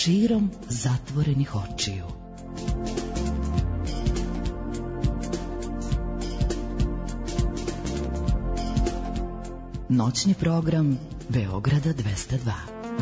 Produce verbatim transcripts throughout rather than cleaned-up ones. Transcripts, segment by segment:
širom zatvorenih očiju. Noćni program Beograda dvesta dva.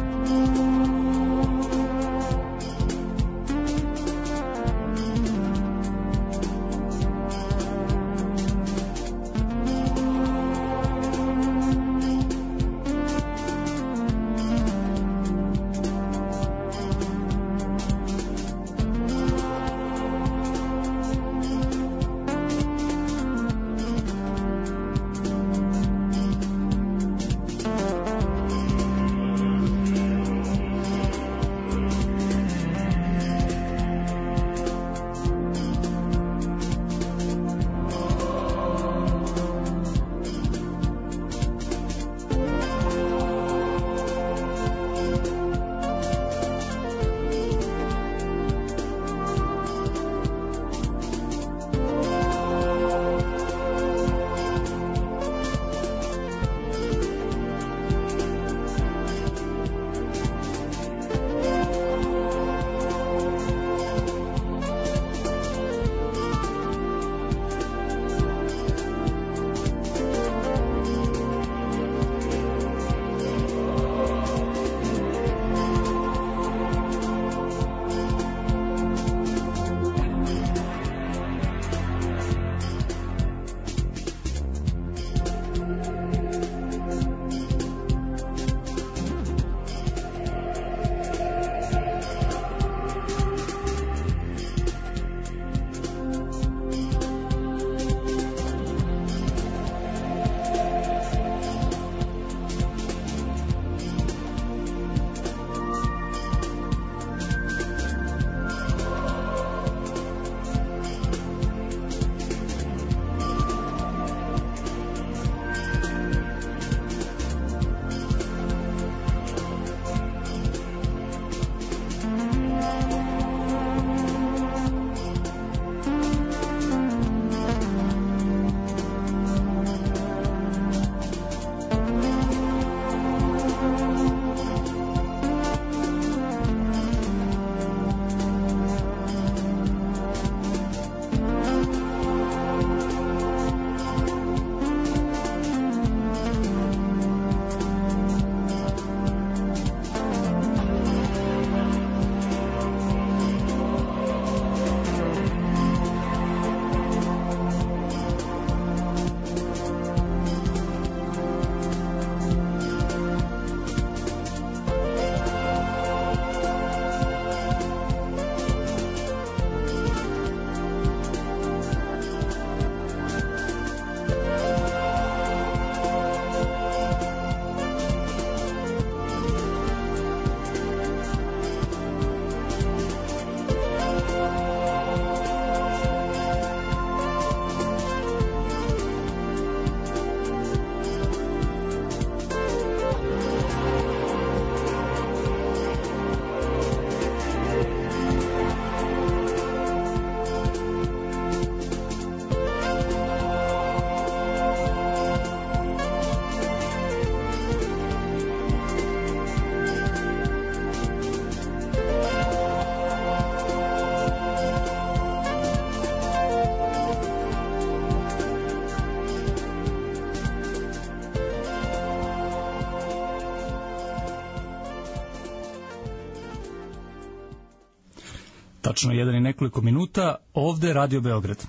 Tačno jedan i nekoliko minuta, ovde je Radio Beograd.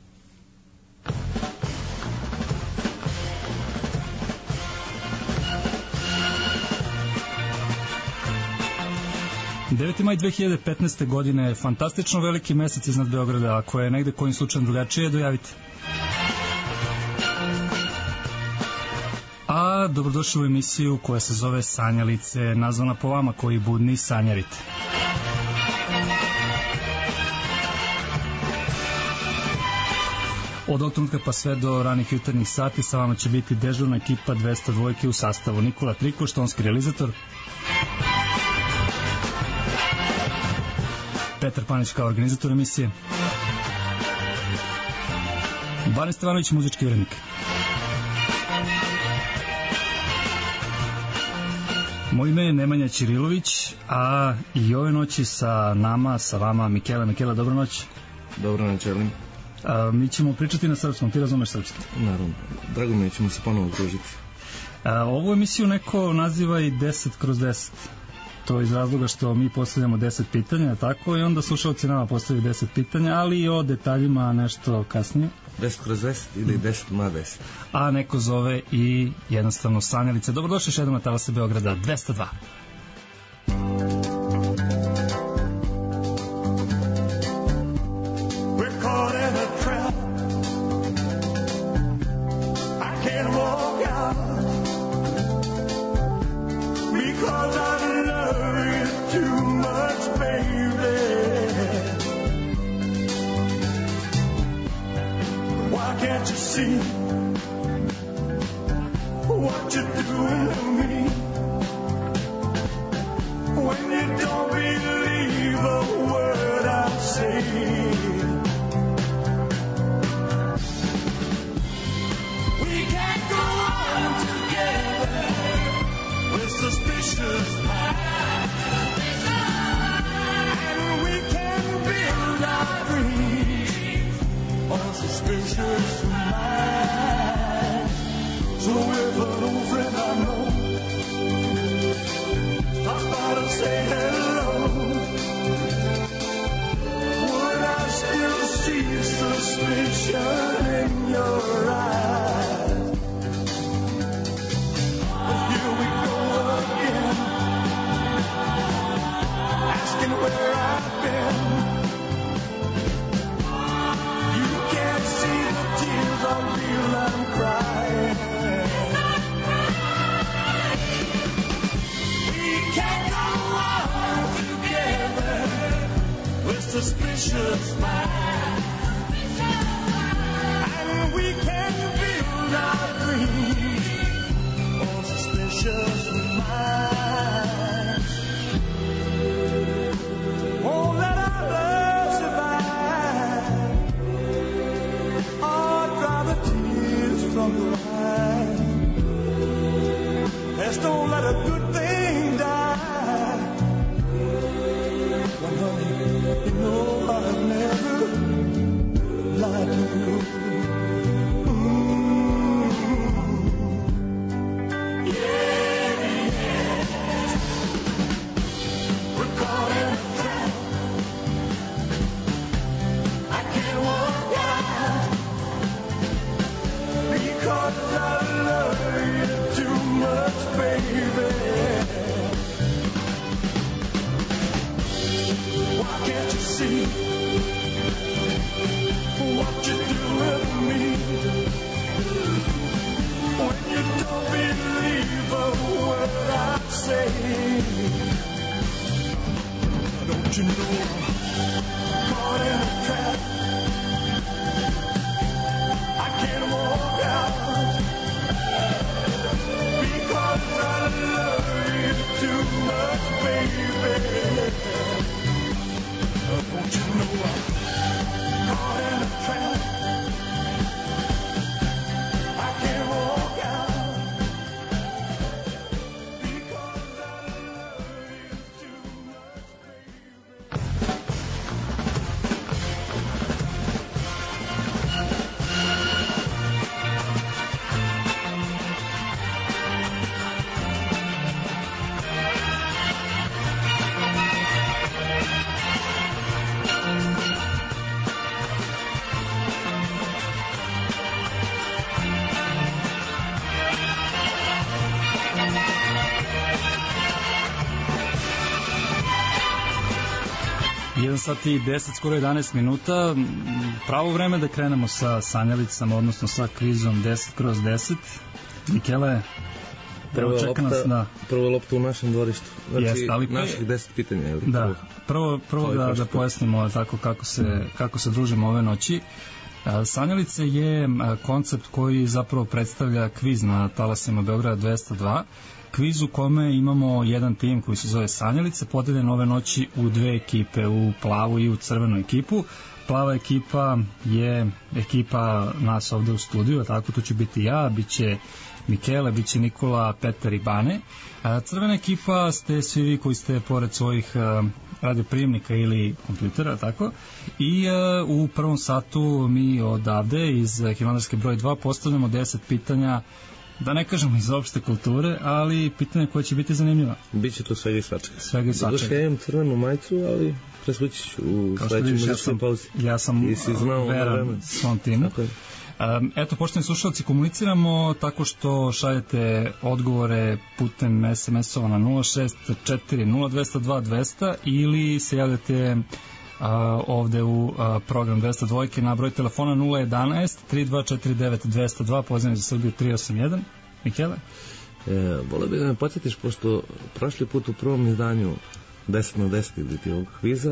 deveti maj dve hiljade petnaeste. godine je fantastično veliki mesec iznad Beograda. Ako je negde kojim slučajem drugačije, dojavite. A dobrodošli u emisiju koja se zove Sanjalice, nazvana po vama koji budni sanjarite. Od ovog trenutka pa sve do ranih jutarnjih sati sa vama će biti dežurna ekipa dvesta dva u sastavu Nikola Trikoš, tonski realizator, Petar Panić kao organizator emisije, Bane Stevanović, muzički urednik. Moje ime je Nemanja Ćirilović, a i ove noći sa nama, sa vama Mikela. Mikela, dobro noć. Dobro noć, Elim. A, mi ćemo pričati na srpskom, ti razumeš srpski? Naravno, drago mi je, ćemo se ponovo družiti. A, ovu emisiju neko naziva i deset kroz deset. To iz razloga što mi postavljamo deset pitanja, tako, i onda slušalci nama postavljaju deset pitanja, ali i o detaljima nešto kasnije. deset kroz deset ili deset ma deset. A neko zove i jednostavno sanjalice. Dobrodošli još jednom na Talase Beograda dvesta dva. What you're doing to me when you don't believe a word I say. We can't go on together with suspicious minds, and we can build our dreams on suspicious minds. So if an old friend I know stop by to say hello, would I still see suspicion in your eyes? But here we go again, asking where I've been. You can't see the tears I feel I'm crying. Suspicious mind, and we can build our dreams on suspicious minds. Won't let our love survive, or dry the tears from your eyes. Just don't let a good thing die. Well, honey, you know I've never lied to you. Mm-hmm. Yeah, yeah. We're caught in a trap. I can't walk out because I love you too much, baby. Why can't you see what you're doing to me when you don't believe a word I say? Don't you know I'm caught in a trap? I can't walk out because I love you too much, baby. Don't you know I'm caught in a trap? I can't walk out because I love you too much, baby. jedan sat i deset, skoro jedanaest minuta. Pravo vreme da krenemo sa sanjalicama, odnosno sa kvizom deset kroz deset. Mikele, prva čeka nas na... Prva lopta u našem dvorištu. Znači, Jest, ali pre... naših deset pitanja. Je li? Da, prvo, prvo da, da pojasnimo tako kako se, kako se družimo ove noći. Sanjalice je koncept koji zapravo predstavlja kviz na talasima Beograda dvesta dva. Kviz u kome imamo jedan tim koji se zove Sanjalice, podeljen ove noći u dve ekipe, u plavu i u crvenu ekipu. plava ekipa je ekipa nas ovde u studiju, tako tu će biti ja, bit će Mikele, bit će Nikola, Petar i Bane. Crvena ekipa ste svi vi koji ste pored svojih radioprijemnika ili kompjutera, tako? I uh, u prvom satu mi odavde iz Hilandarske broj dva postavljamo deset pitanja, da ne kažemo iz opšte kulture, ali pitanja koje će biti zanimljiva. Biće to svega i svačega. Svega i svačega. Zadošli ja imam crvenu majicu, ali presvući ću u sledećem muzičkom pauzi. Ja sam veran svom timu. Um, eto, poštovani slušalci, komuniciramo tako što šaljete odgovore putem es em es-ova na nula šest četiri nula dva nula dva dva zero zero ili se javljate uh, ovde u uh, program dvesta dva na broj telefona nula jedanaest tri dva četiri devet dva zero dva, pozivnik za Srbiju tri osam jedan. Mikele? E, volio bih da me podsjetiš, pošto prošli put u prvom izdanju deset na deset ili ti ovog kviza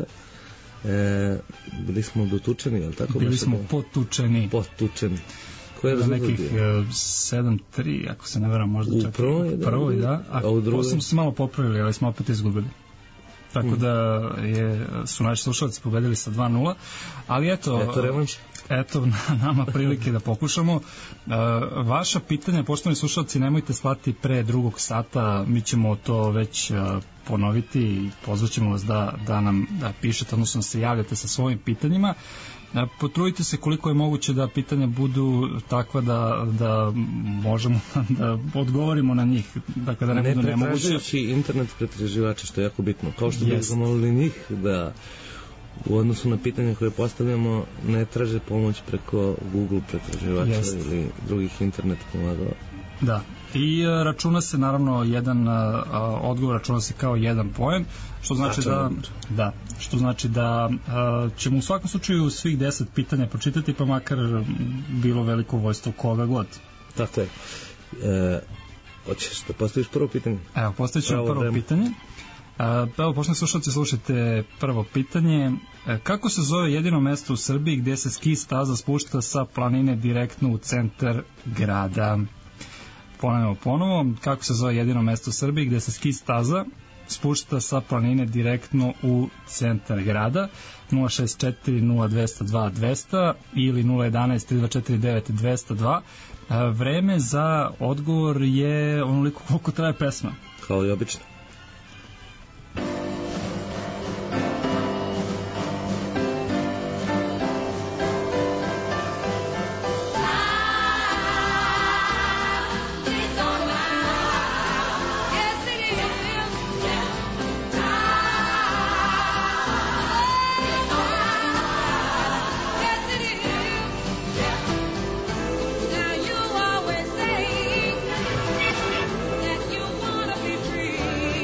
E, bili smo dotučeni, je li tako? Bili smo potučeni. Potučeni. Ko je rezultat bio? Nekih sedam tri, ako se ne veram, možda u čak prvoj, u prvoj, da, da. A, a u drugoj? Posle smo se malo popravili, ali smo opet izgubili. Tako hmm. da je, su naši slušalci pobedili sa dva nula, ali eto... Eto revanš. Eto nama prilike da pokušamo. Uh, vaša pitanja, poštovani slušalci, nemojte slati pre drugog sata, mi ćemo to već uh, ponoviti i pozvaćemo vas da, da nam da pišete, odnosno se javljate sa svojim pitanjima. Uh, potrudite se koliko je moguće da pitanja budu takva da, da možemo da odgovorimo na njih, dakle da ne, ne budu nemoguće. Ne pretražujući internet pretraživača, što je jako bitno, kao što yes. bih zamolili njih da u odnosu na pitanja koje postavljamo ne traže pomoć preko Google pretraživača yes. ili drugih internet pomagala. Da, i uh, računa se naravno jedan uh, odgovor računa se kao jedan poen, što znači Začan da odgovor. da, što znači da uh, ćemo u svakom slučaju svih deset pitanja pročitati, pa makar bilo veliko vojstvo koga god. Tako je. E, hoćeš da postaviš prvo pitanje? Evo, postavit ćemo prvo vreme. pitanje. Uh, evo, poštovani slušalci, slušajte prvo pitanje. E, kako se zove jedino mesto u Srbiji gde se ski staza spušta sa planine direktno u centar grada? Ponavljamo ponovo, kako se zove jedino mesto u Srbiji gde se ski staza spušta sa planine direktno u centar grada? nula šest četiri nula dva nula dva dva zero ili nula jedanaest tri dva četiri devet dva zero dva. E, vreme za odgovor je onoliko koliko traje pesma. Kao i obično. Free.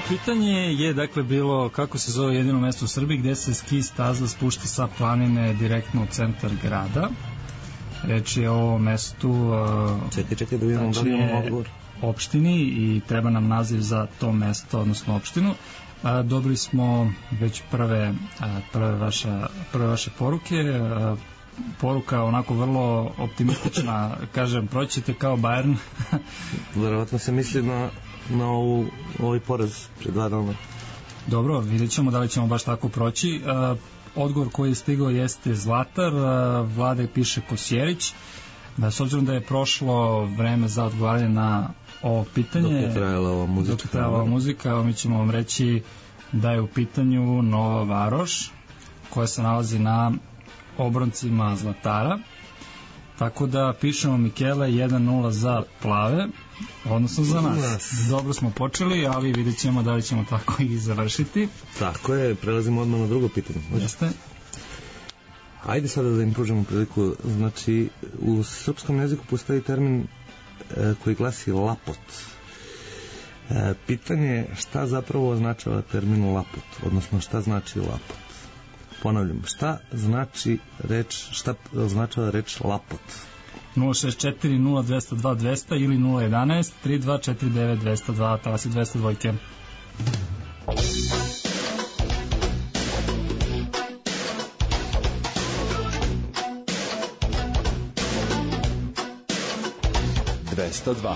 pitanje je dakle bilo kako se zove jedino mesto u Srbiji gde se ski staza spušta sa planine direktno u centar grada. Reč je o mestu uh, čekaj, čekaj da vidimo da li imamo odgovor. Opštini i treba nam naziv za to mesto, odnosno opštinu. A, dobili smo već prve, a, prve, vaša, prve vaše poruke. A, poruka onako vrlo optimistična, kažem, proćete kao Bayern. Verovatno se misli na, na ovu, ovaj poraz pred dva dana. Dobro, vidjet ćemo da li ćemo baš tako proći. A, odgovor koji je stigao jeste Zlatar, a, Vlada piše Kosjerić. Da, s obzirom da je prošlo vreme za odgovaranje na ovo pitanje, dok je trajala ova muzika, dok je trajala ova muzika, mi ćemo vam reći da je u pitanju Nova Varoš, koja se nalazi na obroncima Zlatara. Tako da pišemo Mikele jedan nula za plave, odnosno za nas. nas. Dobro smo počeli, ali vidjet ćemo da li ćemo tako i završiti. Tako je, prelazimo odmah na drugo pitanje. Jeste. Ajde sada da im pružimo priliku. Znači, u srpskom jeziku postoji termin e, koji glasi lapot. E, pitanje je šta zapravo označava termin lapot, odnosno šta znači lapot. Ponavljam, šta znači reč, šta označava reč lapot? nula šest četiri nula dva nula dva dva nula ili nula jedan tri dva četiri devet dva nula dva, talasi dvesta dva. dvesta dva.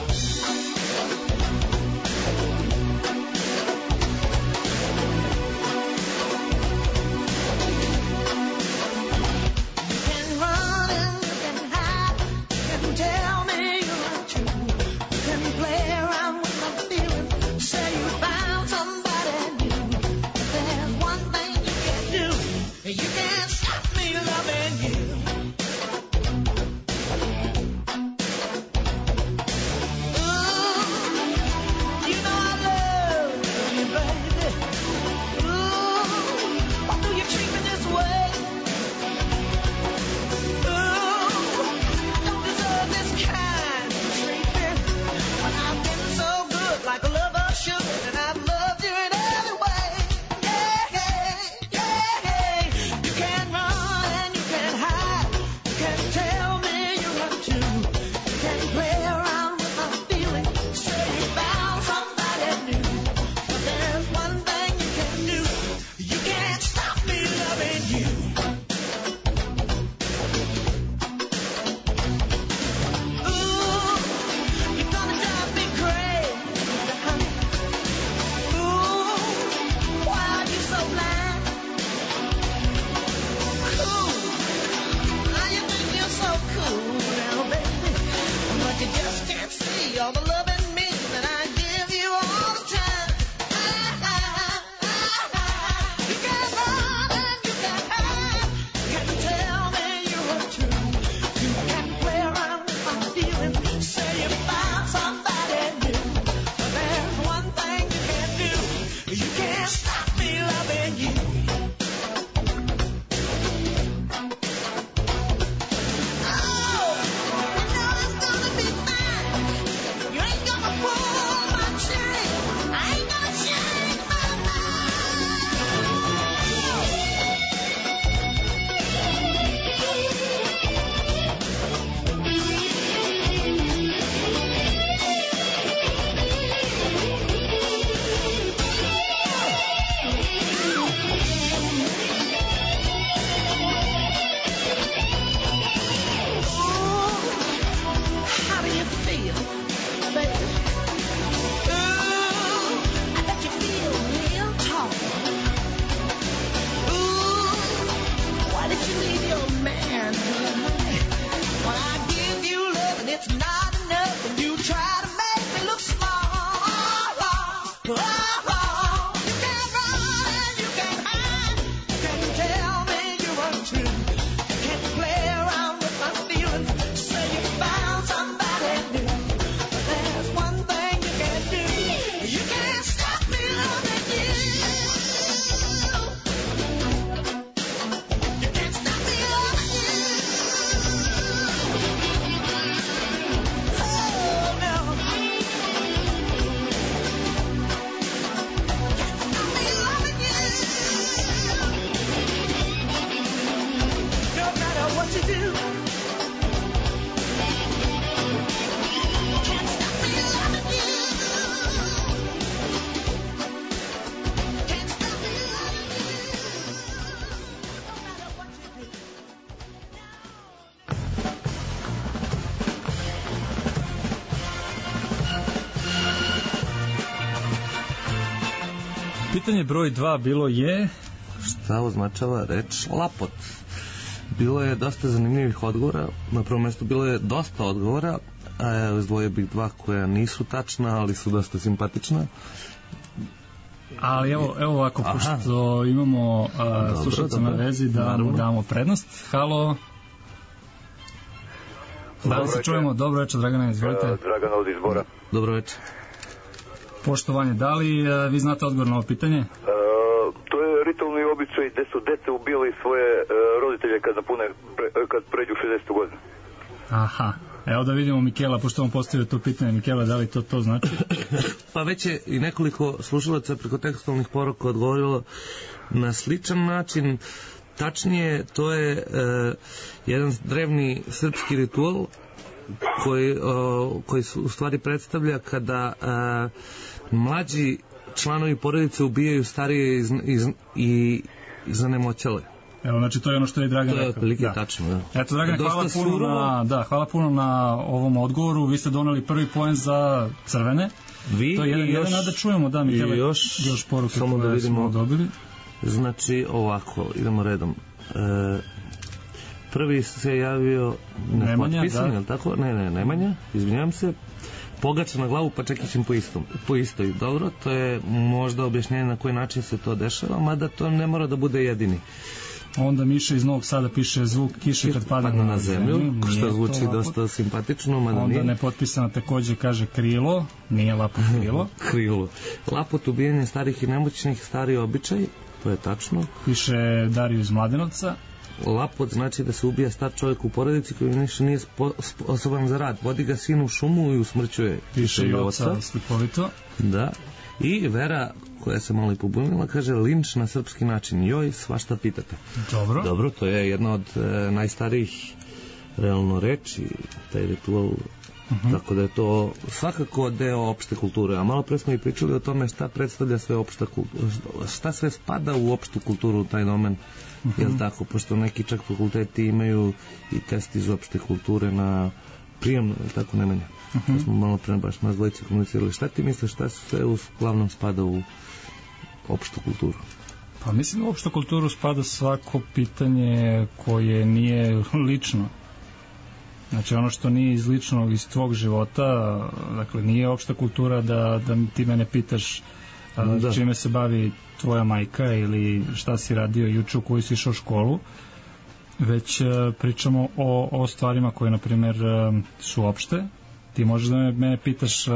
You ain't Pitanje broj dva bilo je... Šta označava reč lapot? Bilo je dosta zanimljivih odgovora. Na prvom mjestu bilo je dosta odgovora, a ja izdvojio bih dva koja nisu tačna, ali su dosta simpatična. Ali evo, evo ovako, aha, pošto imamo slušalca na vezi, da mu damo prednost. Halo. Da li se čujemo? Dobro večer, Dragana, izvolite. Uh, Dragan ovdje iz Bora. Dobro večer. Poštovanje, da li uh, vi znate odgovor na ovo pitanje? Uh, to je ritualni običaj gde su deca ubili svoje uh, roditelje kad napune, pre, kad pređu šezdesetu godinu. Aha. Evo da vidimo Mikela, pošto vam postavio to pitanje. Mikela, da li to to znači? Pa već je i nekoliko slušalaca preko tekstualnih poruka odgovorilo na sličan način. Tačnije, to je e, jedan drevni srpski ritual koji, o, koji su, u stvari predstavlja kada e, mlađi članovi porodice ubijaju starije iz, iz, i zanemoćale. Evo, znači to je ono što je Dragan rekao. To je otprilike tačno, da. Eto, Dragan, hvala puno, na, da, hvala puno na ovom odgovoru. Vi ste doneli prvi poen za crvene. Vi to je jedan, i još, jedan da čujemo, da, Mikele, još, još poruke samo da vidimo, dobili. Znači, ovako, idemo redom. E, prvi se javio nepotpisan, je li tako? Ne, ne, Nemanja, izvinjam se. Pogača na glavu, pa čekićem po istom. Po istoj, dobro, to je možda objašnjenje na koji način se to dešava, mada to ne mora da bude jedini. Onda Miša iz Novog Sada piše zvuk kiše kad padne na, na zemlju, zemlju što zvuči dosta simpatično, mada onda nije. Onda nepotpisano takođe kaže krilo, nije lapot krilo. Krilo. Lapot, ubijanje starih i nemoćnih, stari običaj, to je tačno. Piše Dariju iz Mladenovca. Lapot znači da se ubija star čovjek u porodici koji više nije sposoban za rad. Vodi ga sin u šumu i usmrćuje. Piše i oca slikovito. Da. I Vera, koja se malo i pobunila, kaže linč na srpski način. Joj, svašta pitate. Dobro. Dobro, to je jedna od e, najstarijih realno reči, taj ritual. Uh-huh. Tako da je to svakako deo opšte kulture. A malo pre smo i pričali o tome šta predstavlja sve opšta kultura, šta sve spada u opštu kulturu, taj domen. Uh-huh. Jel tako, pošto neki čak fakulteti imaju i test iz opšte kulture na prijem, tako Nemanja. Uh-huh. To smo malo pre baš nas dvojice komunicirali. Šta ti misliš, šta sve uglavnom spada u opštu kulturu? Pa mislim da u opštu kulturu spada svako pitanje koje nije lično. Znači ono što nije iz ličnog, iz tvog života, dakle nije opšta kultura da, da ti mene pitaš da. čime se bavi tvoja majka ili šta si radio juče u koju si išao školu, već pričamo o, o stvarima koje na primjer su opšte. Ti možeš da me, mene pitaš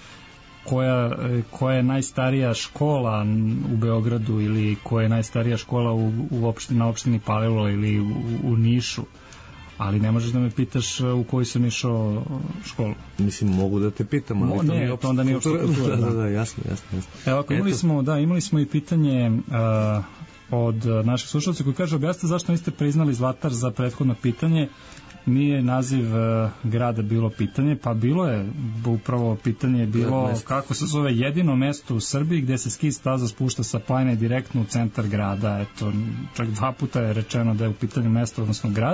koja, koja je najstarija škola u Beogradu ili koja je najstarija škola u, u opštini, na opštini Palilula ili u, u Nišu, ali ne možeš da me pitaš u koju sam išao školu. Mislim, mogu da te pitam, ali Mo, ne, to, to onda nije opšta kultura. Da, da, da, jasno, jasno. jasno. Evo, ako imali smo, da, imali smo i pitanje uh, od naših slušalca koji kaže, objasnite zašto niste priznali Zlatar za prethodno pitanje. Nije naziv uh, grada bilo pitanje, pa bilo je upravo pitanje bilo kako se zove jedino mesto u Srbiji gde se ski staza spušta sa planine direktno u centar grada. Eto, čak dva puta je rečeno da je u pitanju mesto, odnosno grad.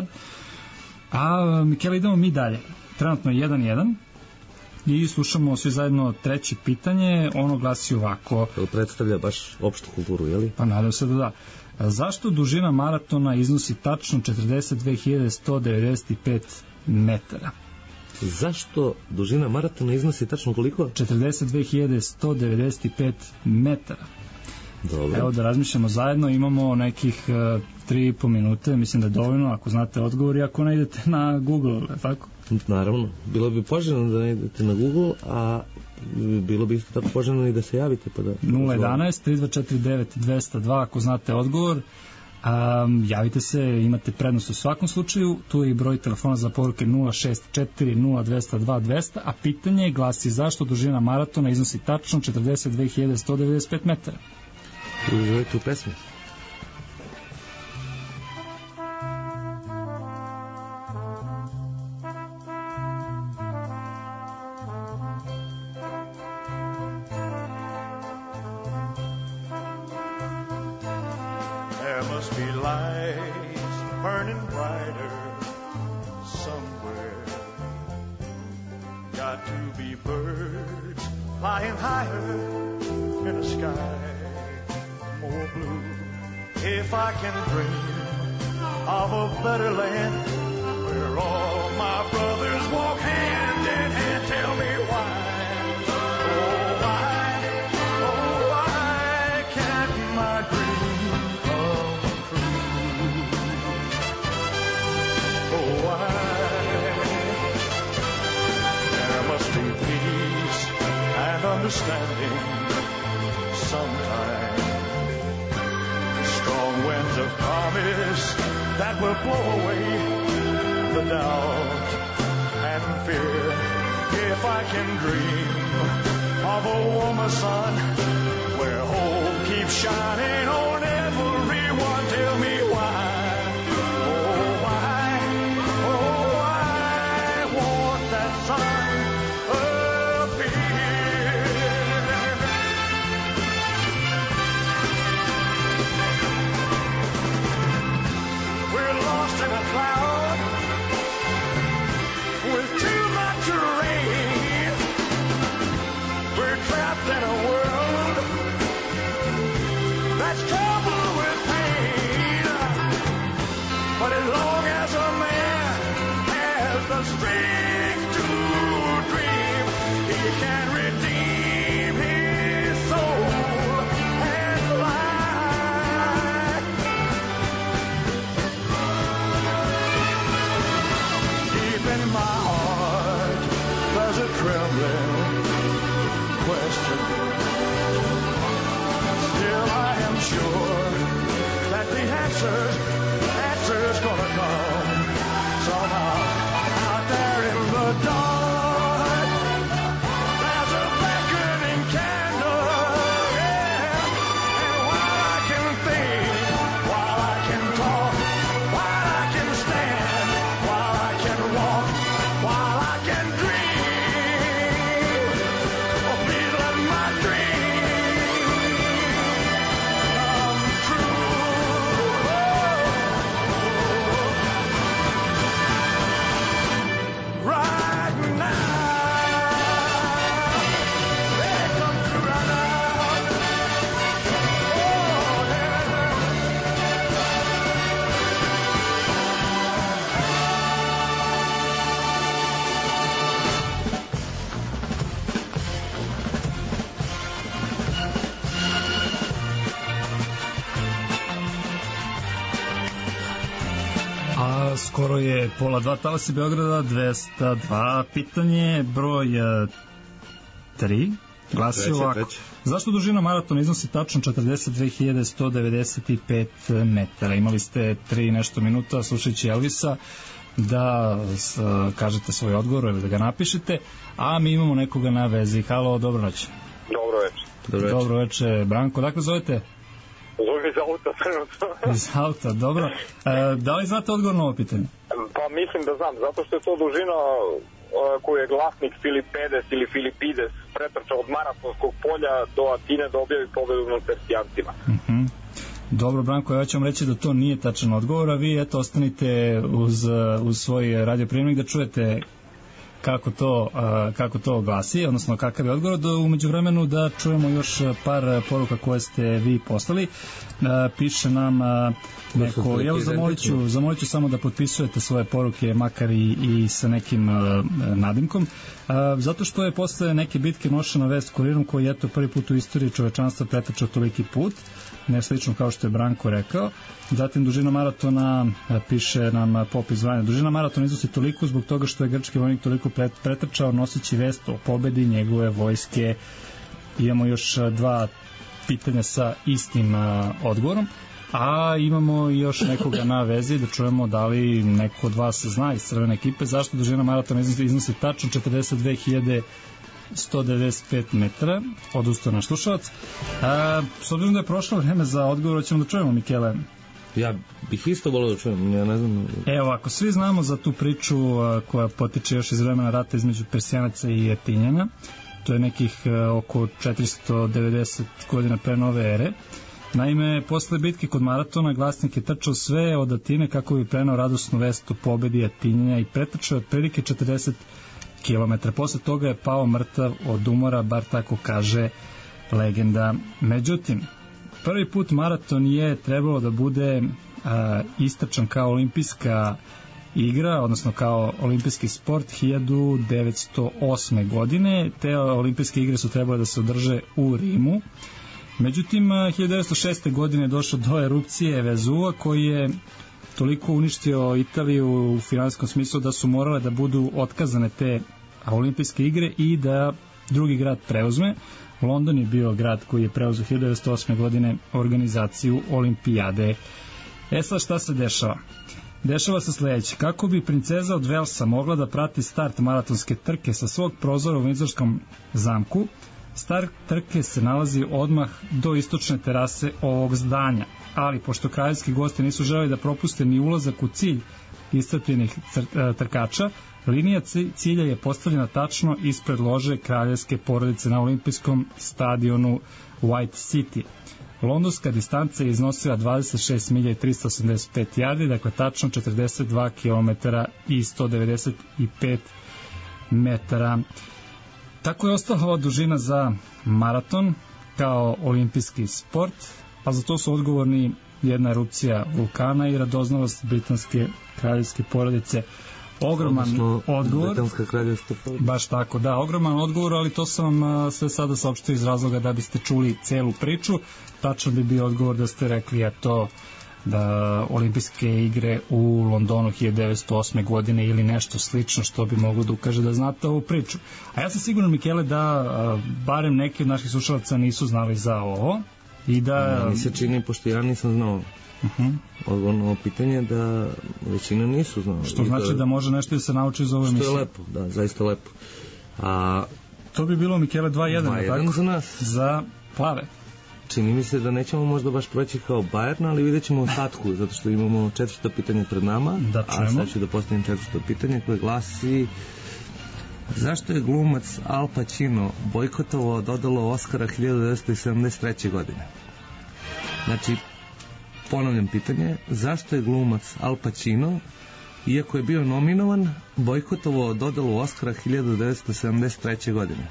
A Mikela, idemo mi dalje. Trenutno je jedan jedan i slušamo svi zajedno treće pitanje. Ono glasi ovako. Predstavlja baš opštu kulturu, je li? Pa nadam se da da. Zašto dužina maratona iznosi tačno četrdeset dve hiljade sto devedeset pet metara? Zašto dužina maratona iznosi tačno koliko? četrdeset dve hiljade sto devedeset pet metara. Dobro. Evo da razmišljamo zajedno, imamo nekih uh, tri i po minute, mislim da je dovoljno ako znate odgovor i ako ne idete na Google, tako? Naravno, bilo bi poželjno da ne idete na Google, a bilo bi isto tako poželjno i da se javite. Pa da nula jedanaest tri dva četiri devet dve nula dva ako znate odgovor. Um, javite se, imate prednost u svakom slučaju, tu je i broj telefona za poruke nula šest četiri nula dva nula dva dva nula nula, a pitanje glasi zašto dužina maratona iznosi tačno četrdeset dve hiljade sto devedeset pet metara. Uživajte u pesmi. There must be lights burning brighter somewhere. Got to be birds flying higher in the sky. more blue. If I can dream of a better land where all my brothers walk hand in hand, tell me why, oh why, oh why can't my dream come true? Oh why? There must be peace and understanding sometime. Strong winds of promise that will blow away the doubt and fear. If I can dream of a warmer sun where hope keeps shining on everyone, tell me why, oh why, oh why won't that sun appear? We're lost in a cloud with too much rain. We're trapped in a world that's troubled with pain. But as long as a man has the strength to dream, he can redeem his soul and fly. Deep in my heart, there's a trembling question. Still I am sure that the answer, answer's gonna come somehow. Out there in the dark, there's a beckoning candle, yeah. And while I can think, while I can talk, while I can stand, while I can walk, while I can dream, oh please let my dream come true. Right now, yeah, come true right now. Oh yeah. A skoro je pola dva, Talasi Beograda dvesta dva, pitanje broj tri glasi Treće, ovako. treće. Zašto dužina maratona iznosi tačno četrdeset dve hiljade sto devedeset pet metara? Imali ste tri nešto minuta slušajući Elvisa da s, kažete svoj odgovor ili da ga napišete, a mi imamo nekoga na vezi. Halo, dobro noć. Dobro večer. Dobro večer. Dobro večer, Branko, dakle zovete? Zove iz auta trenutno. Iz auta, dobro. E, da li znate odgovor na ovo pitanje? Pa mislim da znam, zato što je to dužina uh, koju je glasnik Filipedes ili Filipides pretrčao od maratonskog polja do Atine da objavi pobedu nad Persijancima. Mhm. Dobro, Branko, ja ću vam reći da to nije tačan odgovor, a vi eto ostanite uz, uz svoj radioprijemnik da čujete kako to, kako to glasi, odnosno kakav je odgovor. Do, umeđu vremenu da čujemo još par poruka koje ste vi poslali. Piše nam neko, evo zamolit ću, zamolit ću samo da potpisujete svoje poruke, makar i, i sa nekim nadimkom, zato što je posle neke bitke nošena vest kurirom koji je to prvi put u istoriji čovečanstva pretrčao toliki put, ne slično kao što je Branko rekao. Zatim dužina maratona, piše nam popis zvanja, dužina maratona iznosi toliko zbog toga što je grčki vojnik toliko pretrčao noseći vest o pobedi njegove vojske. Imamo još dva pitanja sa istim odgovorom, a imamo još nekoga na vezi da čujemo da li neko od vas zna iz crvene ekipe zašto dužina maratona iznosi, iznosi tačno četrdeset dve hiljade sto devedeset pet metara. Odustao naš slušalac. A, s obzirom da je prošlo vreme za odgovor, ćemo da čujemo Mikele. Ja bih isto volio da čujem, ja ne znam. Evo, ako svi znamo za tu priču a, koja potiče još iz vremena rata između Persijanaca i Atinjana, to je nekih a, oko četiristo devedeset godina pre nove ere. Naime, posle bitke kod maratona glasnik je trčao sve od Atine kako bi prenao radosnu vest o pobedi Atinjana i pretrčao otprilike četrdeset kilometara. Posle toga je pao mrtav od umora, bar tako kaže legenda. Međutim, Prvi put maraton je trebalo da bude a, istračan kao olimpijska igra, odnosno kao olimpijski sport hiljadu devetsto osme godine. Te olimpijske igre su trebale da se održe u Rimu. Međutim, hiljadu devetsto šeste godine je došlo do erupcije Vezuva koji je toliko uništio Italiju u finansijskom smislu da su morale da budu otkazane te olimpijske igre i da drugi grad preuzme. London je bio grad koji je preuzeo hiljadu devetsto osme godine organizaciju olimpijade. E sad šta se dešava? Dešava se sledeće. Kako bi princeza od Velsa mogla da prati start maratonske trke sa svog prozora u Vindzorskom zamku, start trke se nalazi odmah do istočne terase ovog zdanja, ali pošto kraljevski gosti nisu želeli da propuste ni ulazak u cilj iscrpljenih trkača, linija cilja je postavljena tačno ispred lože kraljevske porodice na olimpijskom stadionu White City. Londonska distanca je iznosila dvadeset šest milja i tristo osamdeset pet yardi, dakle tačno četrdeset dva kilometara i sto devedeset pet metara. Tako je ostala ova dužina za maraton kao olimpijski sport, a za to su odgovorni jedna erupcija vulkana i radoznalost britanske kraljevske porodice. Ogroman Odnosno, odgovor. Britanska kraljevska porodica. Baš tako, da, ogroman odgovor, ali to sam vam sve sada saopštio iz razloga da biste čuli celu priču. Tačno bi bio odgovor da ste rekli a to da olimpijske igre u Londonu hiljadu devetsto osme godine ili nešto slično što bi moglo da ukaže da znate ovu priču. A ja sam siguran, Mikele, da a, barem neki od naših slušalaca nisu znali za ovo i da... Meni se čini, pošto ja nisam znao uh-huh. odgovor na ovo pitanje, da većina nisu znao. Što znači da, da može nešto da se nauči iz ove emisije. Što je lepo, da, zaista lepo. A to bi bilo, Mikele, dva jedan, tako? za nas. Za plave. Čini mi se da nećemo možda baš proći kao Bayern, ali vidjet ćemo ostatku, zato što imamo četvrto pitanje pred nama. Da čujemo. A sad ću da postavim četvrto pitanje koje glasi: zašto je glumac Al Pacino bojkotovao dodelu Oscara hiljadu devetsto sedamdeset treće. godine? Znači, ponavljam pitanje, zašto je glumac Al Pacino, iako je bio nominovan, bojkotovao dodelu Oscara hiljadu devetsto sedamdeset treće. godine?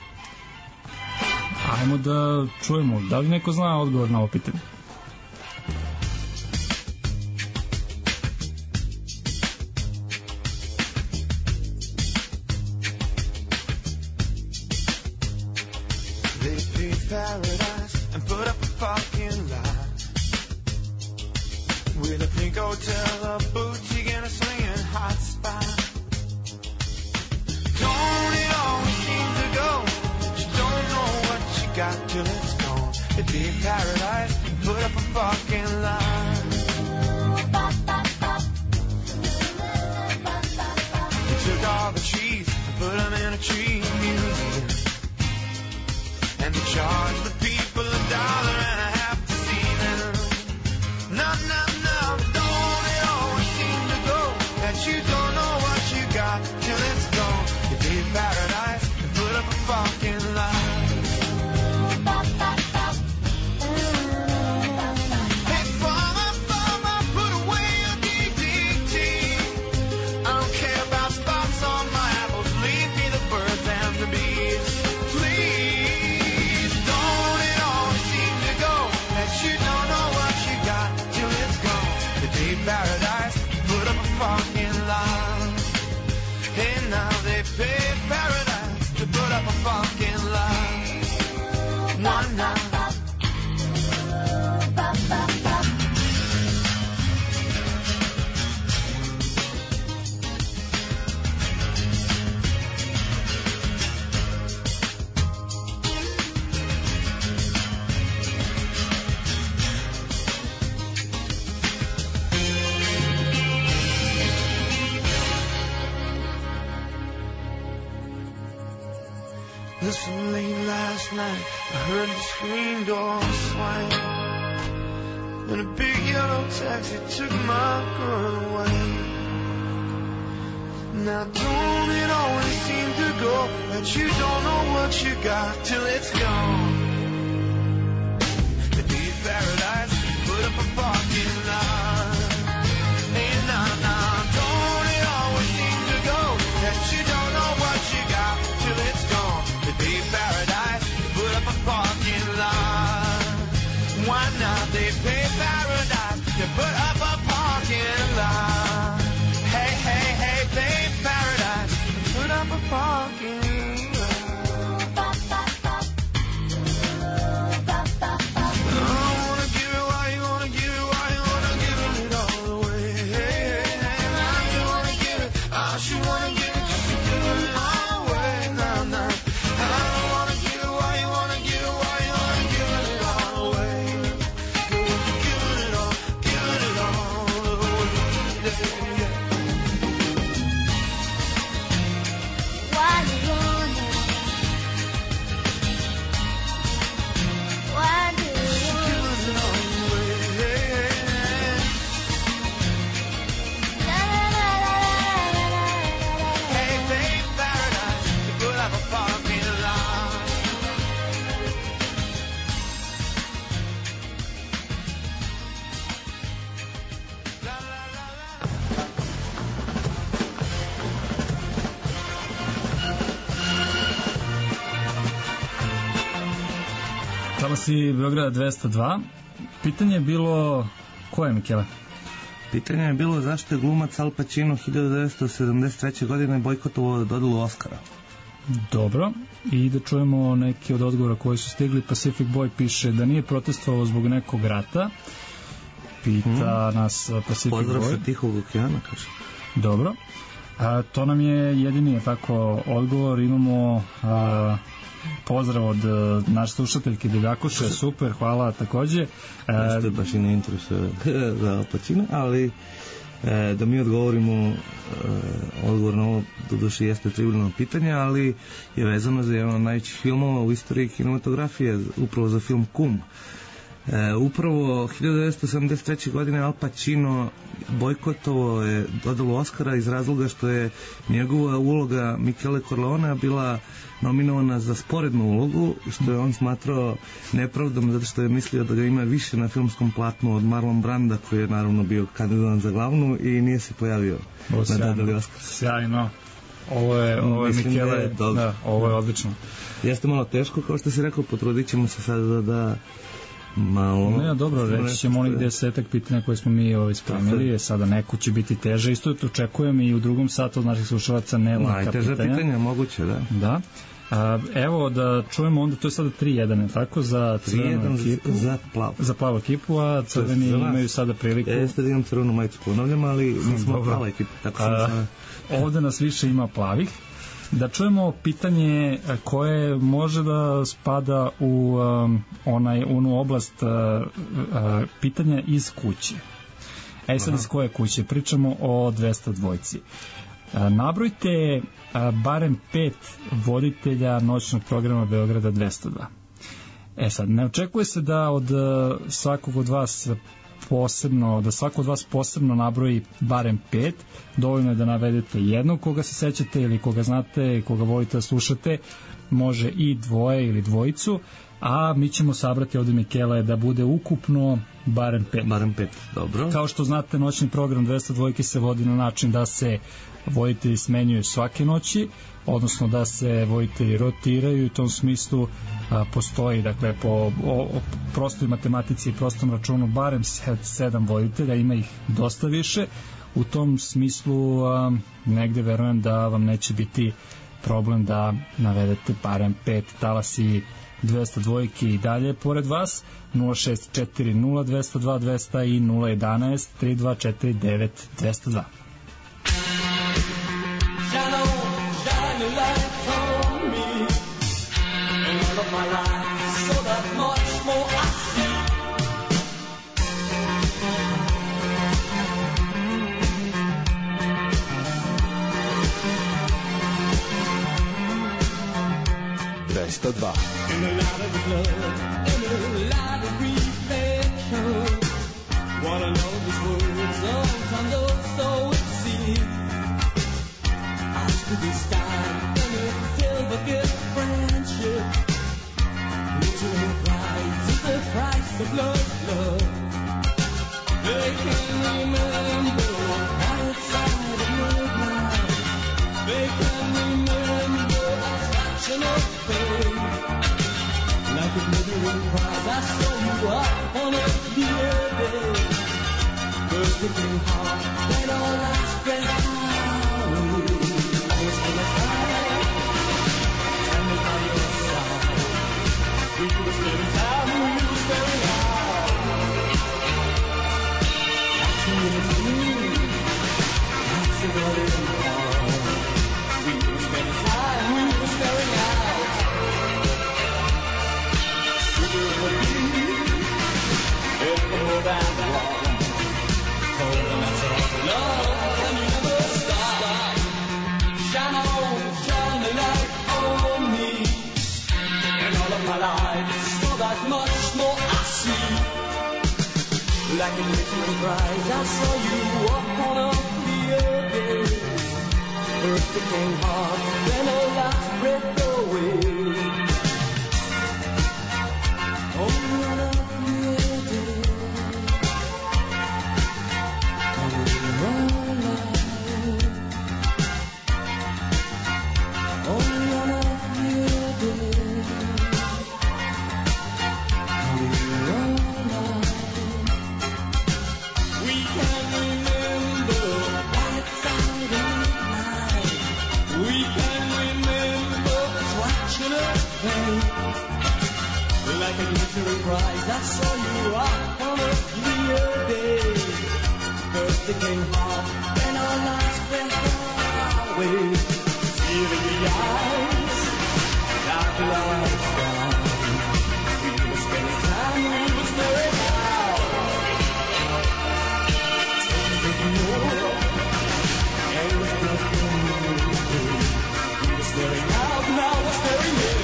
Ajmo da čujemo, da li neko zna odgovor na ovo pitanje? Listen, late last night, I heard the screen door swing, and a big yellow taxi took my girl away. Now don't it always seem to go that you don't know what you got till it's gone? The deep paradise, put up a parking lot. Hey, nah, nah, don't it always seem to go that you don't know what you got till it's gone? The deep paradise, put up a parking lot. Why not? Talasi Beograda dvesta dva. Pitanje je bilo koje, Mikele? Pitanje je bilo zašto je glumac Al Pacino hiljadu devetsto sedamdeset treće. godine bojkotovao dodelu Oscara. Dobro, i da čujemo neki od odgovora koji su stigli. Pacific Boy piše da nije protestovao zbog nekog rata. Pita hmm. nas Pacific Pozdrav Boy. Pozdrav sa Tihog okeana, kaže. Dobro. A, to nam je jedini tako odgovor. Imamo a, pozdrav od a, naše slušateljke Divljakuše, super, hvala takođe. A, što je baš i ne interesuje za Pacino, ali e, da mi odgovorimo e, odgovor na ovo, doduše jeste trivialno pitanje, ali je vezano za jedan od najvećih filmova u istoriji kinematografije, upravo za film Kum. E, upravo hiljadu devetsto sedamdeset treće. godine Al Pacino bojkotovao je dodelu Oscara iz razloga što je njegova uloga Michele Corleonea bila nominovana za sporednu ulogu, što je on smatrao nepravdom zato što je mislio da ga ima više na filmskom platnu od Marlon Branda, koji je naravno bio kandidat za glavnu i nije se pojavio o, na dodeli Oscara. Sjajno. Ovo je, ovo je Michele, je da, ovo je odlično. Jeste malo teško, kao što si rekao, potrudit ćemo se sad da, da malo... Ne, dobro, reći ćemo onih desetak pitanja koje smo mi ovaj spremili, sada neko će biti teže, isto to očekujem i u drugom satu od naših slušalaca ne laka pitanja. Najteže pitanja, moguće, da. Da. A, evo da čujemo onda, to je sada tri jedan, je tako, za crvenu ekipu, za plavu. Za plavu ekipu, a crveni imaju sada priliku. Ja jeste da imam crvenu majicu, ponavljam, ali nismo plava ekipa, tako sam a, sada... Ovde nas više ima plavih. Da čujemo pitanje koje može da spada u um, onaj, onu oblast uh, uh, pitanja iz kuće. E sad, iz koje kuće? Pričamo o dvesta dvojci. Uh, nabrojte uh, barem pet voditelja noćnog programa Beograda dvesta dva. E sad, ne očekuje se da od uh, svakog od vas posebno, da svako od vas posebno nabroji barem pet, dovoljno je da navedete jednog koga se sećate ili koga znate, koga volite da slušate, može i dvoje ili dvojicu, a mi ćemo sabrati ovde Mikele da bude ukupno barem pet. Barem pet, dobro. Kao što znate, noćni program dvesta dva se vodi na način da se voditelji smenjuju svake noći, odnosno da se voditelji rotiraju i u tom smislu a, postoji, dakle, po o, o prostoj matematici i prostom računu barem sedam voditelja, ima ih dosta više. U tom smislu a, negde verujem da vam neće biti problem da navedete barem pet. Talasi dvesta dva i dalje pored vas, nula šest četiri nula dvesta dva dvesta i nula jedanaest tri dva četiri devet dvesta dva. dvesta dva. In the light of the blood, in the light of reflection, wanna know these words of thunder, so it seems. I could be starved in a silver gift friendship. Mutual price is the price of love, love. They can remember outside of midnight. They can remember a fraction of pain. Like a glittering prize, I saw you up on a clear day. Perfect in heart, when all I spread out. I was gonna cry. Tell me how you're sorry. We were spending time, we were spending out. That's what it's true. That's what it's called. We were spending time, we were spending out. More than one, holding us all love and you never stop. Shine on, shine the light on me, and all of my life, so that much more I see. Like a little prize, I saw you up on a clear day. Perfect in heart, then all last breath away. Oh, what a clear day. last thing. Like a glittering prize, I saw you up on a clear day. First it came hard, then our lights went far away. Feeling the eyes, dark lights down. We were spending time, we were staring out. Taking more, and it was nothing new. We were staring out, now we're staring in.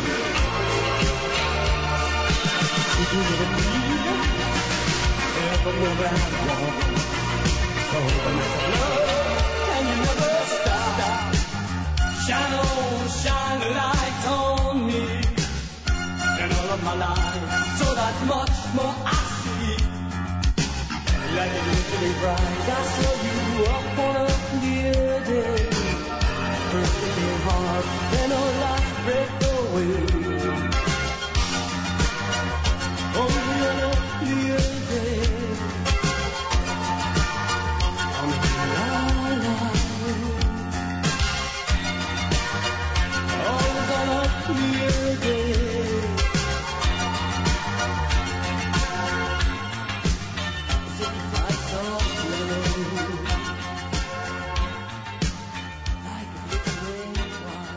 If you never need, ever go back home. So open up love, and you never stop. Shine on, shine a light on me. And all of my life, so that much more I see. Like a glittering bright, I saw you up on a clear day. First it came hard, then all life break away. Only on a clear day. On a clear line. Always on a clear day. If I saw you like a glittering wine.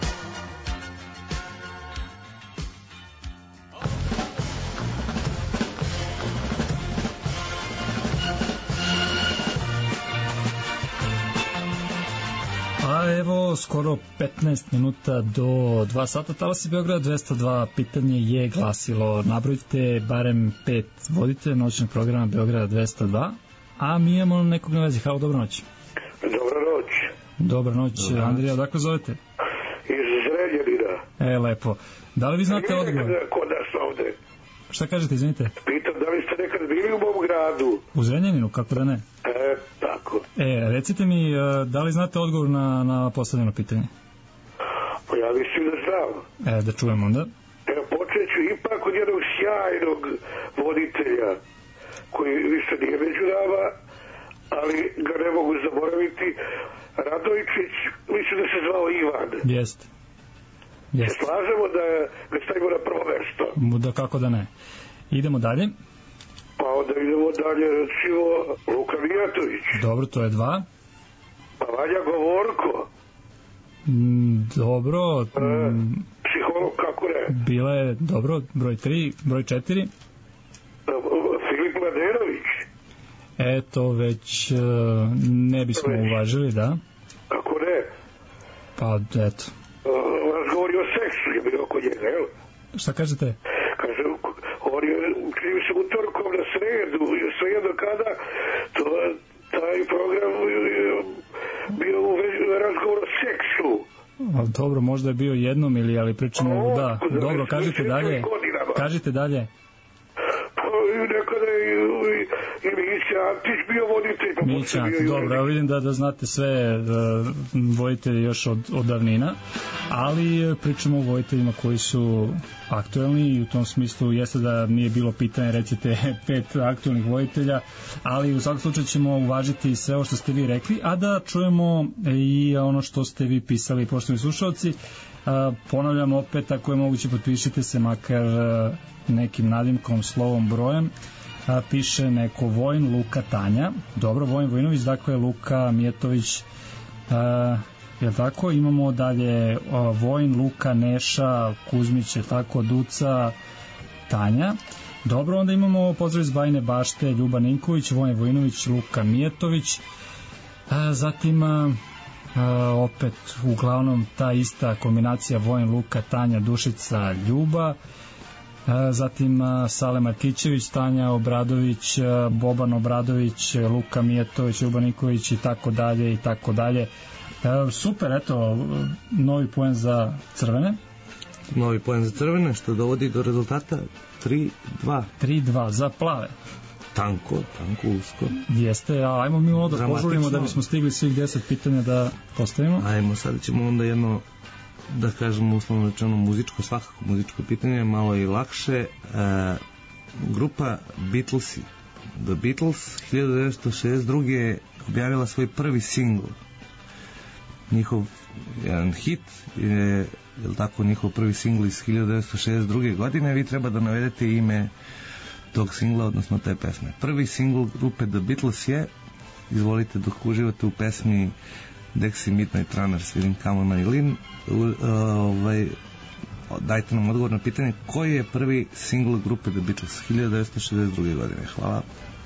A evo, skoro petnaest minuta do dva sata, Talasi Beograd dvesta dva, pitanje je glasilo, nabrojite barem pet voditelja noćnog programa Beograda dvesta dva, a mi imamo nekog na vezi. Halo, dobro noć. Dobra noć. Dobra noć, Dobra noć. Andrija, odakle zovete? Iz Zrenjanina. E, lepo. Da li vi znate odgovor? Kod nas ovde. Šta kažete, izvinite? Pitam da li ste nekad bili u mom gradu? U Zrenjaninu, kako da ne? E, tako. E, recite mi, da li znate odgovor na, na postavljeno pitanje? Pa ja mislim da znam. E, da čujem onda. Evo, počet ću ipak od jednog sjajnog voditelja, koji više nije među nama, ali ga ne mogu zaboraviti. Radovičić, mislim da se zvao Ivan. Jeste. Jeste. Se slažemo da ga stavimo na prvo mesto. Da, kako da ne. Idemo dalje. Pa onda idemo dalje, recimo, Luka Mijatović. Dobro, to je dva. Pa Vanja Govorko. Mm, dobro. E, psiholog, kako ne? Bila je, dobro, broj tri, broj četiri. E, Filip Mladenović. Eto, već uh, ne bismo već uvažili, da. Kako ne? Pa, eto. Razgovori o seksu je bilo kod njega, jel? Šta kažete? Kaže, on je, čini se, utorkom na sredu, svejedno kada, to, taj program je bio u razgovor o seksu. A, dobro, možda je bio jednom ili, ali pričamo, o, da. Dobro, kažite dalje. Kažite dalje. Nekada je i Mića Antić bio voditelj. Pa Mića Antić, dobro, evo vidim da, da znate sve uh, voditelje još od, od davnina, ali pričamo o voditeljima koji su aktuelni i u tom smislu jeste da nije bilo pitanje, recite pet aktuelnih voditelja, ali u svakom slučaju ćemo uvažiti sve ovo što ste vi rekli, a da čujemo i ono što ste vi pisali, poštovani slušalci. Uh, ponavljam opet, ako je moguće, potpišite se makar uh, nekim nadimkom, slovom, brojem. A, piše neko Vojin, Luka, Tanja. Dobro, Vojin Vojinović, dakle Luka Mijetović. A, je tako? Imamo dalje a, Vojin, Luka, Neša, Kuzmić, je tako, Duca, Tanja. Dobro, onda imamo pozdrav iz Bajine Bašte, Ljuba Ninković, Vojin Vojinović, Luka Mijetović. A, zatim a, a, opet uglavnom ta ista kombinacija Vojin, Luka, Tanja, Dušica, Ljuba. Zatim Sale Markićević, Tanja Obradović, Boban Obradović, Luka Mijetović, Ljuba Niković i tako dalje i tako dalje. Super, eto, novi poen za crvene. Novi poen za crvene, što dovodi do rezultata tri dva. tri dva za plave. Tanko, tanko, usko. Jeste, a ajmo mi ovo da požurimo da bismo stigli svih deset pitanja da postavimo. Ajmo, sad ćemo onda jedno, da kažemo uslovno rečeno muzičko, svakako muzičko pitanje, malo i lakše. E, grupa Beatlesi, The Beatles, hiljadu devetsto šezdeset druge objavila svoj prvi singl. Njihov jedan hit, je, je li tako, njihov prvi singl iz hiljadu devetsto šezdeset druge. godine. Vi treba da navedete ime tog singla, odnosno te pesme. Prvi singl grupe The Beatles je, izvolite dok uživate u pesmi Dexy Midnight Runners, vidim Come on Eileen, ovaj, dajte nam odgovor na pitanje koji je prvi singl grupe The Beatles hiljadu devetsto šezdeset druge. godine. Hvala.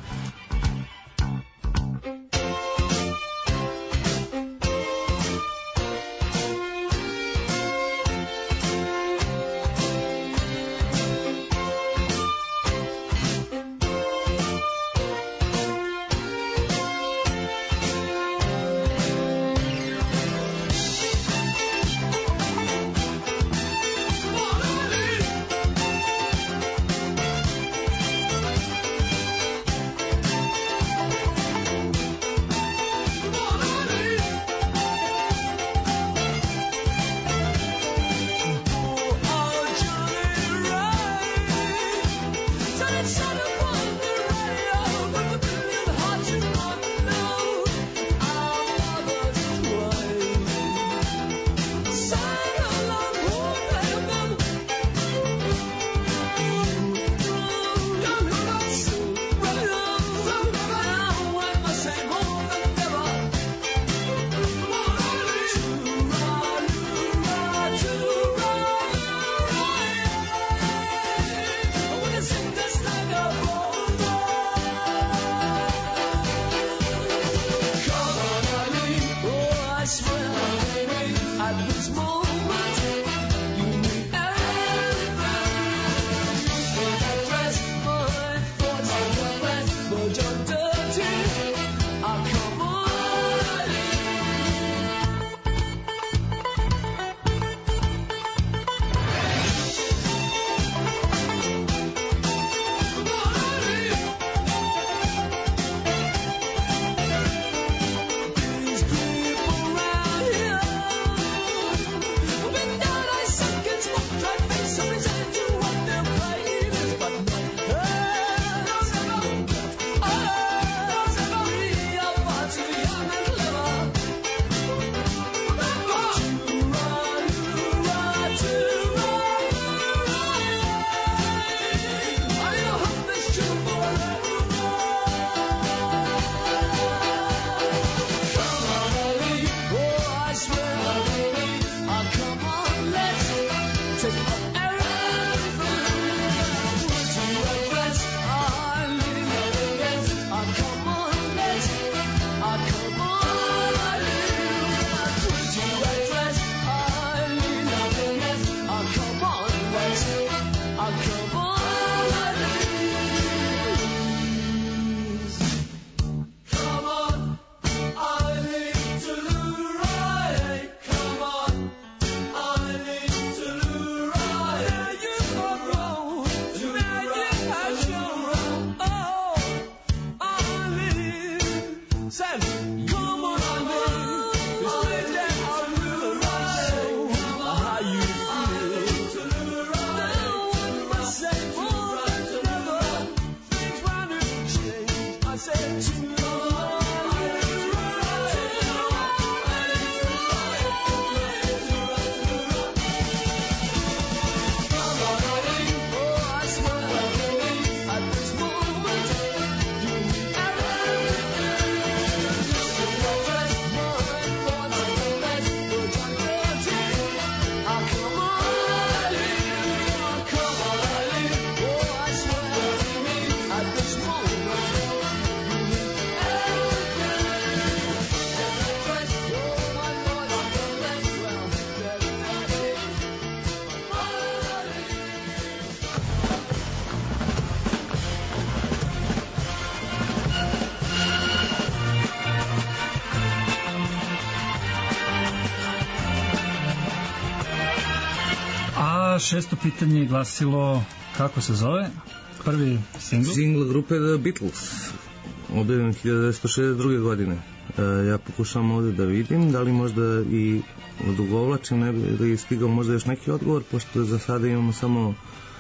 Šesto pitanje je glasilo kako se zove prvi singl? Singl grupe The Beatles, objavljen hiljadu devetsto šezdeset druge. godine. E, ja pokušavam ovde da vidim da li možda i odugovlačim, ne bi li stigao možda još neki odgovor, pošto za sada imamo samo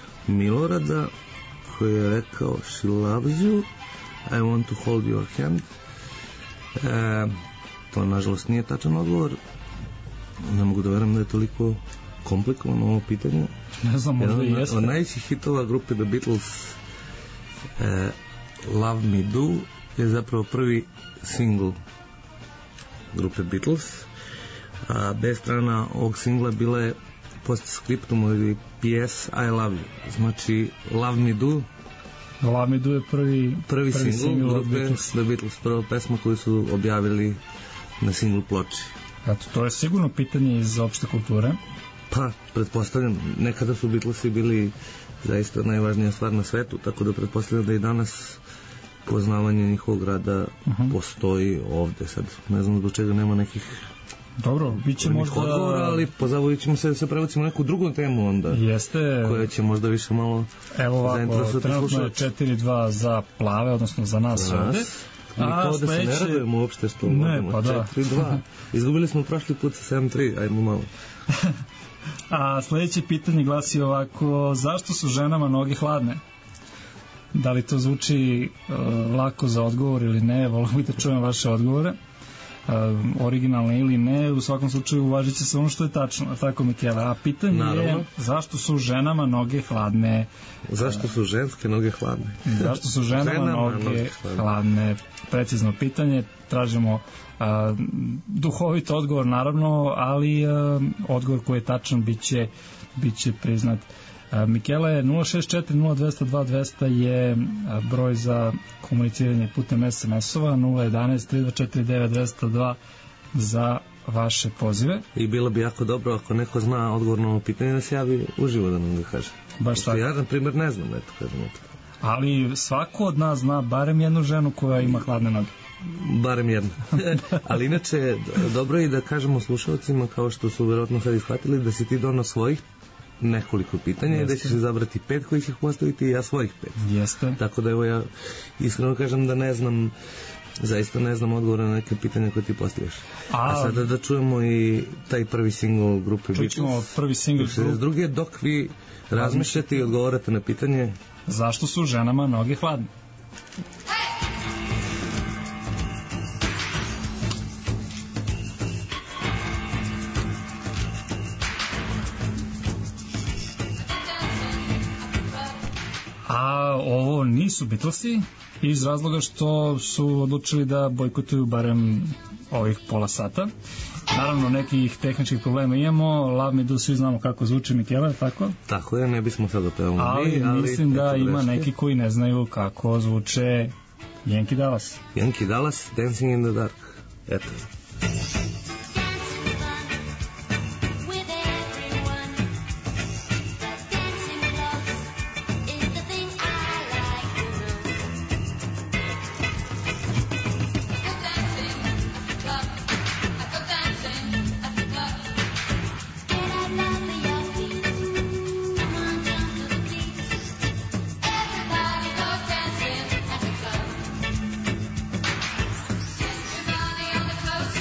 Milorada koji je rekao She loves you, I want to hold your hand. E, to nažalost nije tačan odgovor. ne mogu da verujem da je toliko komplikovano ovo pitanje. Ne znam, možda i jeste. Od najvećih hitova grupe The Beatles, eh, Love Me Do je zapravo prvi single grupe Beatles, a B strana ovog singla bila je postscriptum ili P S I Love You. Znači Love Me Do Love Me Do je prvi, prvi, prvi single, single grupe Beatles. The Beatles, prva pesma koju su objavili na single ploči. Eto, to je sigurno pitanje iz opšte kulture. Pa, pretpostavljam, nekada su Beatlesi bili zaista najvažnija stvar na svetu, tako da pretpostavljam da i danas poznavanje njihovog rada uh-huh. postoji ovde. Sad ne znam zbog čega nema nekih dobro, bit će možda odgovora, ali pozabavit ćemo se da se prebacimo neku drugu temu onda. Jeste. Koja će možda više malo evo ovako, trenutno je četiri dva za plave, odnosno za nas, za nas. ovde. Mi kao da sledeće... se ne radujemo uopšte što vodimo pa četiri dva. Izgubili smo prošli put sa sedam tri, ajmo malo. A sledeće pitanje glasi ovako, zašto su ženama noge hladne? Da li to zvuči uh, lako za odgovor ili ne, volim bih da čujem vaše odgovore, uh, originalne ili ne, u svakom slučaju uvažit će se ono što je tačno, tako Mikele, a pitanje Naravno. je zašto su ženama noge hladne? Zašto su ženske noge hladne? Zašto su ženama, ženama noge, noge hladne? hladne? Precizno pitanje, tražimo uh, duhovit odgovor naravno, ali uh, odgovor koji je tačan biće, biće priznat. Mikele, nula šest četiri nula dva nula dva dva zero zero je broj za komuniciranje putem es em es-ova, nula jedan tri dva četiri devet dva zero dva za vaše pozive. I bilo bi jako dobro ako neko zna odgovor na ovo pitanje da se javi uživo da nam ga kaže. Baš tako. Ja, na primjer, ne znam, eto, kažem eto. Ali svako od nas zna barem jednu ženu koja ima hladne noge. Barem jedno. Ali inače, dobro je i da kažemo slušalcima, kao što su verovatno sad ishvatili, da si ti donao svojih nekoliko pitanja i da ćeš izabrati pet koji će ih postaviti i ja svojih pet. Jeste. Tako da evo ja iskreno kažem da ne znam, zaista ne znam odgovore na neke pitanja koje ti postavljaš. A, A sada da čujemo i taj prvi single grupe Beatles. Čućemo prvi single grupe. Drugi je dok vi razmišljate i odgovarate na pitanje zašto su ženama noge hladne. A ovo nisu Beatlesi iz razloga što su odlučili da bojkotuju barem ovih pola sata. Naravno, nekih tehničkih problema imamo. Love Me Do, svi znamo kako zvuči Mikele, tako? Tako je, ne bismo sad opevali. Ali, ali mislim da ima neki koji ne znaju kako zvuče Yankee Dallas. Yankee Dallas, Dancing in the Dark. Eto. Close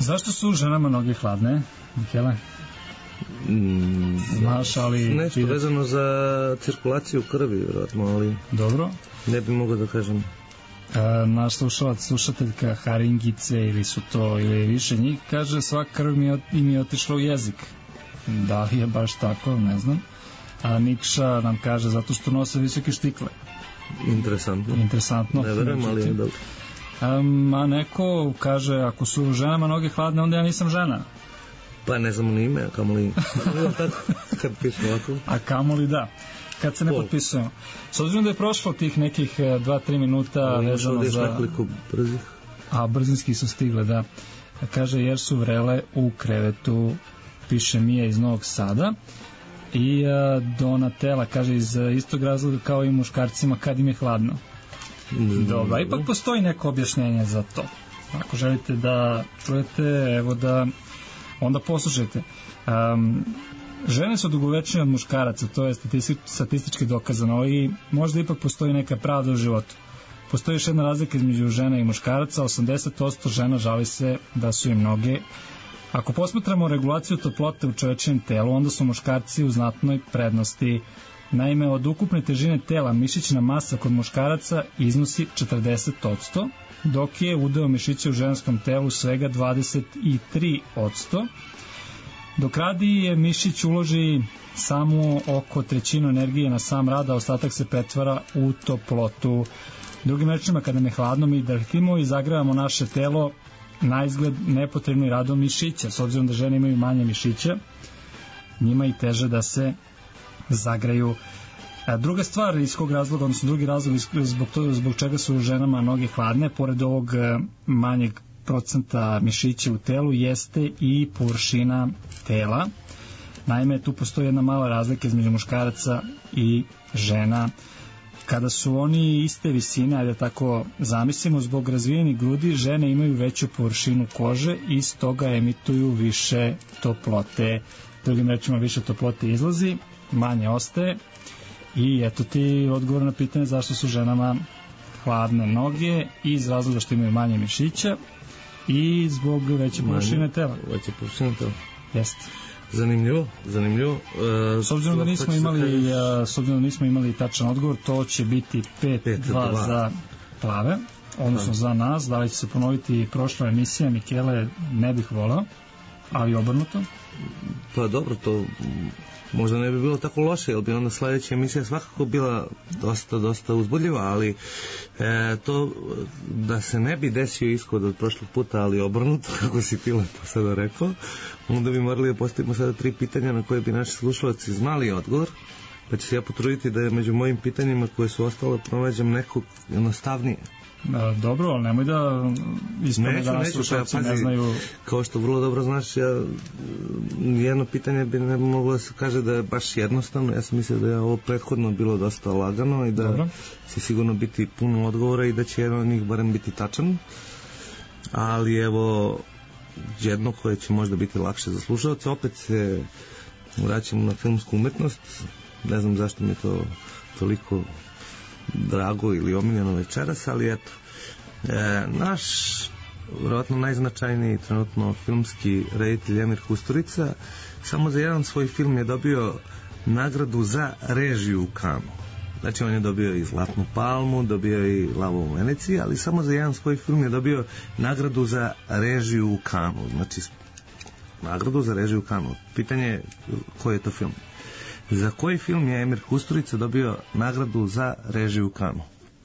Zašto su ženama noge hladne, Mikele? Mm, Znaš, ali... Nešto vezano za cirkulaciju krvi, vjerojatno, ali... Dobro. Ne bi mogao da kažem. E, naš slušalac, slušateljka Haringice ili su to ili više njih, kaže sva krv mi je, im je otišla u jezik. Da li je baš tako, ne znam. A Nikša nam kaže zato što nose visoke štikle. Interesantno. Interesantno. Ne verujem, ali je dobro. Um, a neko kaže ako su ženama noge hladne, onda ja nisam žena. Pa ne znamo ni ime, a kamoli kad pišemo ovako. A kamoli da, kad se ne Pol. potpisujemo. S obzirom da je prošlo tih nekih dva tri minuta ali vezano za... nekoliko brzih. A brzinski su stigle, da. Kaže, jer su vrele u krevetu, piše Mija iz Novog Sada. I a, Donatella kaže iz istog razloga kao i muškarcima kad im je hladno. Mm. Dobro, ipak postoji neko objašnjenje za to. Ako želite da čujete, evo da onda poslušajte. Um, žene su dugovečnije od muškaraca, to je statistički dokazano i možda ipak postoji neka pravda u životu. Postoji još jedna razlika između žena i muškaraca, osamdeset posto žena žali se da su im noge. Ako posmatramo regulaciju toplote u čovečijem telu, onda su muškarci u znatnoj prednosti. Naime, od ukupne težine tela mišićna masa kod muškaraca iznosi četrdeset posto, dok je udeo mišića u ženskom telu svega dvadeset tri posto. Dok radi je mišić uloži samo oko trećinu energije na sam rad, a ostatak se pretvara u toplotu. Drugim rečima, kada je hladno, mi drhtimo i zagrevamo naše telo na izgled nepotrebno radom mišića. S obzirom da žene imaju manje mišića, njima i teže da se zagreju. Druga stvar iz kog razloga, odnosno drugi razlog zbog, to, zbog čega su ženama noge hladne, pored ovog manjeg procenta mišića u telu, jeste i površina tela. Naime, tu postoji jedna mala razlika između muškaraca i žena. Kada su oni iste visine, ajde tako zamislimo, zbog razvijenih grudi, žene imaju veću površinu kože i stoga emituju više toplote. Drugim rečima, više toplote izlazi, manje ostaje. I eto ti odgovor na pitanje zašto su ženama hladne noge, i iz razloga što imaju manje mišića i zbog veće površine tela. Veće površine tela. Jeste. Zanimljivo, zanimljivo. E, s obzirom da nismo imali, s obzirom da nismo imali tačan odgovor, to će biti pet dva za plave, odnosno za nas. Da li će se ponoviti prošla emisija, Mikele, ne bih volao, ali obrnuto. Pa dobro, to možda ne bi bilo tako loše, jer bi onda sledeća emisija svakako bila dosta, dosta uzbudljiva, ali e, to da se ne bi desio ishod od prošlog puta, ali obrnuto, kako si ti lepo sada rekao, onda bi morali da postavimo sada tri pitanja na koje bi naši slušalci znali odgovor, pa ću se ja potruditi da je među mojim pitanjima koje su ostale pronađem nekog jednostavnije. Dobro, ali nemoj da ispane da nas slušalci ne znaju. Kao što vrlo dobro znaš, ja, jedno pitanje bi ne moglo da se kaže da je baš jednostavno. Ja sam mislio da je ovo prethodno bilo dosta lagano i da dobro. će sigurno biti puno odgovora i da će jedan od njih barem biti tačan. Ali evo jedno koje će možda biti lakše za slušalce. Opet se vraćamo na filmsku umetnost. Ne znam zašto mi je to toliko drago ili omiljeno večeras, ali eto, e, naš vjerojatno najznačajniji trenutno filmski reditelj Emir Kusturica samo za jedan svoj film je dobio nagradu za režiju u Kanu. Znači on je dobio i Zlatnu palmu, dobio i Lavu u Veneciji, ali samo za jedan svoj film je dobio nagradu za režiju u Kanu. Znači nagradu za režiju u Kanu. Pitanje je koji je to film. Za koji film je Emir Kusturica dobio nagradu za režiju u Kanu?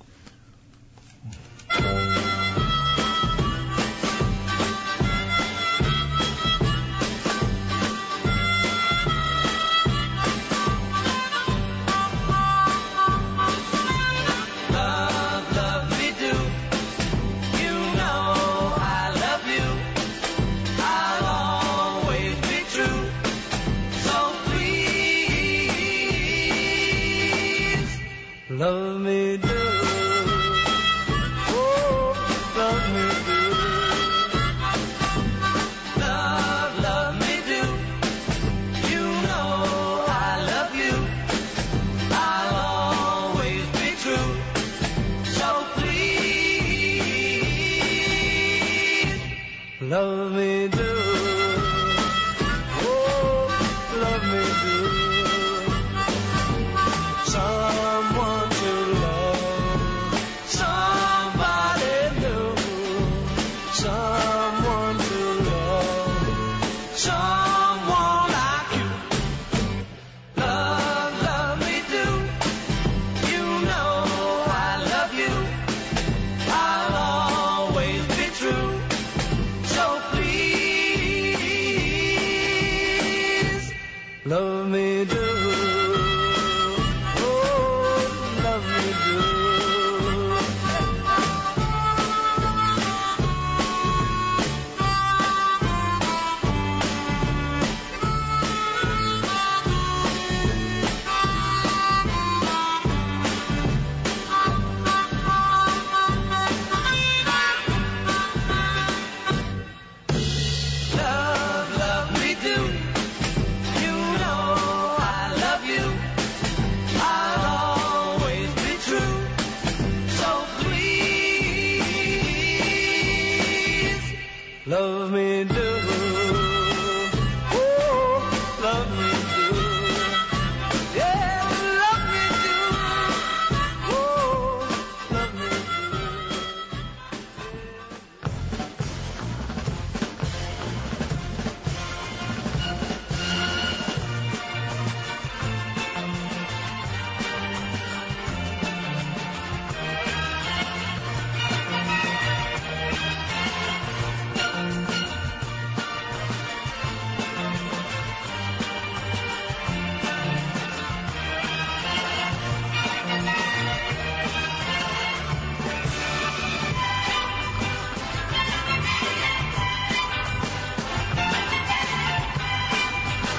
Love me do, oh, love me do. Love, love me do. You know I love you. I'll always be true. So please, love me do.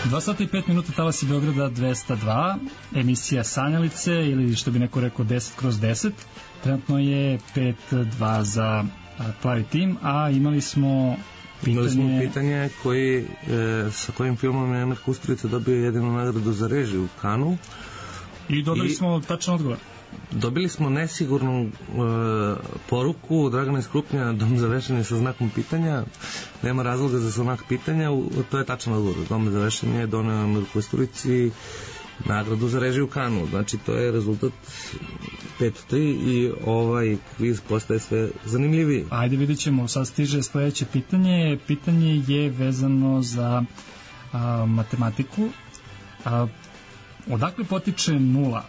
dva sata i pet minuta, talasi Beograda dvesta dva, emisija Sanjalice ili što bi neko rekao deset kroz deset. Trenutno je pet dva za Plavi tim, a imali smo pitanje... Imali smo pitanje koji, e, sa kojim filmom je Emir Kusturica dobio jedinu nagradu za režiju u Kanu. I dobili I... smo tačan odgovor. Dobili smo nesigurnu e, poruku Dragana iz Krupnja, Dom za vešanje sa znakom pitanja. Nema razloga za znak pitanja, u, to je tačan odgovor. Dom za vešanje je doneo Emir Kusturici nagradu za režiju u Kanu. Znači, to je rezultat pet tri i ovaj kviz postaje sve zanimljiviji. Ajde, vidit ćemo. Sad stiže sledeće pitanje. Pitanje je vezano za a, matematiku. A, odakle potiče nula?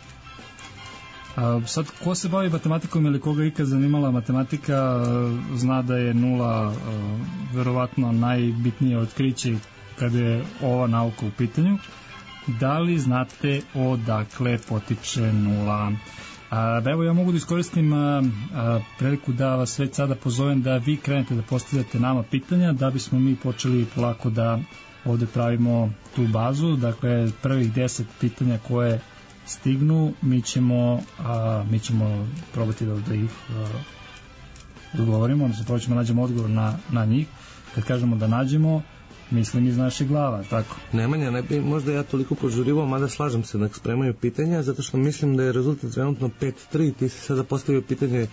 A, sad, ko se bavi matematikom ili koga ikad zanimala matematika, a, zna da je nula a, verovatno najbitnije otkriće kada je ova nauka u pitanju. Da li znate odakle potiče nula? A, evo, ja mogu da iskoristim a, a, priliku da vas već sada pozovem da vi krenete da postavljate nama pitanja, da bismo mi počeli polako da ovde pravimo tu bazu. Dakle, prvih deset pitanja koje stignu, mi ćemo, a, mi ćemo probati da, da ih a, odgovorimo, odnosno prvo ćemo nađemo odgovor na, na njih. Kad kažemo da nađemo, mislim iz naše glava, tako? Nemanja, ne bi možda ja toliko požurivao, mada slažem se da spremaju pitanja, zato što mislim da je rezultat trenutno pet tri. Ti si sada postavio pitanje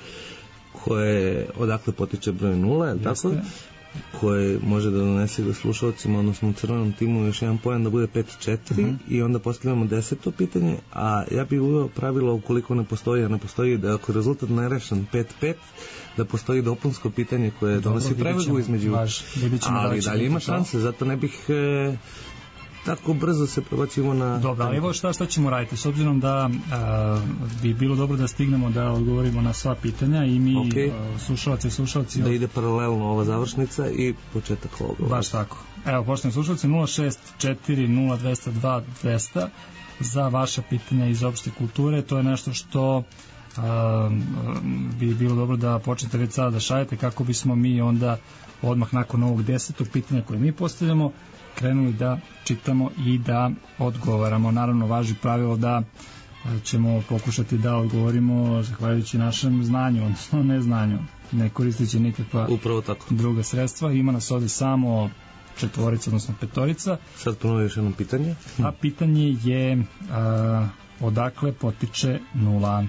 koje odakle potiče broj nula, je li tako? Koje može da donese da slušalcima, odnosno u crvenom timu još jedan poen da bude pet četiri, uh-huh. I onda postavljamo deseto pitanje, a ja bih uveo pravilo ukoliko ne postoji, a ne postoji da ako je rezultat nerešen pet pet, da postoji dopunsko pitanje koje dobro, donosi prevegu između, vaš, ali da dalje ima šanse, zato ne bih e, tako brzo se prebacimo na... Dobro, ali evo šta, šta ćemo raditi, s obzirom da a, bi bilo dobro da stignemo da odgovorimo na sva pitanja i mi okay. a, slušalci i slušalci... Da ide paralelno ova završnica i početak ovoga. Baš tako. Evo, poštovani slušalci, nula šest četiri nula dva nula dva dvesta za vaša pitanja iz opšte kulture. To je nešto što a, bi bilo dobro da počnete već sada da šaljete kako bismo mi onda odmah nakon ovog desetog pitanja koje mi postavljamo krenuli da čitamo i da odgovaramo. Naravno, važi pravilo da ćemo pokušati da odgovorimo zahvaljujući našem znanju, odnosno neznanju, ne koristeći nikakva upravo tako druga sredstva. Ima nas ovdje samo četvorica, odnosno petorica. Sad ponovim još jedno pitanje. A pitanje je a, odakle potiče nula?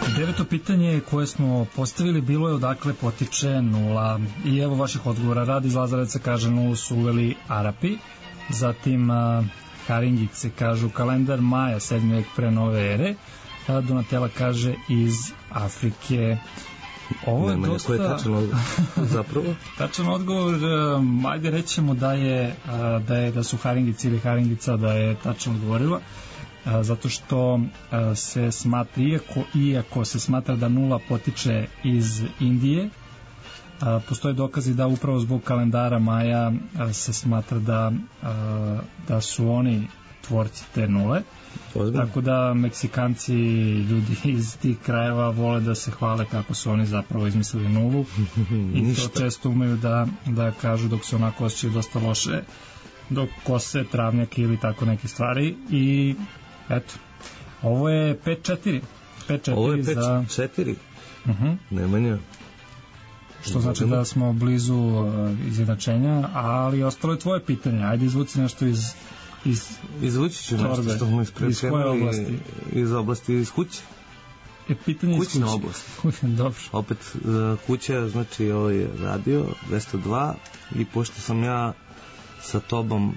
Deveto pitanje koje smo postavili bilo je odakle potiče nula. I evo vaših odgovora. Radi iz Lazarevca kaže nulu su uveli Arapi. Zatim uh, Haringice kažu kalendar Maja, sedmi vek pre nove ere. A Donatela kaže iz Afrike. Ovo je Nema, dosta... Koji je tačan odgovor? Zapravo? Tačan odgovor, um, ajde rećemo da je, uh, da je da su Haringici ili Haringica da je tačno odgovorila. A, zato što a, se smatra, iako, iako se smatra da nula potiče iz Indije, a, postoje dokazi da upravo zbog kalendara Maja a, se smatra da, a, da su oni tvorci te nule. Ozbiljno. Tako da Meksikanci, ljudi iz tih krajeva vole da se hvale kako su oni zapravo izmislili nulu i to često umeju da, da kažu dok se onako osjećaju dosta loše, dok kose travnjake ili tako neke stvari. I eto, ovo je pet četiri. pet četiri Ovo je pet četiri? Za... Uh-huh. Nemanja. Što znači da smo blizu uh, izjednačenja, ali ostalo je tvoje pitanje. Ajde izvuci nešto iz iz Izvući ću nešto što smo ispredsjedili. Iz koje oblasti? Iz oblasti iz kuće. E, pitanje Kućna iz oblast. Dobro. Opet uh, kuća, znači ovo je radio dvesta dva i pošto sam ja sa tobom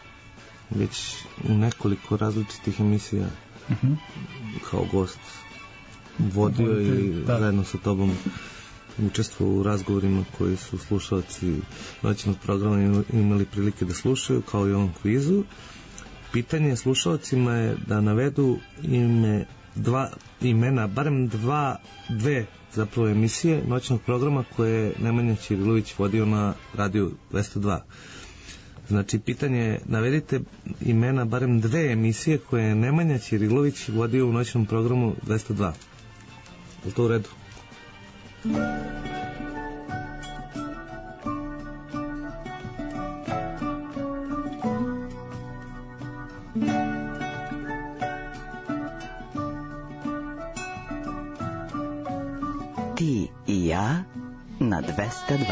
već u nekoliko različitih emisija uh-huh. kao gost vodio Vodite, i da. zajedno sa tobom učestvovao u razgovorima koji su slušalci noćnog programa imali prilike da slušaju, kao i ovom kvizu. Pitanje slušalcima je da navedu ime dva imena, barem dva, dve zapravo emisije noćnog programa koje je Nemanja Ćirilović vodio na radiju dvesta dva. Znači, pitanje je, navedite imena barem dve emisije koje je Nemanja Ćirilović vodio u noćnom programu dvesta dva. Je to u redu? Ti i ja na dvesta dva.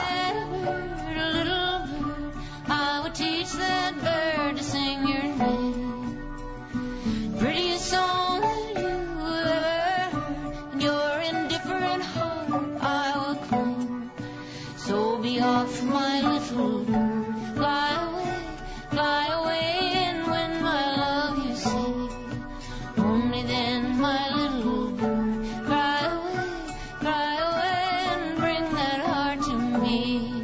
Teach that bird to sing your name. Prettiest song that you ever heard. And your indifferent heart I will claim. So be off, my little bird. Fly away, fly away. And when my love you say, only then, my little bird. Fly away, fly away. And bring that heart to me.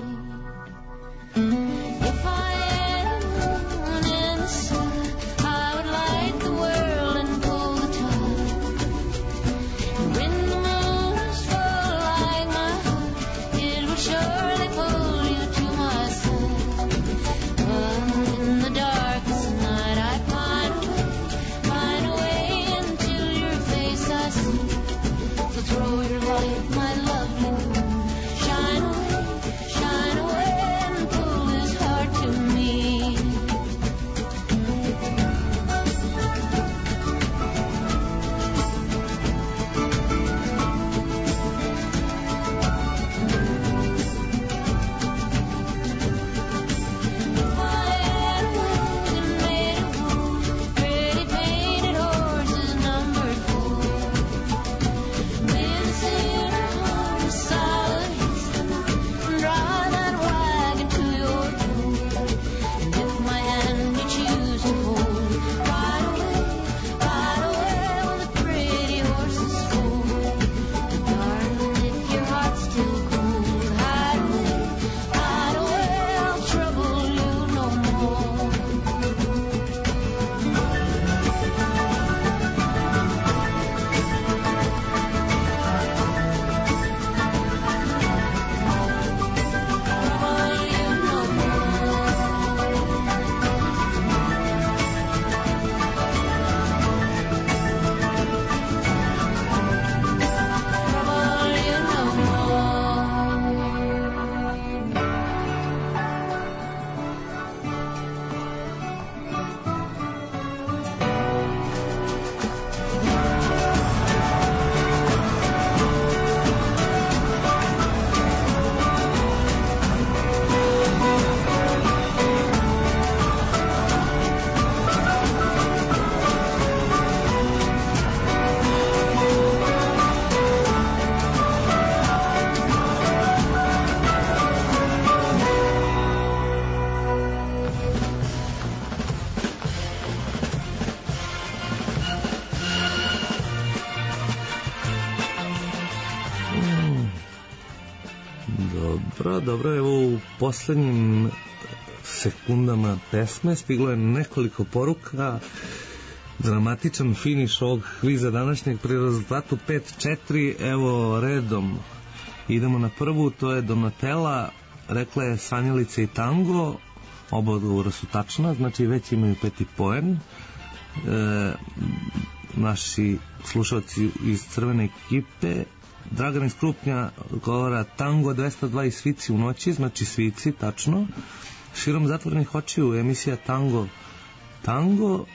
Dobro, dobro, evo u poslednjim sekundama pesme stiglo je nekoliko poruka. Dramatičan finiš ovog kviza današnjeg pri rezultatu pet četiri. Evo redom idemo na prvu, to je Donatella, rekla je Sanjalica i tango, oba odgovora su tačna, znači već imaju peti poen. E, naši slušalci iz crvene ekipe, Dragan iz Krupnja govora tango dvesta dva i svici u noći, znači svici, tačno. Širom zatvorenih očiju, emisija Tango Tango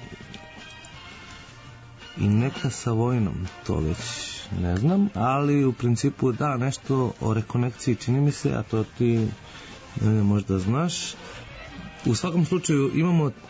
i neka sa vojnom, to već ne znam, ali u principu da, nešto o rekonekciji čini mi se, a to ti ne, možda znaš. U svakom slučaju imamo uh,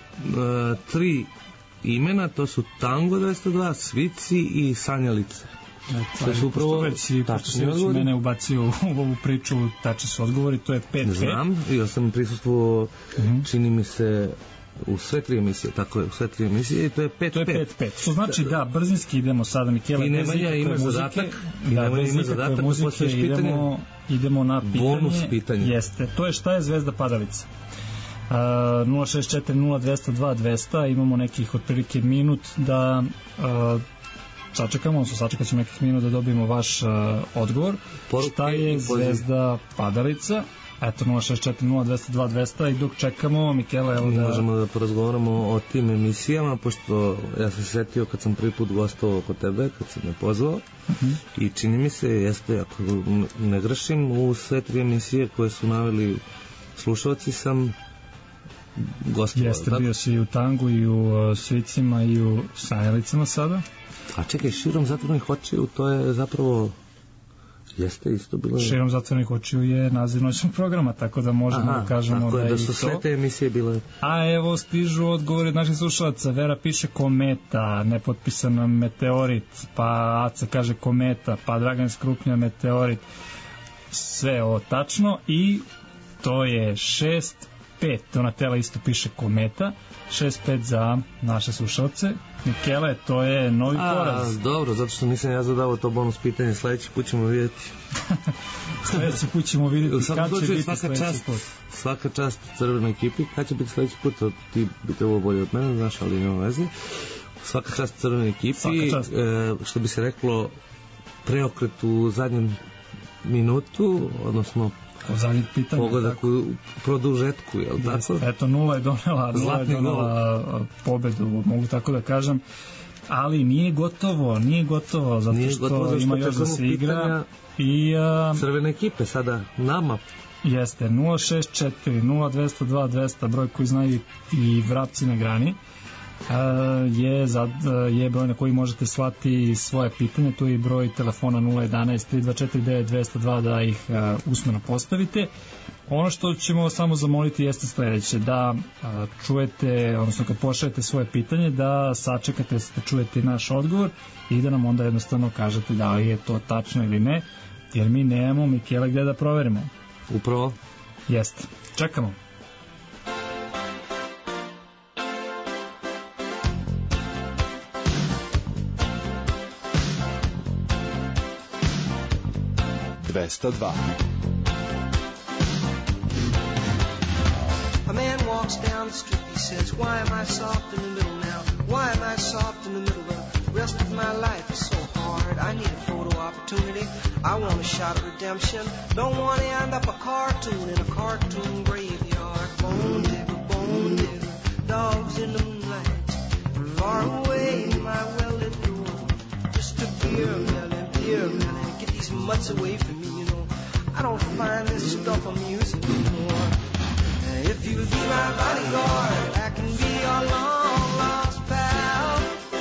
tri imena, to su Tango dvesta dva, Svici i Sanjalice. To su upravo tačni odgovori. Mene ubacio u ovu priču, tačni su odgovori, to je pet pet. Znam, ja sam prisustvovao, mm-hmm. čini mi se, u sve tri emisije, tako je, u sve tri emisije, i to je pet pet. To je pet pet. To znači da, brzinski idemo sada, Mikela. I Nemanja ima zadatak, i Nemanja ima zadatak, muzike, idemo, idemo na pitanje. Bonus pitanje. Jeste, to je šta je Zvezda Padalica. Uh, nula šest četiri nula dvesta dva dvesta, imamo nekih otprilike minut da uh, sačekamo, odnosno sačekat ćemo nekih minut da dobijemo vaš uh, odgovor. Poruke, šta je Zvezda Padalica? Eto, nula šest četiri nula dvesta dva dvesta, i dok čekamo, Mikela, evo da... Možemo da porazgovaramo o tim emisijama, pošto ja sam se setio kad sam prvi put gostovao kod tebe, kad sam me pozvao, uh-huh. i čini mi se, jeste, ako ne grešim, u sve tri emisije koje su naveli slušalci sam gostovao. Jeste, bio si i u tangu, i u uh, svicima, i u sanjalicama sada. A čekaj, širom zatvornih očiju, to je zapravo... Jeste isto bilo... Širom zatvornih očiju je naziv noćnog programa, tako da možemo Aha, da kažemo da je da i to. su sve te emisije bile... A evo stižu odgovori od naših slušalaca. Vera piše kometa, nepotpisana meteorit, pa Aca kaže kometa, pa Dragan Skrupnja meteorit. Sve ovo tačno i to je šest pet. Donatella isto piše kometa. šest pet za naše slušalce. Mikele, to je novi A, poraz. Dobro, zato što nisam ja zadao to bonus pitanje, sledeći put ćemo vidjeti. Sledeći put ćemo vidjeti kad će biti sledeći čast, put. Svaka čast crvenoj ekipi, kad će biti sledeći put, to ti bi trebalo bolje od mene, znaš, ali nema veze. Svaka čast crvenoj ekipi, e, što bi se reklo, preokret u zadnjem minutu, odnosno zadnjih pitanja. Pogodak u produžetku, je li tako? Eto, nula je donela, nula je donela pobedu, mogu tako da kažem. Ali nije gotovo, nije gotovo, zato nije što gotovo, ima još da se igra. I, a, crvene ekipe sada, nama. Jeste, nula šest četiri nula dvesta dva dvesta, broj koji znaju i vrapci na grani. Je, za, je broj na koji možete slati svoje pitanje, tu je i broj telefona nula jedan tri dva četiri devet dva zero dva da ih usmeno postavite. Ono što ćemo samo zamoliti jeste sledeće, da čujete, odnosno kad pošaljete svoje pitanje, da sačekate da čujete naš odgovor i da nam onda jednostavno kažete da li je to tačno ili ne, jer mi nemamo, Mikele, gde da proverimo. Upravo. Jeste, čekamo. dvesta dva. A man walks down the street, he says, why am I soft in the middle now? Why am I soft in the middle? The rest of my life is so hard. I need a photo opportunity. I want a shot of redemption. Don't want to end up a cartoon in a cartoon graveyard. Bone digger, bone digger, dogs in the moonlight. Far away, my well-lit door. Just a beer melon, beer melon. Get these mutts away from me, you know. I don't find this stuff amusing anymore. If you'll be my bodyguard, I can be your long-lost pal.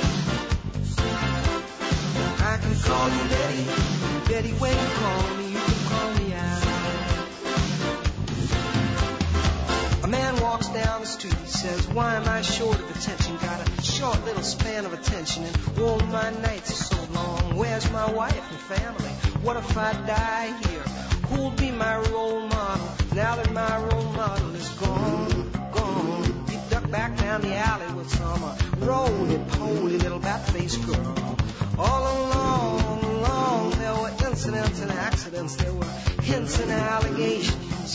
I can call you Betty, Betty, when you call me, you can call me out. A man walks down the street, he says, why am I short of attention? Got a short little span of attention, and oh, my nights are so long. Where's my wife and family? What if I die here? Who'll be my role model now that my role model is gone, gone? You duck back down the alley with some uh, roly-poly little bat-faced girl. All along, along, there were incidents and accidents. There were hints insults and allegations.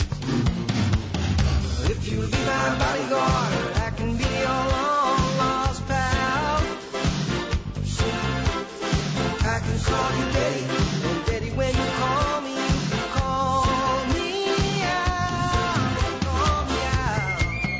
If you'll be my bodyguard, I can be your long lost pal. I can call you Daddy, and Daddy, when you call me, you can call me out, call me out.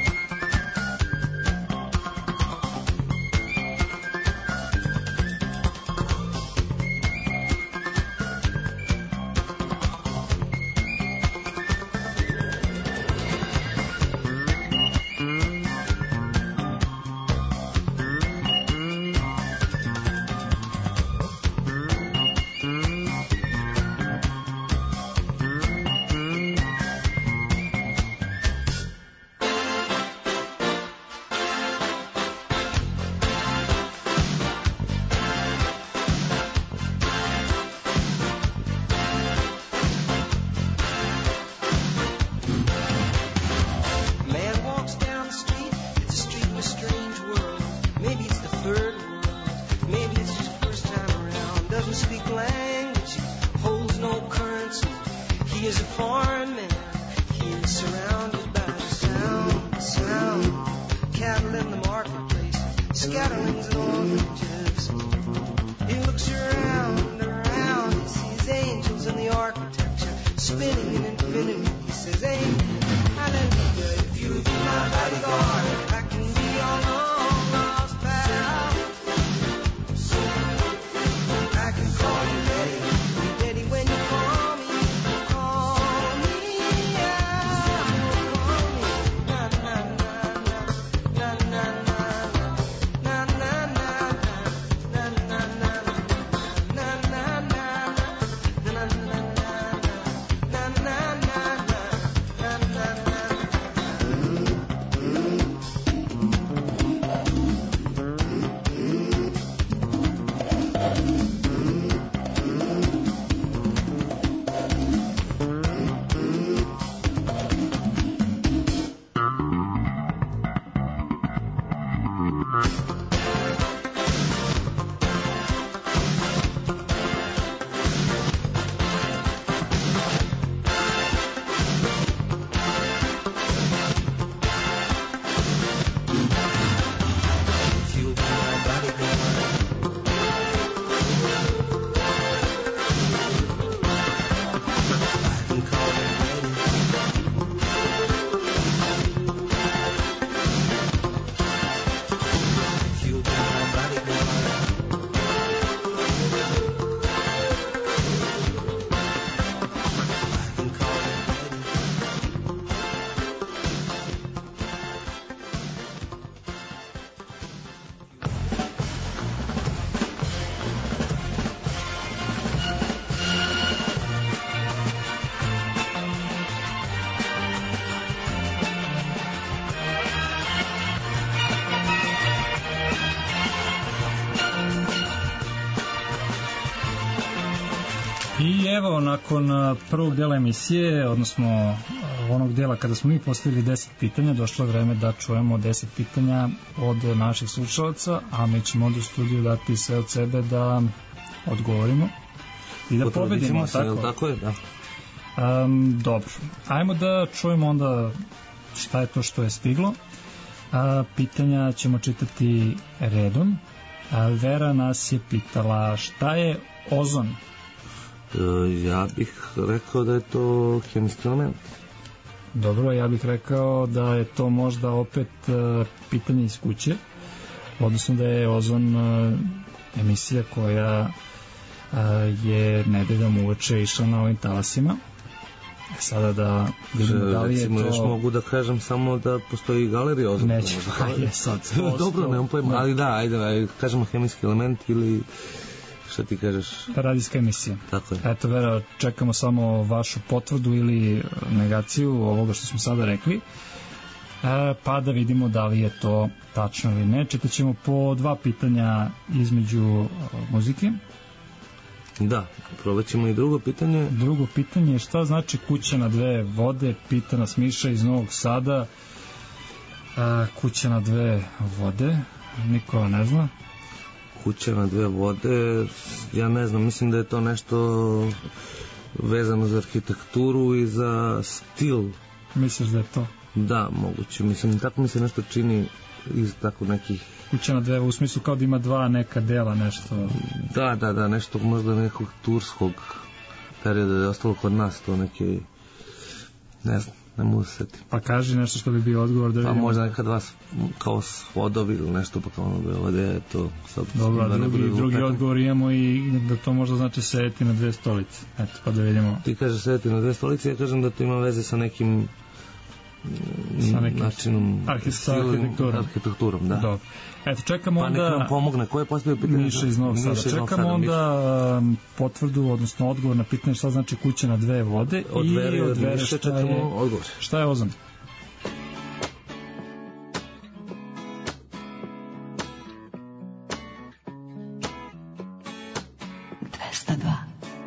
I evo, nakon prvog dela emisije, odnosno onog dela kada smo mi postavili deset pitanja, došlo je vreme da čujemo deset pitanja od naših slušalaca, a mi ćemo onda u studiju dati sve od sebe da odgovorimo i da pobedimo. Tako, tako je, da. Um, dobro, ajmo da čujemo onda šta je to što je stiglo. A, pitanja ćemo čitati redom. A, Vera nas je pitala šta je ozon? Ja bih rekao da je to hemijski element. Dobro, ja bih rekao da je to možda opet uh, pitanje iz kuće, odnosno da je ozon uh, emisija koja uh, je nedeljom uveče išla na ovim talasima. Sada da vidimo da li je recimo, to... još mogu da kažem samo da postoji galerija ozon. Neću, je sad. Dobro, nemam pojma, ali da, ajde, ajde, kažemo hemijski element ili... Šta ti kažeš? Radijska emisija. Tako je. Eto, Vera, čekamo samo vašu potvrdu ili negaciju ovoga što smo sada rekli, e, pa da vidimo da li je to tačno ili ne. Čitat ćemo po dva pitanja između muzike. Da, probat ćemo i drugo pitanje. Drugo pitanje je šta znači kuća na dve vode, pita nas Miša iz Novog Sada. E, kuća na dve vode, niko ne zna. Kuća na dve vode, ja ne znam, mislim da je to nešto vezano za arhitekturu i za stil. Misliš da je to? Da, moguće. Mislim, tako mi se nešto čini iz tako nekih... Kuća na dve, u smislu kao da ima dva neka dela, nešto... Da, da, da, nešto možda nekog turskog perioda da je ostalo kod nas, to neke... Ne znam, ne mogu se setiti. Pa kaži nešto što bi bio odgovor da pa vidimo. Možda nekad vas kao svodovi ili nešto, pa kao ono Beograd je to... Sad, dobro, a da drugi, drugi odgovor imamo i da to možda znači sedeti na dve stolice. Eto, pa da vidimo. Ti kažeš sedeti na dve stolice, ja kažem da to ima veze sa nekim sa nekim načinom arhitekturom. arhitekturom, da. Dobro. Eto, čekamo pa onda... Pa nek nam pomogne, ko je postavio pitanje? Miša iz Novog Sada. Čekamo onda um, potvrdu, odnosno odgovor na pitanje šta znači kuća na dve vode od i vere, od vere šta, šta, je, odgovor. šta je ozon. dvesta dva.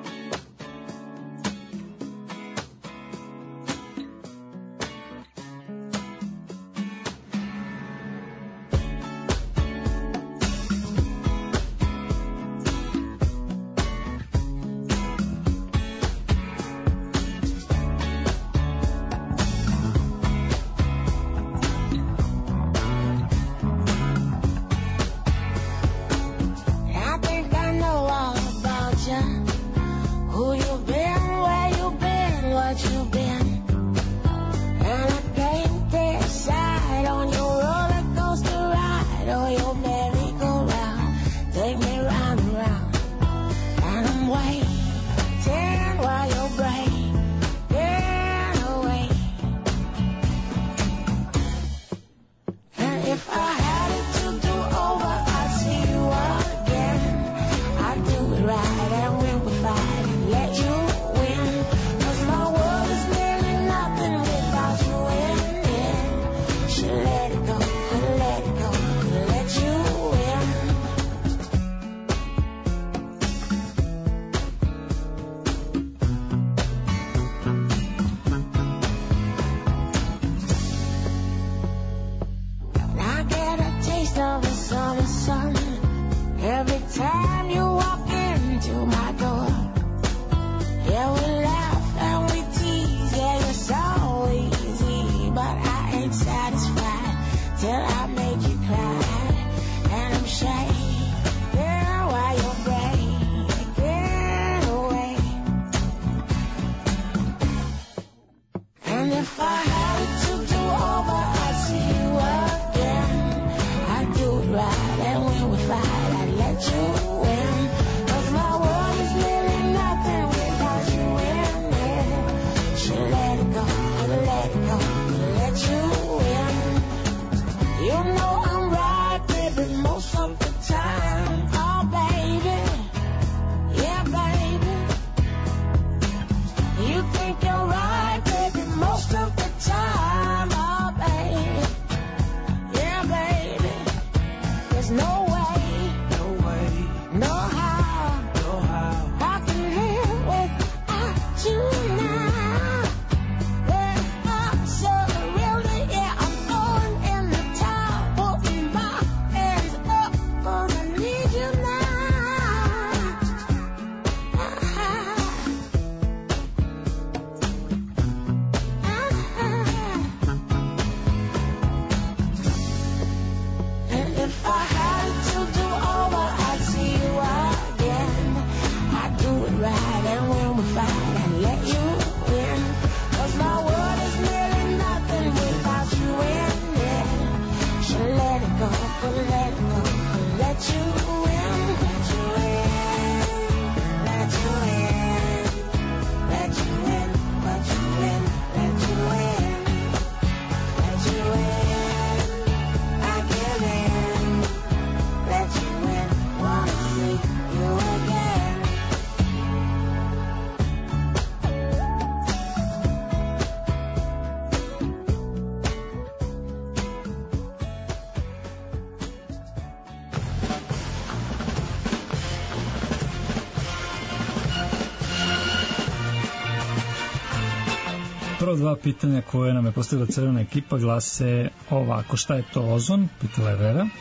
Prvo dva pitanja koje nam je postavila crvena ekipa glase ovako: šta je to ozon? Pitala je Vera.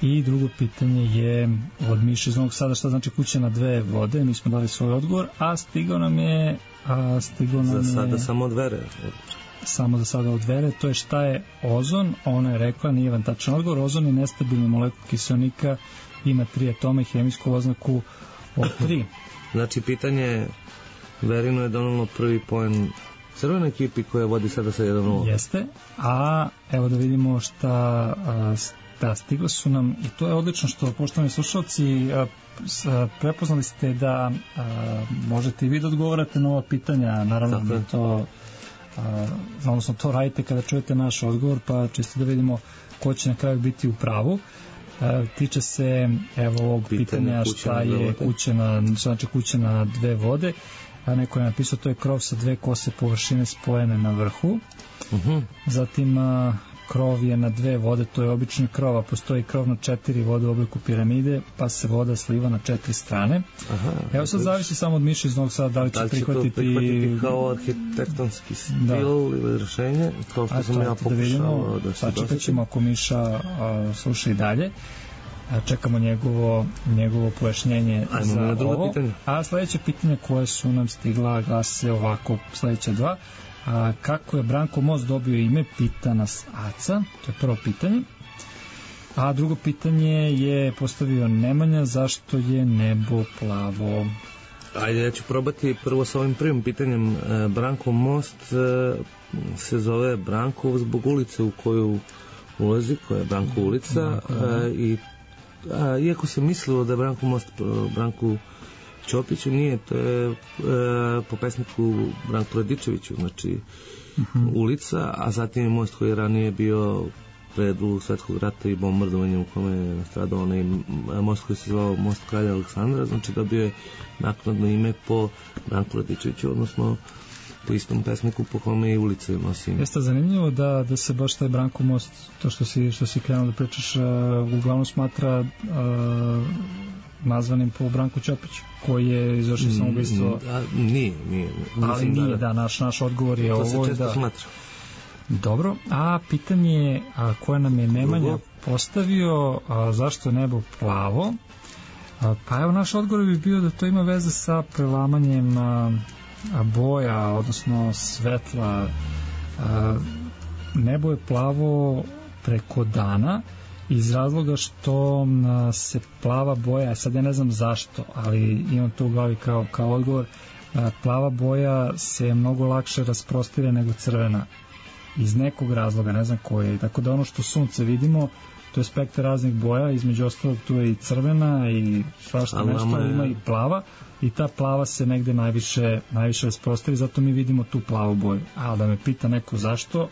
I drugo pitanje je od Miše iz Novog Sada, šta znači kuća na dve vode, mi smo dali svoj odgovor, a stigao nam je a stigao nam za sada je, samo od Vere samo za sada od Vere, to je šta je ozon. Ona je rekla, nije van tačan odgovor, ozon je nestabilni molekul kiseonika, ima tri atoma i hemijsku oznaku O tri. Znači pitanje Verino je donalo prvi poen crvenoj ekipi koja vodi sada sa jedan nula. Jeste, a evo da vidimo šta a, da, stigla su nam, i to je odlično što, poštovani slušalci, a, s, a, prepoznali ste da a, možete i vi da odgovarate na ova pitanja, naravno Tako da to a, odnosno to radite kada čujete naš odgovor, pa čisto da vidimo ko će na kraju biti u pravu. A, tiče se evo ovog pitanja, pitanja šta je kuća na, znači kuća na dve vode, a neko je napisao to je krov sa dve kose površine spojene na vrhu. Uh-huh. Zatim a, krov je na dve vode, to je obični krov, a postoji krov na četiri vode u obliku piramide, pa se voda sliva na četiri strane. Aha, evo sad zavisi samo od Miše iz Novog Sada, da li će, da li će prihvatiti... to prihvatiti kao arhitektonski stil da. ili rešenje, kao što a, sam ja pokušao da, da se došli. Čekat ćemo ako Miša a, sluša i dalje. A, čekamo njegovo, njegovo pojašnjenje Ajmo za ovo. Pitanje. A sledeće pitanje koje su nam stigla glase ovako, sledeća dva. A, kako je Branko Most dobio ime, pita nas Aca, to je prvo pitanje. A drugo pitanje je postavio Nemanja, zašto je nebo plavo? Ajde, ja ću probati prvo sa ovim prvim pitanjem. Branko Most se zove Branko zbog ulice u koju ulazi, koja je Branko ulica. Branko, da. I a, iako se mislilo da je Branko Most Branku Ćopiću, nije, to je e, po pesniku Branku Radičeviću, znači uh-huh. ulica, a zatim je most koji je ranije bio pre drugog svetskog rata i bombardovanja u kome je nastradao onaj most koji se zvao Most kralja Aleksandra, znači dobio je naknadno ime po Branku Radičeviću, odnosno po istom pesniku po kome i ulice nosi ime. Jeste zanimljivo da, da se baš taj Branko Most, to što si, što si krenuo da pričaš, uh, uglavnom smatra uh, nazvanim po Branku Ćopiću, koji je izvršio samoubistvo. Nije, nije. Ali nije, da, naš, naš odgovor je ovo. To se često da. smatra. Dobro, a pitanje a, koje nam je Nemanja Drugo. postavio, a, zašto je nebo plavo? A, pa evo, naš odgovor bi bio da to ima veze sa prelamanjem a, a boja, odnosno svetla. A, nebo je plavo preko dana, iz razloga što a, se plava boja, sad ja ne znam zašto, ali imam to u glavi kao, kao odgovor, a, plava boja se mnogo lakše rasprostire nego crvena, iz nekog razloga, ne znam koji, tako da ono što sunce vidimo, to je spektar raznih boja, između ostalog tu je i crvena i svašta nešto, je... ima i plava, i ta plava se negde najviše, najviše rasprostiri, zato mi vidimo tu plavu boju. A da me pita neko zašto,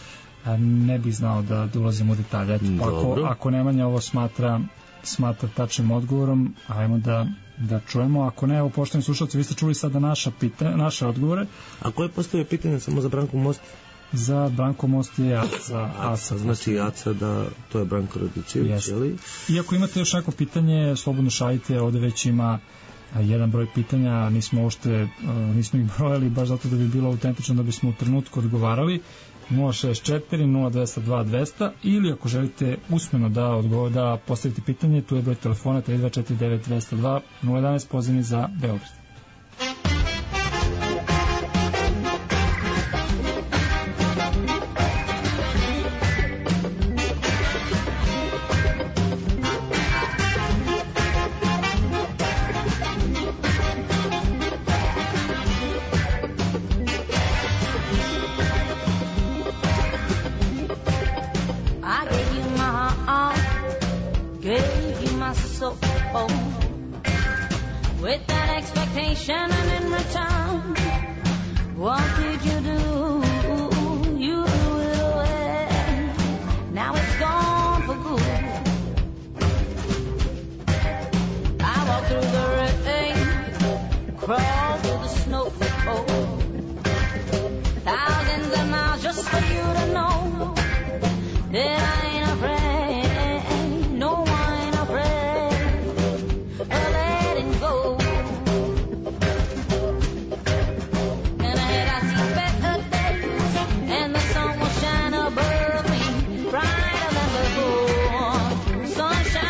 ne bih znao da, da ulazim u detalje. Eto, pa ako, ako Nemanja ovo smatra smatra tačnim odgovorom, ajmo da, da čujemo. Ako ne, evo, poštovani slušalci, vi ste čuli sada naša pitanja, naše odgovore. A ko je postavio pitanje samo za Branko Most? Za Branko Most je Aca. Aca, znači Aca, da to je Branko Radičević, jeli? I ako imate još neko pitanje, slobodno šaljite, ovde već ima jedan broj pitanja, nismo uopšte, nismo ih brojali, baš zato da bi bilo autentično, da bismo u trenutku odgovarali. nula šest četiri nula dva nula dva dva nula nula ili ako želite usmeno da odgovor, da postavite pitanje, tu je broj telefona tri dva četiri devet dva nula dva nula jedan pozivni za Beograd. With that expectation, and in return, what did you do? You threw it away. Now it's gone for good. I walk through the rain, crawl through the snow, oh, thousands of miles just for you to know that I ain't afraid. No, I ain't afraid of letting go. Sunshine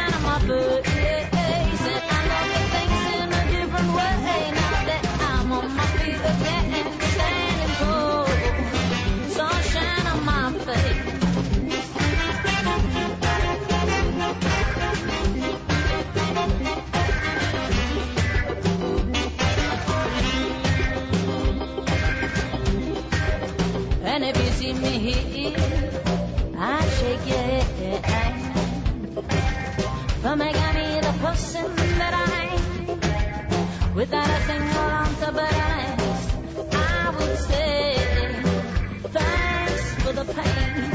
if you see me here, I shake your hand. For making me the person that I am, without a single answer but an I would say thanks for the pain.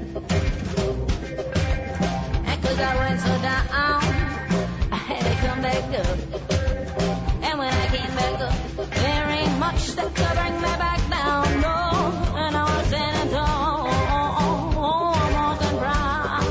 And cause I went so down, I had to come back up. And when I came back up, there ain't much that could bring me back down. No, and I was standing tall, I'm walking proud.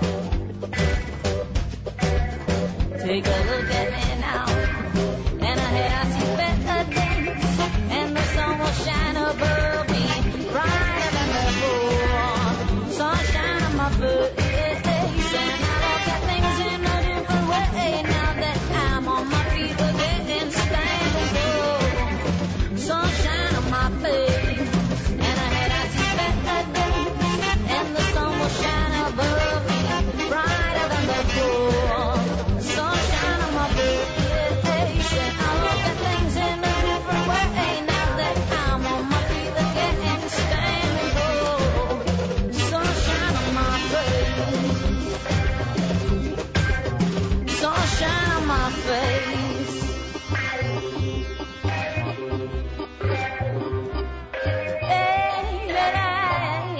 Take a look at me now, and ahead I see better days, and the sun will shine above me, brighter than before. Sunshine on my face, and I look at things in a different way now that I'm on my feet again, standing tall. Sunshine on my face, and ahead I see better days, and the sun will shine above me, brighter than before. Sunshine on my face, and I look at things in a different way now that I'm on my feet again, standing tall. Sunshine on my face, sunshine on my face. Hey, hey,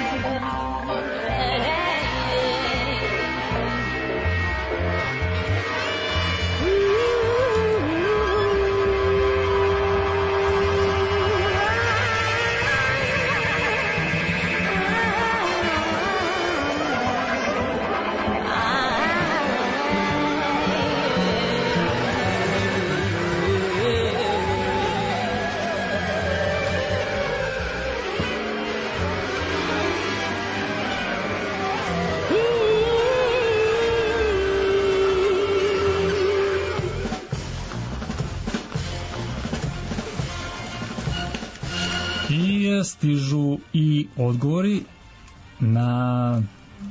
I stižu i odgovori na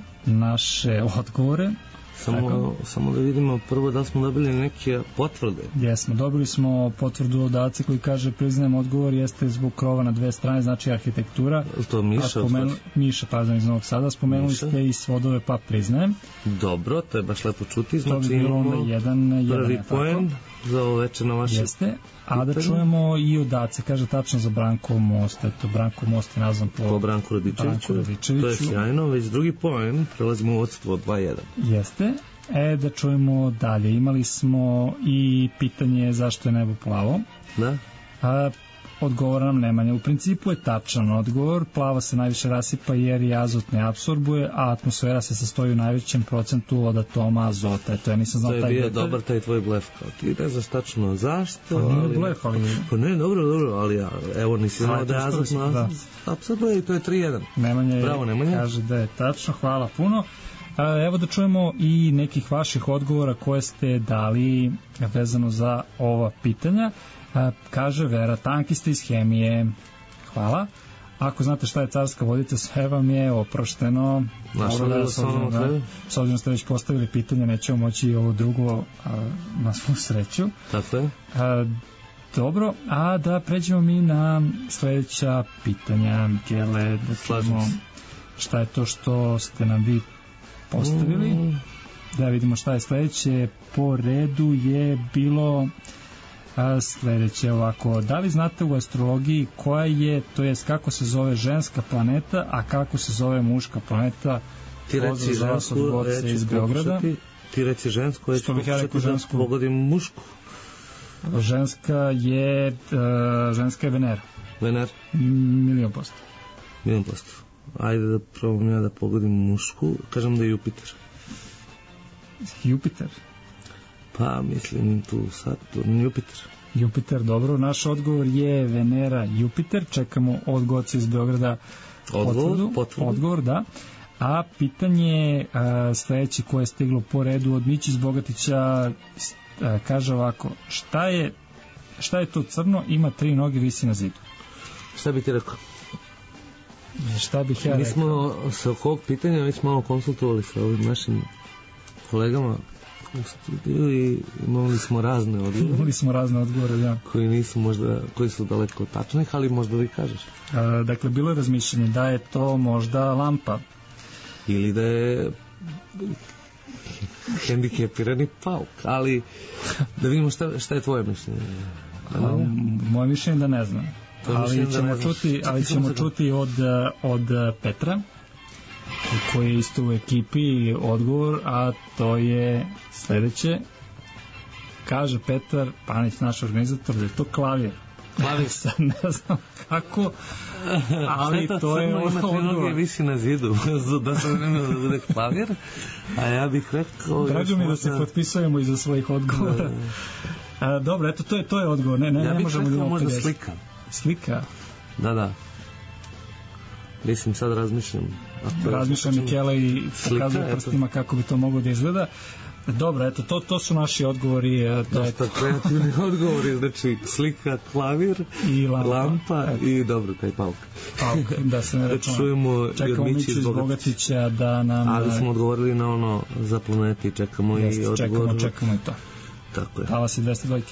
naše odgovore. Samo, samo da vidimo prvo da smo dobili neke potvrde. Jesmo, dobili smo potvrdu od Ace koji kaže priznajem odgovor jeste zbog krova na dve strane, znači arhitektura. To Miša? Spomenu, Miša, pardon, iz Novog Sada. Spomenuli Miša. Ste i svodove, pa priznajem. Dobro, to je baš lepo čuti. Znači to bi bilo onda jedan, jedan prvi poen za ovo večer na vaše. Jeste, a da čujemo i od Ace, kaže tačno za Branko Most, eto, Branko Most je nazvan po, po Branku Radičeviću. Radičeviću. To je sjajno, već drugi poen, prelazimo u vodstvo dva jedan. Jeste. E, da čujemo dalje. Imali smo i pitanje zašto je nebo plavo. Da. A, odgovor nam Nemanja. U principu je tačan odgovor. Plava se najviše rasipa jer je azot ne apsorbuje, a atmosfera se sastoji u najvećem procentu od atoma azota. Eto, ja nisam znao taj taj blef. To je bio dobar taj tvoj blef. Kao ti ne znaš tačno zašto. Pa nije ali... blef, ali... Pa ne, dobro, dobro, ali ja, evo nisi znao da je azot na apsorbuje i to je tri jedan. Nemanja Bravo, Nemanja. Kaže da je tačno. Hvala puno. Evo da čujemo i nekih vaših odgovora koje ste dali vezano za ova pitanja. Kaže Vera, tanki ste iz hemije. Hvala. Ako znate šta je carska vodica, sve vam je oprošteno. Našao da s obzirom da, s obzirom ste već postavili pitanje, nećemo moći i ovo drugo a, na svu sreću. Tako je. A, dobro, a da pređemo mi na sledeća pitanja. Mikele, da čujemo šta je to što ste nam vi postavili. Mm. Da vidimo šta je sledeće. Po redu je bilo a, sledeće ovako. Da li znate u astrologiji koja je, to jest kako se zove ženska planeta, a kako se zove muška planeta? Ti reci žensku, ja iz Beograda. Ti reci žensku, ja ću pokušati da pogodim mušku. Ženska je uh, ženska je Venera. Vener? Milion posto. Milion posto. Ajde da probam ja da pogodim mušku. Kažem da je Jupiter. Jupiter? Pa mislim tu Saturn, Jupiter. Jupiter, dobro. Naš odgovor je Venera, Jupiter. Čekamo od Goce iz Beograda odgovor, potvrdu. Odgovor, da. A pitanje a, sledeće koje je stiglo po redu od Mići iz Bogatića a, kaže ovako, šta je šta je to crno, ima tri noge, visi na zidu? Šta bi ti rekao? Šta bih ja mi rekao? Smo sa ovog pitanja mi smo malo konsultovali sa ovim našim kolegama u studiju i imali smo razne odgovore. Imali smo razne odgovore, da. Koji nisu možda, koji su daleko od tačnih, ali možda vi kažeš. A, dakle, bilo je razmišljanje da je to možda lampa. Ili da je hendikepirani pauk, ali da vidimo šta, šta je tvoje mišljenje. A, moje mišljenje da ne znam. Ali ćemo čuti, ali ćemo čuti od, od Petra, koji je isto u ekipi, odgovor, a to je sledeće. Kaže Petar Panić, naš organizator, da je to klavir. Klavir? Sad ne znam kako, ali to je ono odgovor. Noge visi na zidu, da sam nemao da bude klavir, a ja bih rekao... Drago mi da se potpisujemo iza svojih odgovora. A, dobro, eto, to je, to je odgovor. Ne, ne, ja ne bih možemo rekao da možda slika. Slika? Da, da. Mislim, sad razmišljam. Razmišljam Mikela i pokazuje prstima kako bi to moglo da izgleda. Dobro, eto, to, to su naši odgovori. Dosta kreativni odgovori, znači slika, klavir, i lampa, lampa i dobro, taj pauk. Pauk, da se ne računa. Čujemo čekamo Miću iz Bogatića da nam... Ali smo odgovorili na ono za planeti, čekamo jest, i odgovor. Čekamo, čekamo i to. Tako je. Talas je dvesta dva.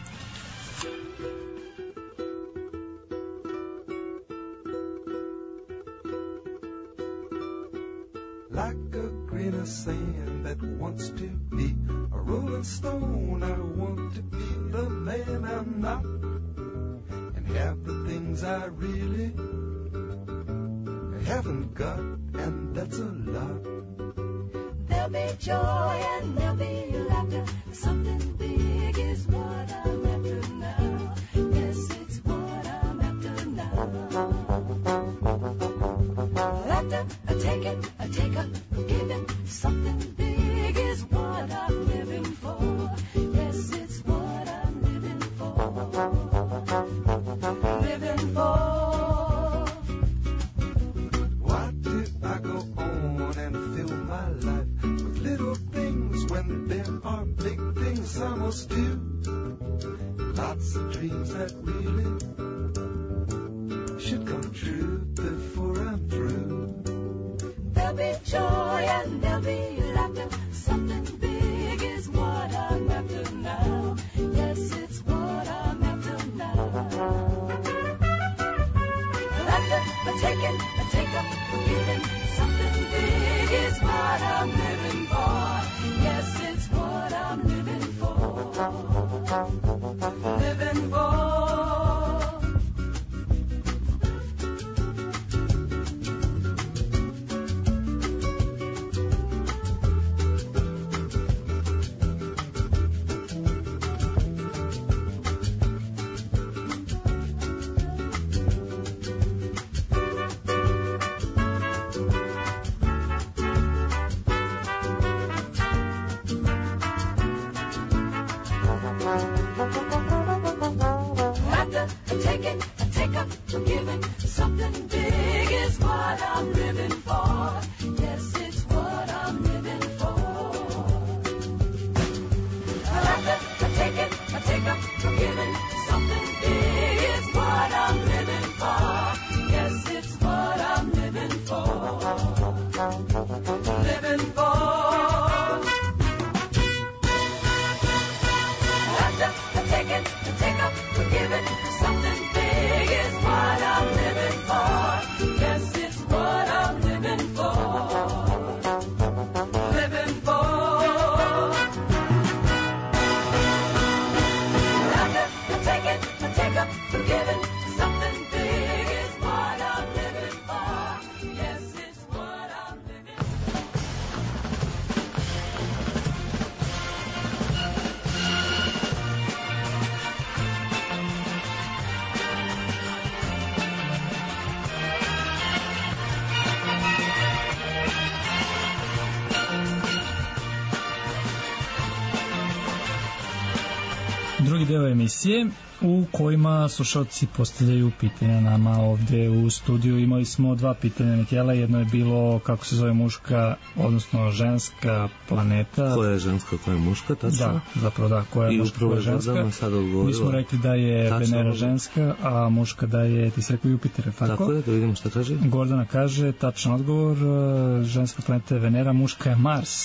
Like a grain of sand that wants to be a rolling stone, I want to be the man I'm not and have the things I really haven't got, and that's a lot. There'll be joy and there'll be laughter. Something big is what I'm after now. Yes, it's what I'm after now. After I take it, I take up, give it. Something big is what I'm living for. Yes, it's what I'm living for. Living for. Why did I go on and fill my life with little things when there are big things I must do? Lots of dreams that really should come true before I'm through. There'll be joy and there'll be laughter. Something big is what I'm after now. Yes, it's what I'm after now. After I take it, I take up giving. Something big is what I'm living for. Yes, it's what I'm living for. Living for. Drugi deo emisije u kojima slušalci postavljaju pitanja nama ovde u studiju. Imali smo dva pitanja Mikela, jedno je bilo kako se zove muška, odnosno ženska planeta. Koja je ženska, koja je muška, tačno? Da, zapravo da, koja je I muška, koja je ženska. Mi smo rekli da je tačno Venera ženska, a muška da je, ti si rekao Jupiter, tako? Tako je, da vidimo šta kaže. Gordana kaže, tačan odgovor, ženska planeta je Venera, muška je Mars.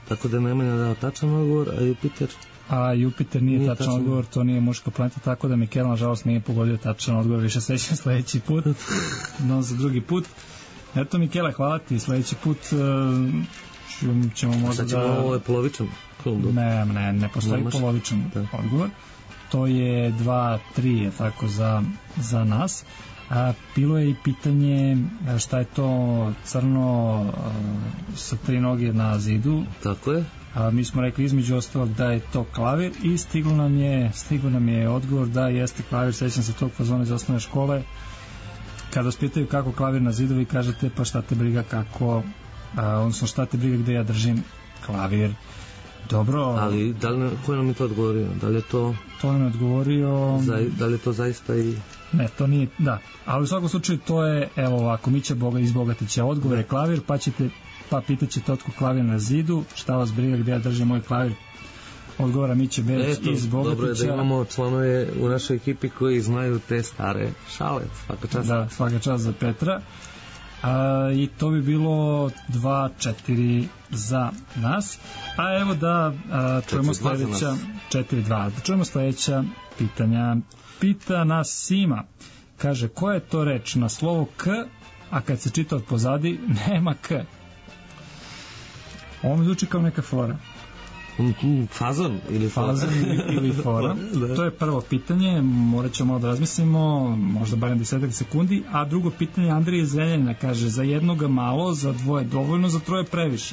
Tako da je Nemanja dao tačan odgovor, a Jupiter... A Jupiter nije, nije tačan, tačan odgovor, to nije muška planeta, tako da Mikel, nažalost, nije pogodio tačan odgovor, više sećam sledeći put, no za drugi put. Eto, Mikele, hvala ti, sledeći put uh, ćemo možda da... Sad ćemo ovo je polovičan? Ne, ne, ne postoji Nemaš? polovičan da. odgovor. To je dva tri, je tako, za, za nas. A, bilo je i pitanje šta je to crno a, sa tri noge na zidu. Tako je. A, mi smo rekli između ostalog da je to klavir i stiglo nam je, stiglo nam je odgovor da jeste klavir. Sećam se tog fazona iz osnovne škole. Kada vas pitaju kako klavir na zidu, vi kažete pa šta te briga kako, a, odnosno šta te briga gde ja držim klavir. Dobro. Ali da li, ko je nam je to odgovorio? Da li je to... To nam je odgovorio... Za, da li je to zaista i... Ne, to nije, da. Ali u svakom slučaju to je, evo ovako, Mića Boga iz Bogatića. Odgovor je klavir, pa ćete, pa pitaćete otko klavir na zidu, šta vas briga gde ja držim moj klavir. Odgovora Miće Belić iz Bogatića. Dobro je da imamo članove u našoj ekipi koji znaju te stare šale. Svaka čast. Da, svaka čast za Petra. A, i to bi bilo dva četiri za nas. A evo da a, čujemo sledeća četiri dva. Da čujemo sledeća pitanja. Pita nas Sima. Kaže, koja je to reč na slovo K, a kad se čita od pozadi nema K? Ovo mi zvuči kao neka fora. Fazon ili fora? Fazon ili, ili fora. Da. To je prvo pitanje, morat ćemo malo da razmislimo, možda barem desetak sekundi. A drugo pitanje, Andrija iz Zrenjanina kaže, za jednoga malo, za dvoje dovoljno, za troje previše.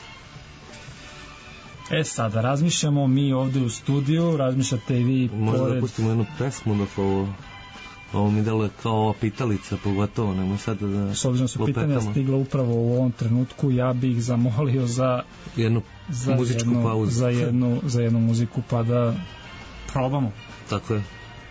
E sada, razmišljamo mi ovde u studiju, razmišljate i vi možda pored... da pustimo jednu pesmu dok ovo... Ovo mi delo je kao pitalica, pogotovo, nemoj sad da... S obzirom su pitanja stigla upravo u ovom trenutku, ja bih zamolio za... Jednu za muzičku jednu, pauzu. Za jednu, za jednu muziku, pa da probamo. Tako je.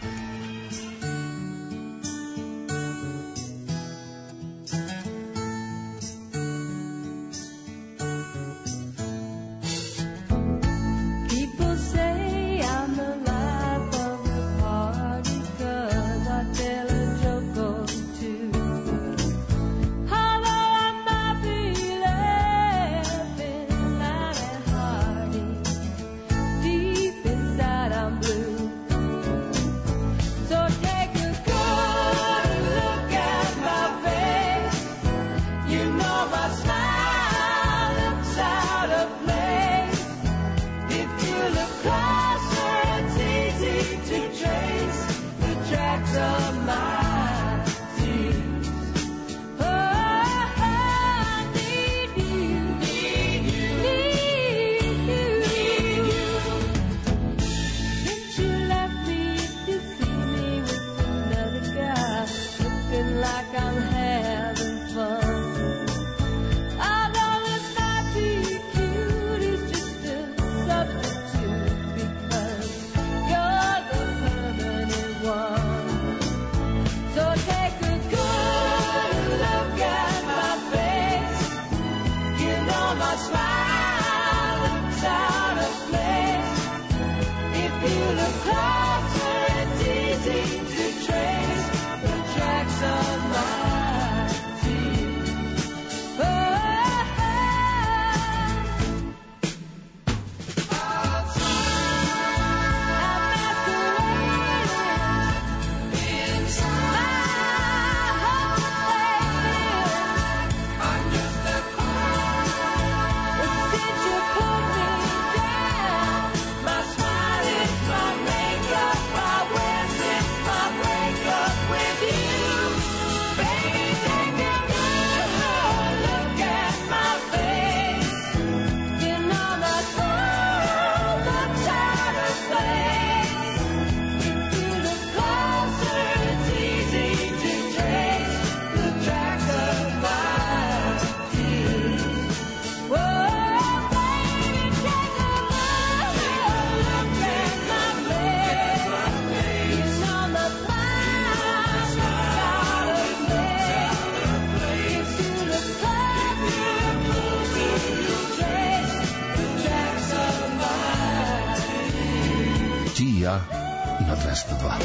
Na dvesta dva.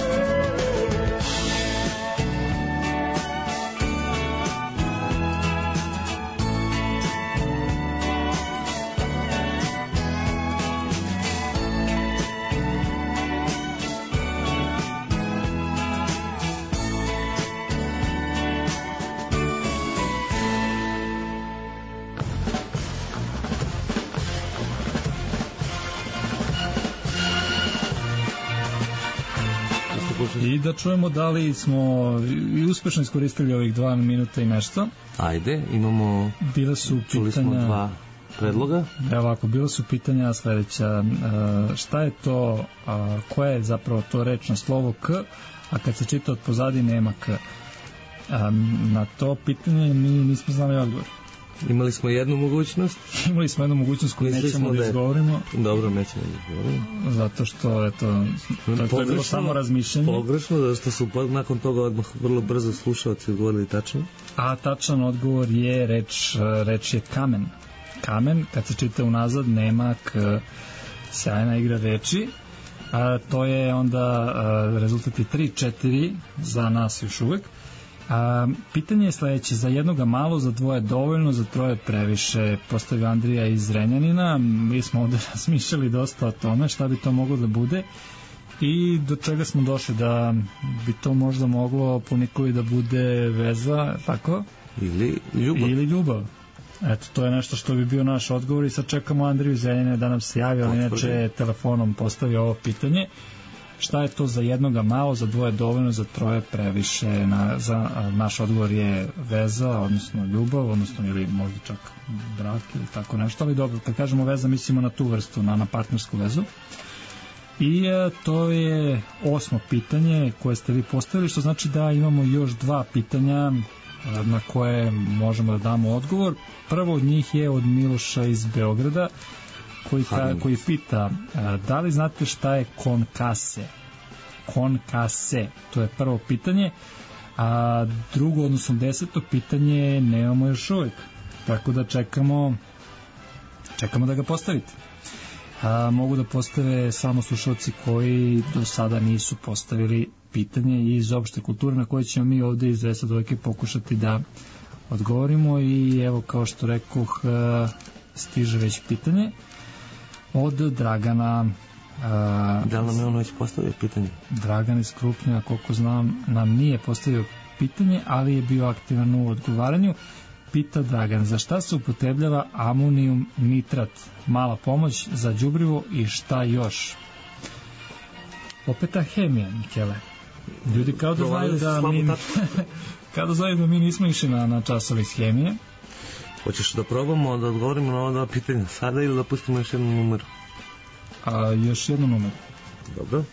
I da čujemo da li smo i uspešno iskoristili ovih dva minuta i nešto. Ajde, imamo... Bila su pitanja... Čuli smo dva predloga. Evo ovako, bila su pitanja sledeća. Šta je to, koja je zapravo to reč na slovo K, a kad se čita od pozadi nema K? Na to pitanje mi nismo znali odgovor. Imali smo jednu mogućnost. Imali smo jednu mogućnost koju nećemo da izgovorimo. Dobro, nećemo da izgovorimo. Zato što, eto, to, to je bilo samo razmišljanje. Pogrešno, zato što su nakon toga odmah vrlo brzo slušalci odgovorili tačno. A tačan odgovor je, reč, reč je kamen. Kamen, kad se čita unazad, nema K. Sjajna igra reči. A, to je onda a, rezultat je tri četiri za nas još uvek. A, pitanje je sledeće, za jednoga malo, za dvoje dovoljno, za troje previše, postavio Andrija iz Renjanina. Mi smo ovde razmišljali dosta o tome šta bi to moglo da bude i do čega smo došli, da bi to možda moglo po Nikoli da bude veza, tako? Ili ljubav. Ili ljubav. Eto, to je nešto što bi bio naš odgovor i sad čekamo Andriju iz Renjanina da nam se javi, ali inače telefonom postavio ovo pitanje. Šta je to za jednoga malo, za dvoje dovoljno, za troje previše? Na, za, naš odgovor je veza, odnosno ljubav, odnosno ili možda čak brak ili tako nešto, ali dobro, kad kažemo veza mislimo na tu vrstu, na, na partnersku vezu. I e, to je osmo pitanje koje ste vi postavili, što znači da imamo još dva pitanja na koje možemo da damo odgovor. Prvo od njih je od Miloša iz Beograda, koji, ka, koji pita da li znate šta je konkase? Konkase, to je prvo pitanje, a drugo, odnosno deseto pitanje nemamo još uvek, tako da čekamo čekamo da ga postavite. A, mogu da postave samo slušalci koji do sada nisu postavili pitanje iz opšte kulture na koje ćemo mi ovde iz dvesta dvojke pokušati da odgovorimo. I evo, kao što rekoh, stiže već pitanje od Dragana. Da li nam je ono već postavio pitanje? Dragan iz Krupnja, koliko znam, nam nije postavio pitanje, ali je bio aktivan u odgovaranju. Pita Dragan, za šta se upotrebljava amonijum nitrat? Mala pomoć za đubrivo i šta još? Opet ta hemija, Mikele. Ljudi kao da znaju da mi kao da znaju da mi nismo išli na, na časove iz hemije. Hoćeš da probamo da odgovorimo na ova dva pitanja sada ili da pustimo još jednu numeru? A, još jednu numeru. Dobro.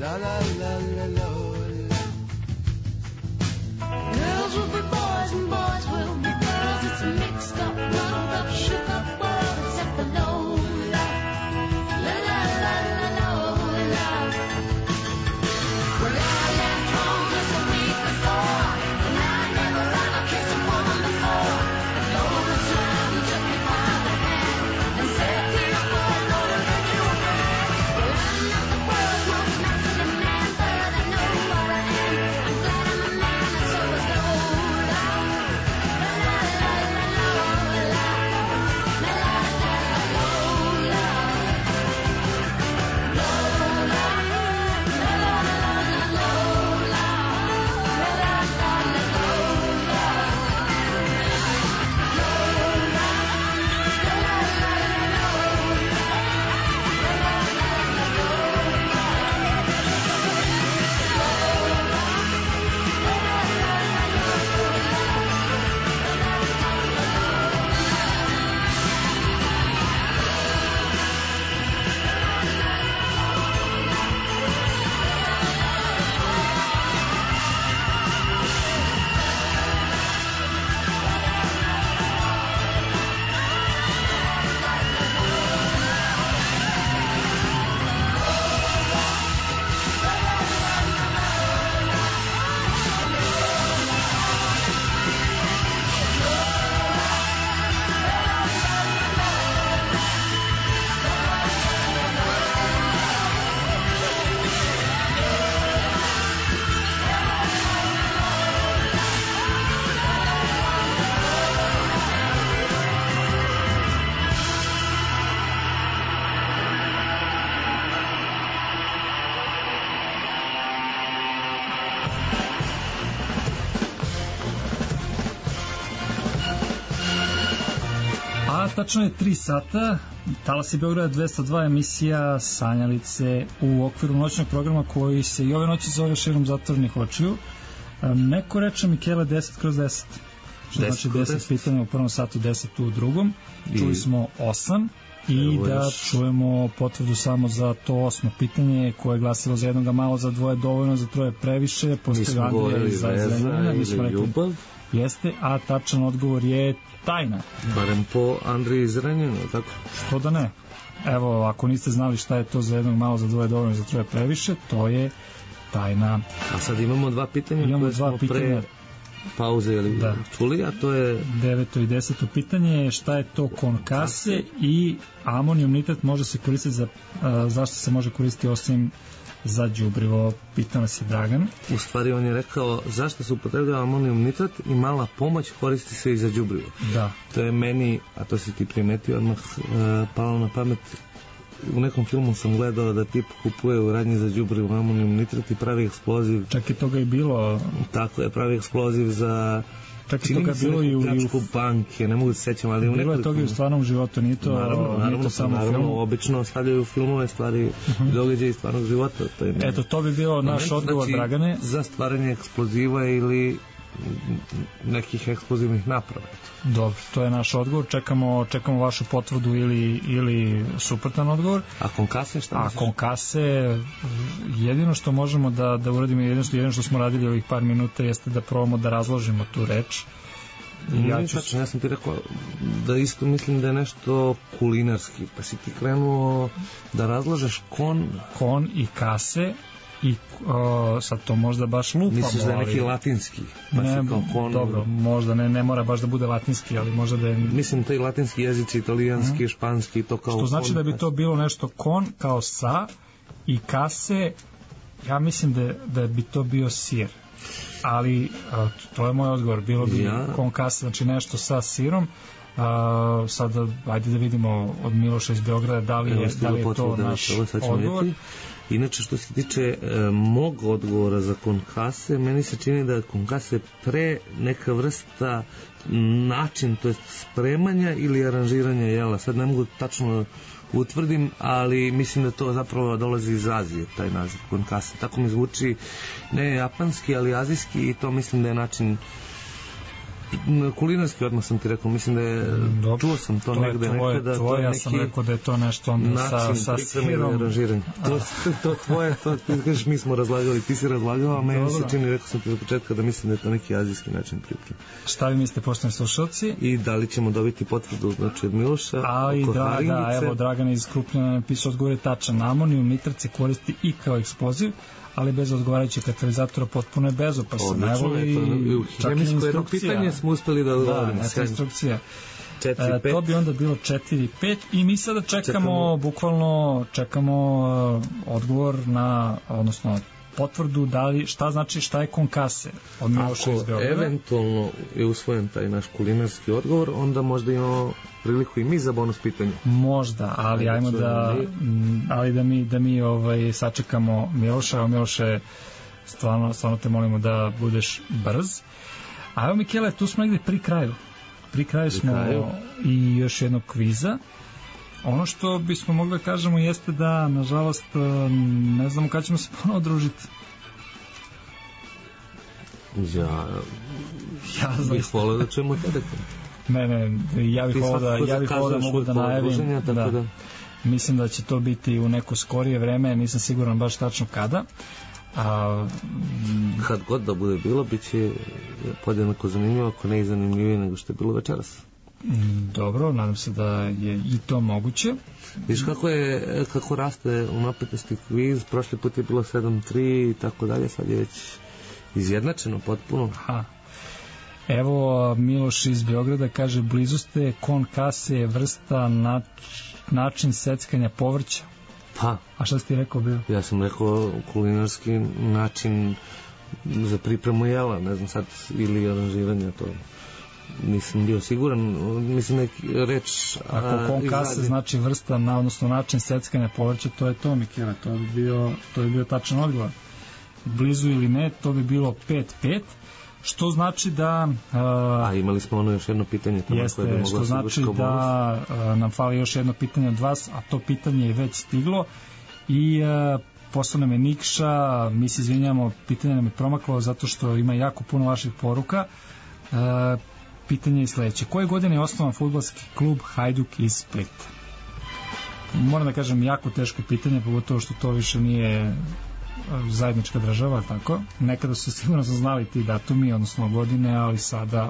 La la la la la la. Girls will be boys and boys will be girls. It's a mixed up, muddled up, shook up world except for Lola. La la la la Lola. Well, I left home just a week before, and I never ever kissed a woman before. And Lola smiled and took me by the hand and said, "Dear boy, I'm gonna make you a man." Well, I'm not the world's most masculine man, but I know what I am. I'm glad I'm a man, and so is Lola. La la la la Lola. La la la la Lola. Lola. La la la la Lola. La la la la Lola. A tačno je tri sata, Talasi Beograda dvesta dva, emisija Sanjalice u okviru noćnog programa koji se i ove noći zove Širom zatvorenih očiju. Um, neko reče Mikele deset kroz deset, što znači deset pitanja u prvom satu, deset u drugom. I... Čuli smo osam i Evo da još... čujemo potvrdu samo za to osmo pitanje koje je glasilo za jednoga malo, za dvoje dovoljno, za troje previše. Postoji Andrija iz Zrenjanina, mi smo rekli jeste, a tačan odgovor je tajna. Barem po Andriji iz Zrenjanina, tako? Što da ne? Evo, ako niste znali šta je to za jednog malo, za dvoje dovoljno, za troje previše, to je tajna. A sad imamo dva pitanja imamo koje dva smo pitanja. pre pauze ili da. čuli, a to je... Deveto i deseto pitanje je šta je to konkase i amonijum nitrat može se koristiti za, a, zašto se može koristiti osim za đubrivo, pita nas je Dragan. U stvari on je rekao zašto se upotrebljava amonijum nitrat i mala pomoć koristi se i za đubrivo. Da. To je meni, a to si ti primetio odmah, uh, palo na pamet. U nekom filmu sam gledao da tip kupuje u radnji za đubrivo amonijum nitrat i pravi eksploziv. Čak i toga je bilo. Tako je, pravi eksploziv za... Čak i toga je bilo i u pljačku banke, ne mogu se sećam, ali u bilo je toga i u stvarnom životu, nije to, naravno, naravno, nije to samo naravno, film. Obično stavljaju filmove, stvari uh-huh. događaje iz stvarnog života. To je Eto, to bi bio naš odgovor, znači, Dragane. Za stvaranje eksploziva ili nekih eksplozivnih naprava. Dobro, to je naš odgovor. Čekamo, čekamo vašu potvrdu ili, ili suprotan odgovor. A konkase šta misliš? A konkase, jedino što možemo da, da uradimo, jedino što, jedino što smo radili ovih par minuta jeste da probamo da razložimo tu reč. Ja, ću... tačno, ja sam ti rekao da isto mislim da je nešto kulinarski, pa si ti krenuo da razložeš kon... Kon i kase i o, sad to možda baš lupamo. Misliš da je neki latinski? Pa ne, kon... dobro, možda ne, ne mora baš da bude latinski, ali možda da je... Mislim, taj latinski jezici, italijanski, mm. španski, to kao... Što znači kon... da bi to bilo nešto kon kao sa i kase, ja mislim da, da bi to bio sir. Ali a, to je moj odgovor, bilo bi ja. kon kase, znači nešto sa sirom. A, sada, ajde da vidimo od Miloša iz Beograda da li je, da li je to da, naš odgovor. Vidjeti. Inače, što se tiče e, mog odgovora za konkase, meni se čini da je konkase pre neka vrsta način, to je spremanja ili aranžiranja jela. Sad ne mogu tačno utvrdim, ali mislim da to zapravo dolazi iz Azije, taj naziv konkase. Tako mi zvuči ne japanski, ali azijski i to mislim da je način kulinarski odmah sam ti rekao, mislim da je, Dobro, čuo sam to, to negde tvoje, nekada. Tvoje, to je ja neki sam rekao da je to nešto onda sa, sa sirom. To, to tvoje, to ti kažeš, mi smo razlagali, ti si razlagao, a meni se čini, rekao sam ti za početka da mislim da je to neki azijski način pripreme. Šta vi mislite, poštovani slušalci? I da li ćemo dobiti potvrdu, znači, od Miloša? A i da, da, evo, Dragan iz Krupnjana napisao, odgovor je tačan. Amonijum nitrat se koristi i kao eksploziv, ali bez odgovarajućeg katalizatora potpuno je bezopasan. Evo i čak i instrukcija. Jedno pitanje smo uspeli da odgovorimo. Da, eto instrukcija. četiri, e, to bi onda bilo četiri pet i mi sada čekamo, čekamo. bukvalno čekamo uh, odgovor na, odnosno potvrdu da li, šta znači šta je konkase od Miloša iz Beograda. Ako eventualno je usvojen taj naš kulinarski odgovor, onda možda imamo priliku i mi za bonus pitanje. Možda, ali ajmo da ali da mi, da mi ovaj, sačekamo Miloša. Evo Miloše, stvarno, stvarno te molimo da budeš brz. A evo Mikele, tu smo negde pri kraju. Pri kraju smo pri kraju. I još jednog kviza. Ono što bismo mogli da kažemo jeste da, nažalost, ne znamo kada ćemo se ponovo družiti. Ja, ja bih volio da čujemo Telekom. Ne, ne, ja bih volio da, ja bih volio da mogu da najavim. Da, da. Mislim da će to biti u neko skorije vreme, nisam siguran baš tačno kada. A, kad god da bude bilo, bit će podjednako zanimljivo, ako ne i zanimljivije nego što je bilo večeras. Dobro, nadam se da je i to moguće. Viš kako je, kako raste u napetosti kviz, prošli put je bilo sedam tri i tako dalje, sad je već izjednačeno potpuno. Aha. Evo Miloš iz Beograda kaže, blizu ste, konkase je vrsta nač, način seckanja povrća. Pa. A šta si ti rekao bio? Ja sam rekao kulinarski način za pripremu jela, ne znam sad, ili aranžiranja, to nisam bio siguran, mislim neki reč. Ako konkase znači vrsta, na, odnosno način seckanja povrća, to je to, Mikela, to bi bio, to bi bio tačan odgovor. Blizu ili ne, to bi bilo pet pet, što znači da... Uh, a imali smo ono još jedno pitanje. Jeste, koje bi što znači da uh, nam fali još jedno pitanje od vas, a to pitanje je već stiglo i uh, poslao nam je Nikša, mi se izvinjamo, pitanje nam je promaklo zato što ima jako puno vaših poruka. Uh, pitanje je sledeće. Koje godine je osnovan fudbalski klub Hajduk iz Splita? Moram da kažem, jako teško pitanje, pogotovo što to više nije zajednička država, tako? Nekada su sigurno znali ti datumi, odnosno godine, ali sada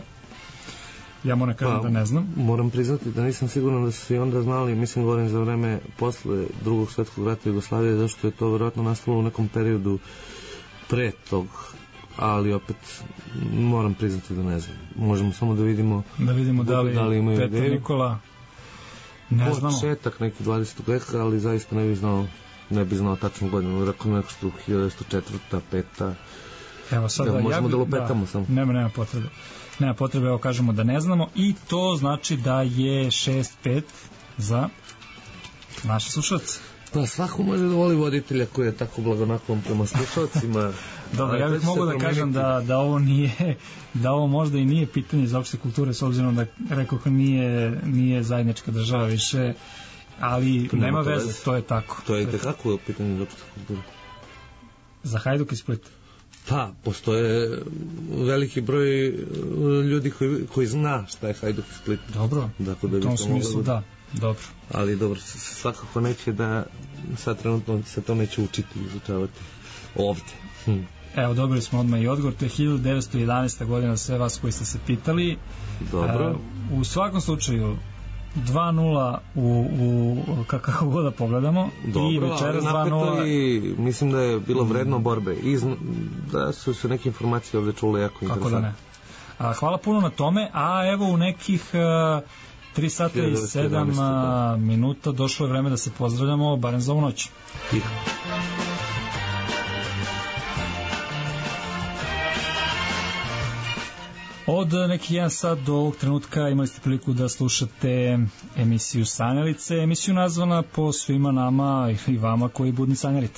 ja moram kažem pa, da ne znam. Moram priznati da nisam siguran da su svi onda znali, mislim govorim za vreme posle drugog svetskog rata Jugoslavije, zašto je to verovatno nastalo u nekom periodu pre tog, ali opet moram priznati da ne znam. Možemo samo da vidimo da vidimo da li, da li imaju Petar ideju. Nikola ne znamo. Početak neki dvadesetog veka, ali zaista ne bi znao ne bi znao tačnu godinu, rekao neko što hiljadu devetsto četvrta, peta. Evo sada evo, možemo ja bi, da lupetamo da, samo. Nema, nema potrebe. Nema potrebe, evo kažemo da ne znamo i to znači da je šest pet za naše slušalce. Pa svako može da voli voditelja koji je tako blagonaklon prema slušalcima. Dobro, ja bih mogu da kažem da, da ovo nije, da ovo možda i nije pitanje za opšte kulture, s obzirom da rekao nije, nije zajednička država više, ali to nema veze, veze, to je tako. To je tekako pitanje za opšte kulture. Za Hajduk i Split? Pa, postoje veliki broj ljudi koji, koji zna šta je Hajduk i Split. Dobro, dakle, da u tom smislu da, dobro. Ali dobro, svakako neće da sad trenutno se to neće učiti i izučavati ovde. Hm. Evo, dobili smo odmah i odgovor, to je hiljadu devetsto jedanaesta godina, sve vas koji ste se pitali. Dobro. E, u svakom slučaju, dva nula u, u kako god da pogledamo. Dobro, i večeras dva nula. I mislim da je bilo vredno borbe i da su se neke informacije ovde čule jako interesantne. Kako da ne. A, hvala puno na tome, a evo u nekih uh, tri sata i sedam da. minuta došlo je vreme da se pozdravljamo, barem za ovu noć. Tiho. Od nekih jedan sat do ovog trenutka imali ste priliku da slušate emisiju Sanjalice, emisiju nazvana po svima nama i vama koji budni sanjarite.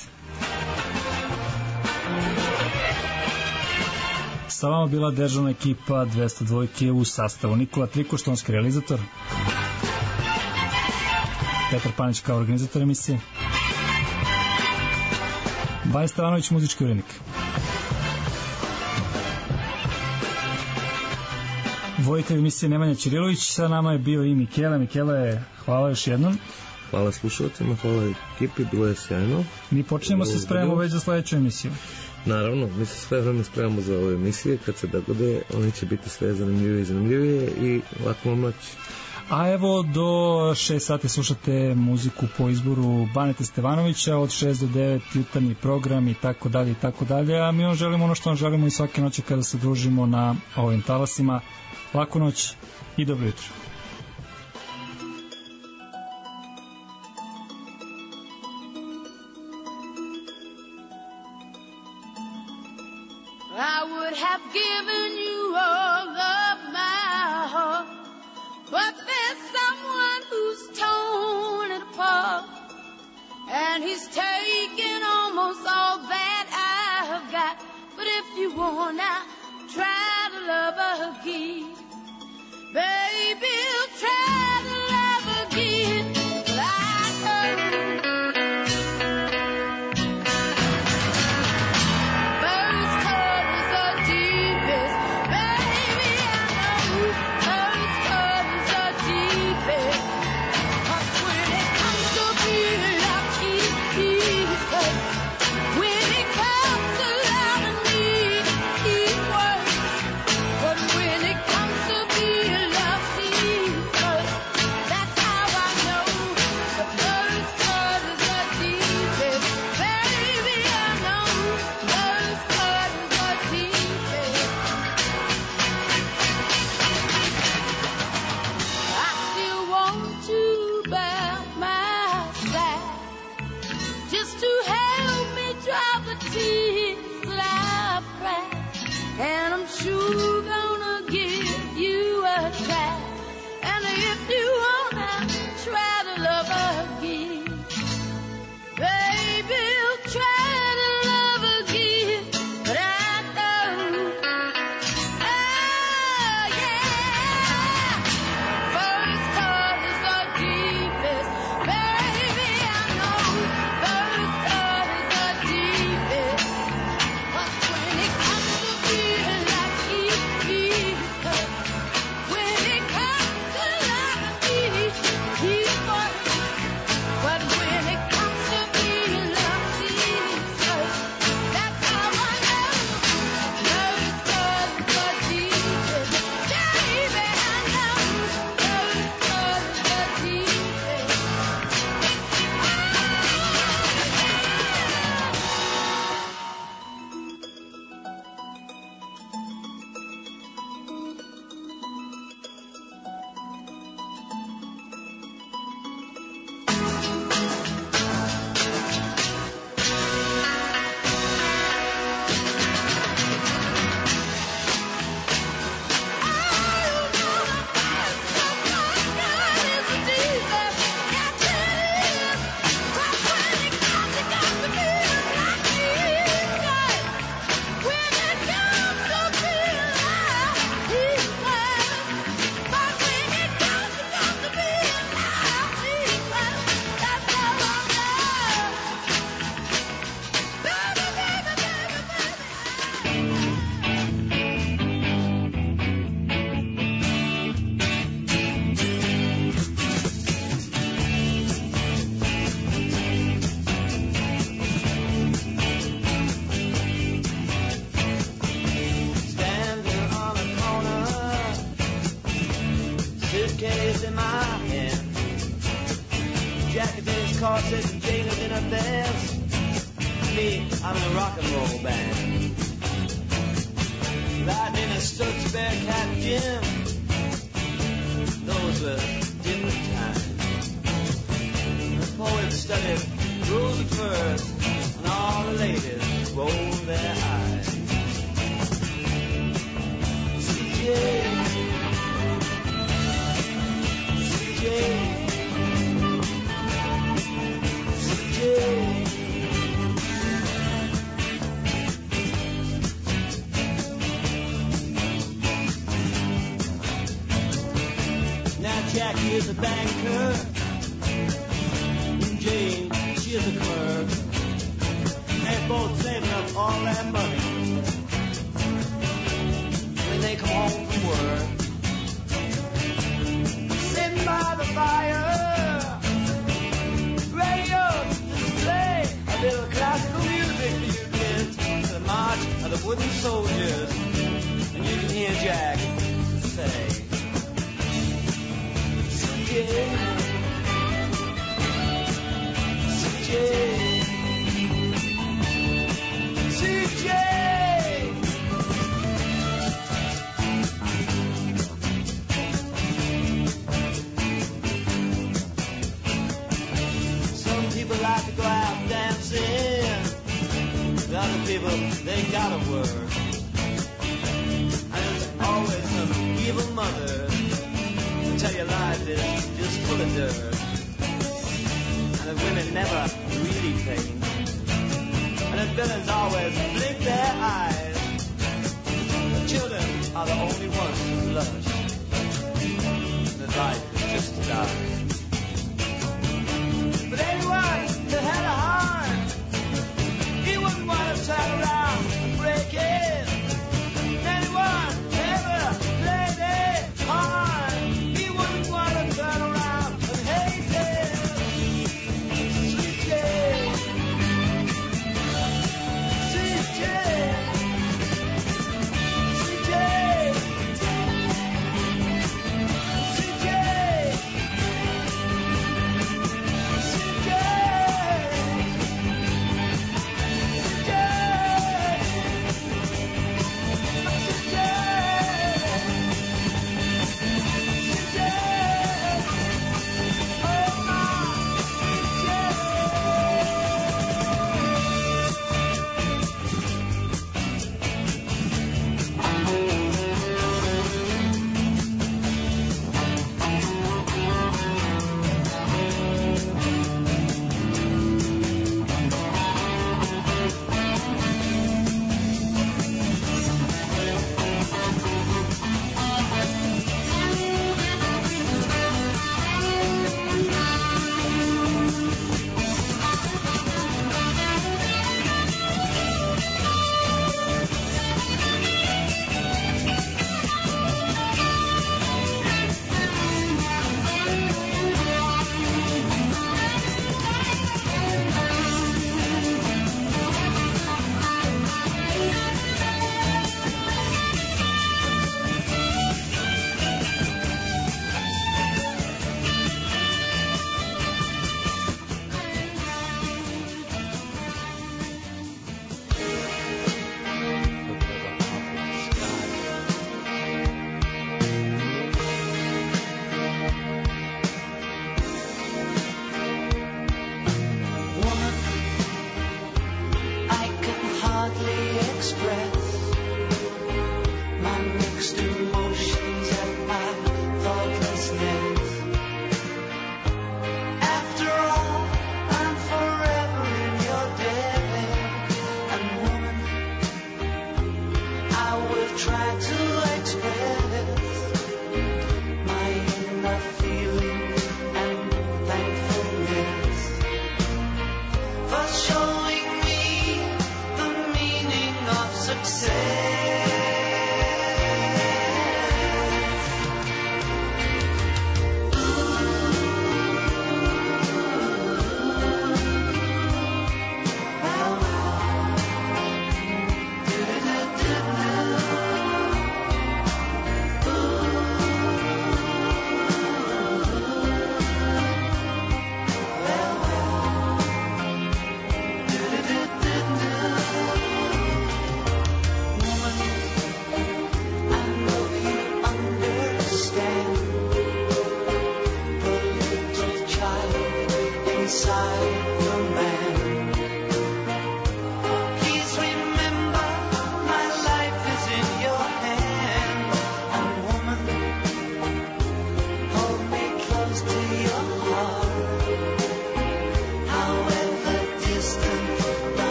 Sa vama bila dežurna ekipa dvesta dva u sastavu Nikola Trikoš, tonski realizator, Petar Panić kao organizator emisije, Bajn Stevanović, muzički urednik. voditelj emisije Nemanja Ćirilović, sa nama je bio i Mikele. Mikele, hvala još jednom. Hvala slušalcima, hvala ekipi, bilo je sjajno. Mi počnemo se spremamo već za sledeću emisiju. Naravno, mi se sve vreme spremamo za ove emisije, kad se dogode, oni će biti sve zanimljivije i zanimljivije i laku vam noć. A evo do šest sati slušate muziku po izboru Banete Stevanovića, od šest do devet jutarnji program i tako dalje i tako dalje, a mi vam želimo ono što vam želimo i svake noći kada se družimo na ovim talasima. Laku noć i dobro jutro. I would have given you all of my heart, but there's someone who's torn it apart, and he's taken almost all that I've got. But if you wanna try to love again, baby, try to love again. But I know and I'm sure gonna give you a try. And if you wanna try to love again, baby, try to love again. But I know, oh yeah, first cut is the deepest, baby, I know, first cut is the deepest. But when it comes to feeling like he when it comes to loving me, he's first. But when it comes to being loved, he's first. That's how I know love is the deepest. Baby, I know love is the deepest. Standing on a corner, suitcase in my hand, jacket in his corset and jingles in her vest. Me, I'm in a rock and roll band, riding in a Stokes Bearcat gym. Those were different times. The poet studied rules at first, and all the ladies rolled their eyes. C J, C J, C J. Now Jackie is a banker, and Jane, she is a clerk. They're both saving up all that money when they come home from work. wooden soldiers, and you can hear Jack say, C J, C J, C J. Some people like to go out dancing, the other people, they gotta work. And there's always some evil mother who tell you life is just full of dirt. And the women never really paint. And the villains always blink their eyes. The children are the only ones who blush. And the life is just a die. But anyone that had a heart, he wouldn't want to turn around and break it. Anyone ever played it hard, he wouldn't want to turn around and hate it. C J, C J, C J, C J, C J.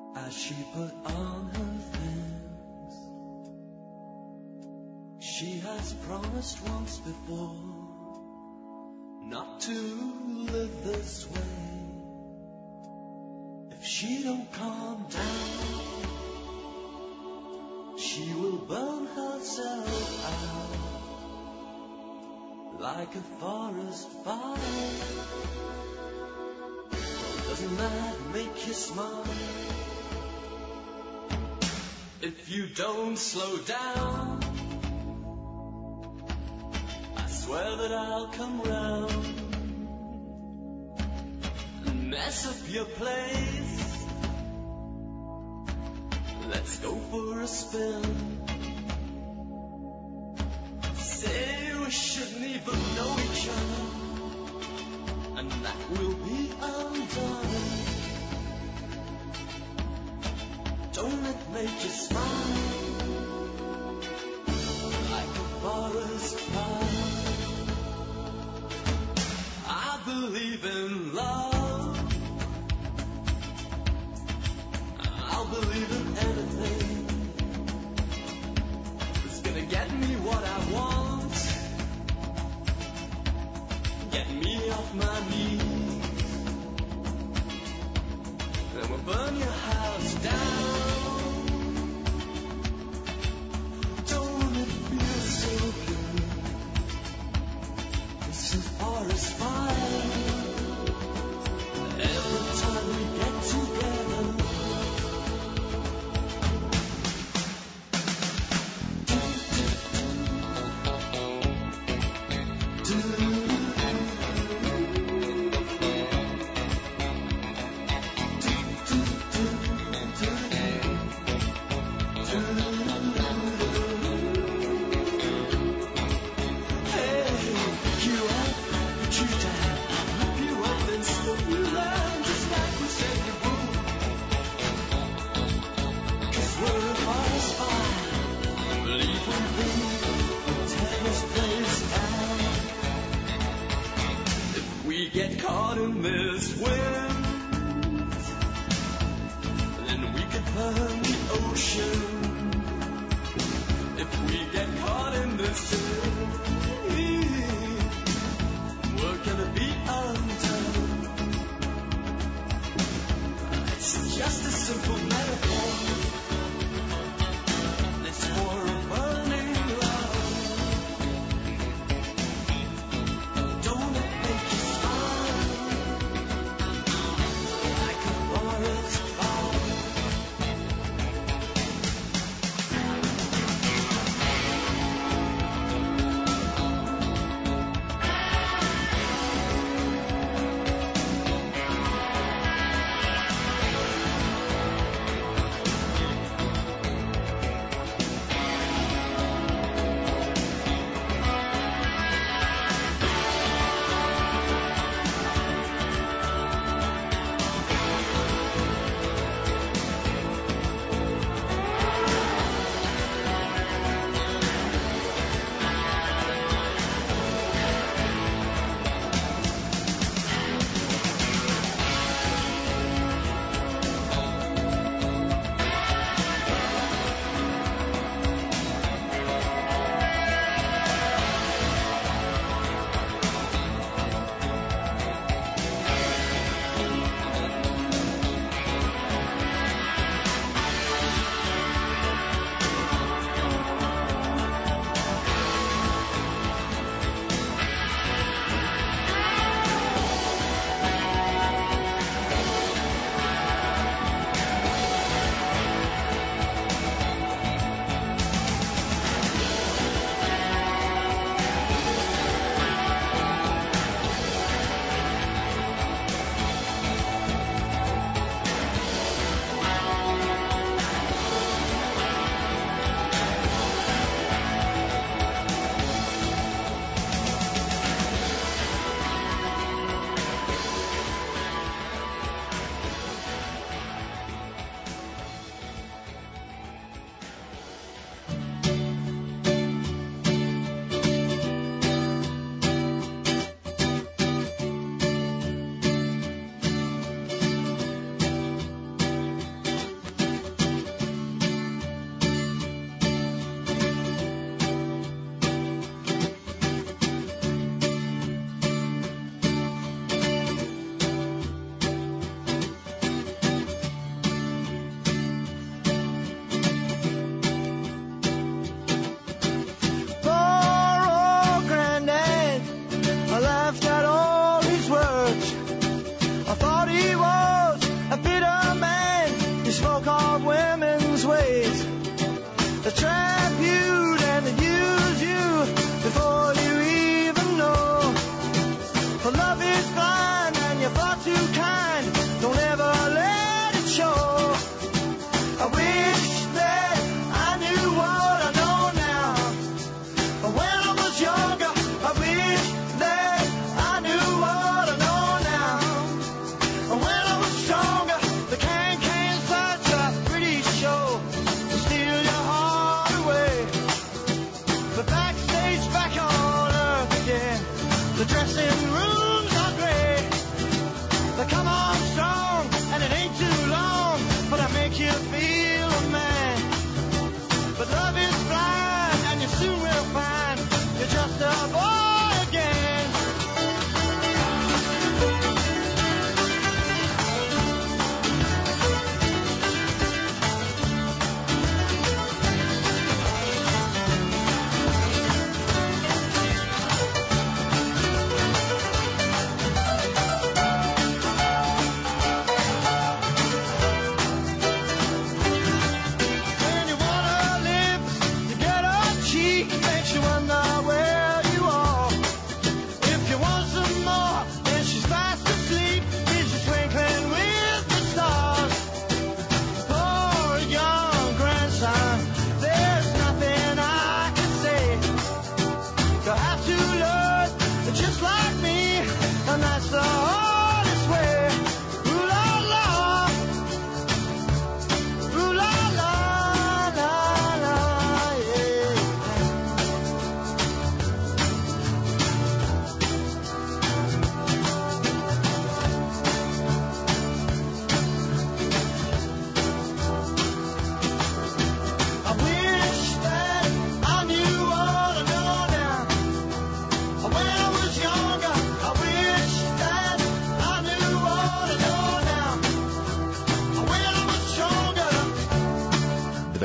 as she put on her things. She has promised once before not to live this way. If she don't calm down, she will burn herself out like a forest fire. Doesn't that make you smile? If you don't slow down, I swear that I'll come round and mess up your place. Let's go for a spin. Say we shouldn't even know each other, and that will be undone. Don't it make you smile like a forest fire? I believe in love. I'll believe in anything that's gonna get me what I want, get me off my knees, and we'll burn your house down. Don't it feel so good? This is forest fire. Every time we get together, get caught in this wind, then we could burn the ocean. If we get caught in this wind, we're gonna be undone. It's just a simple metaphor. It's for a burning love. Don't it make you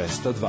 dvesta dva.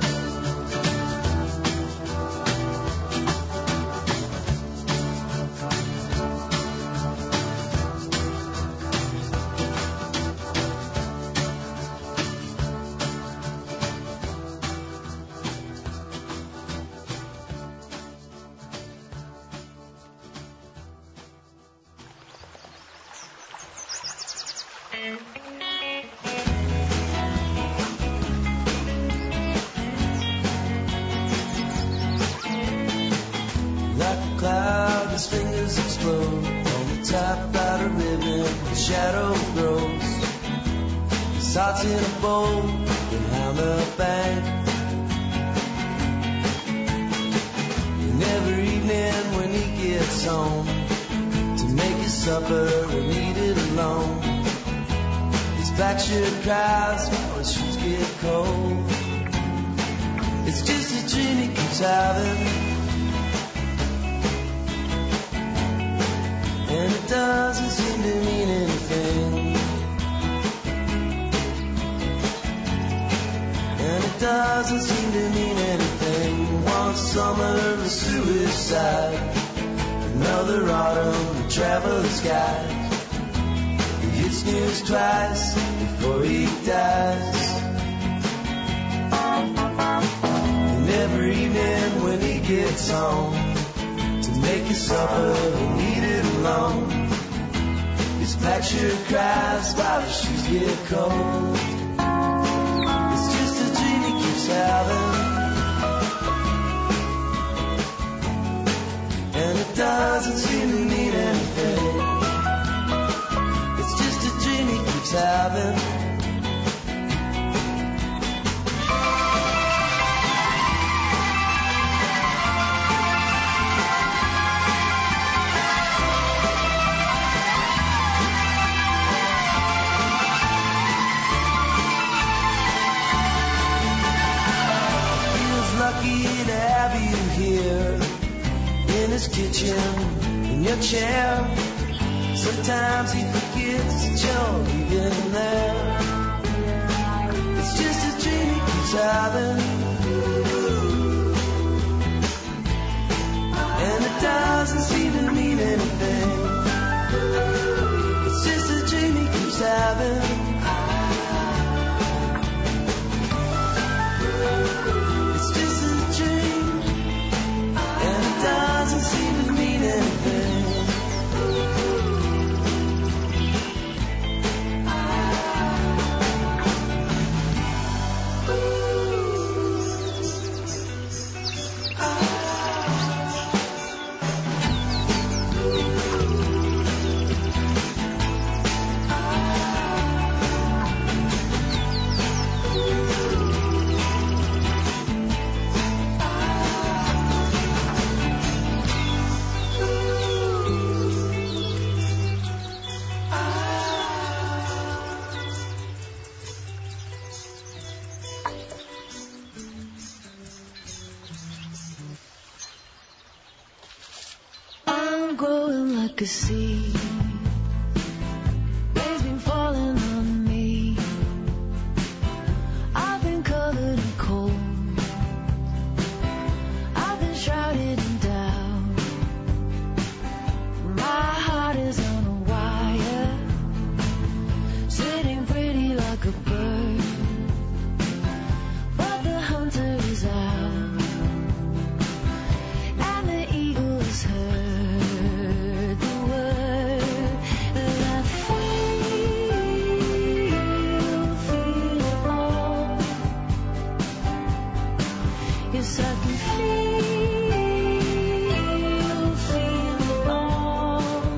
like a sea. Rain's been falling on me. I've been covered in cold. I've been shrouded in doubt. My heart is on a wire, sitting pretty like a bird. But the hunter is out, and the eagle is heard. Yes, I can feel, feel it all.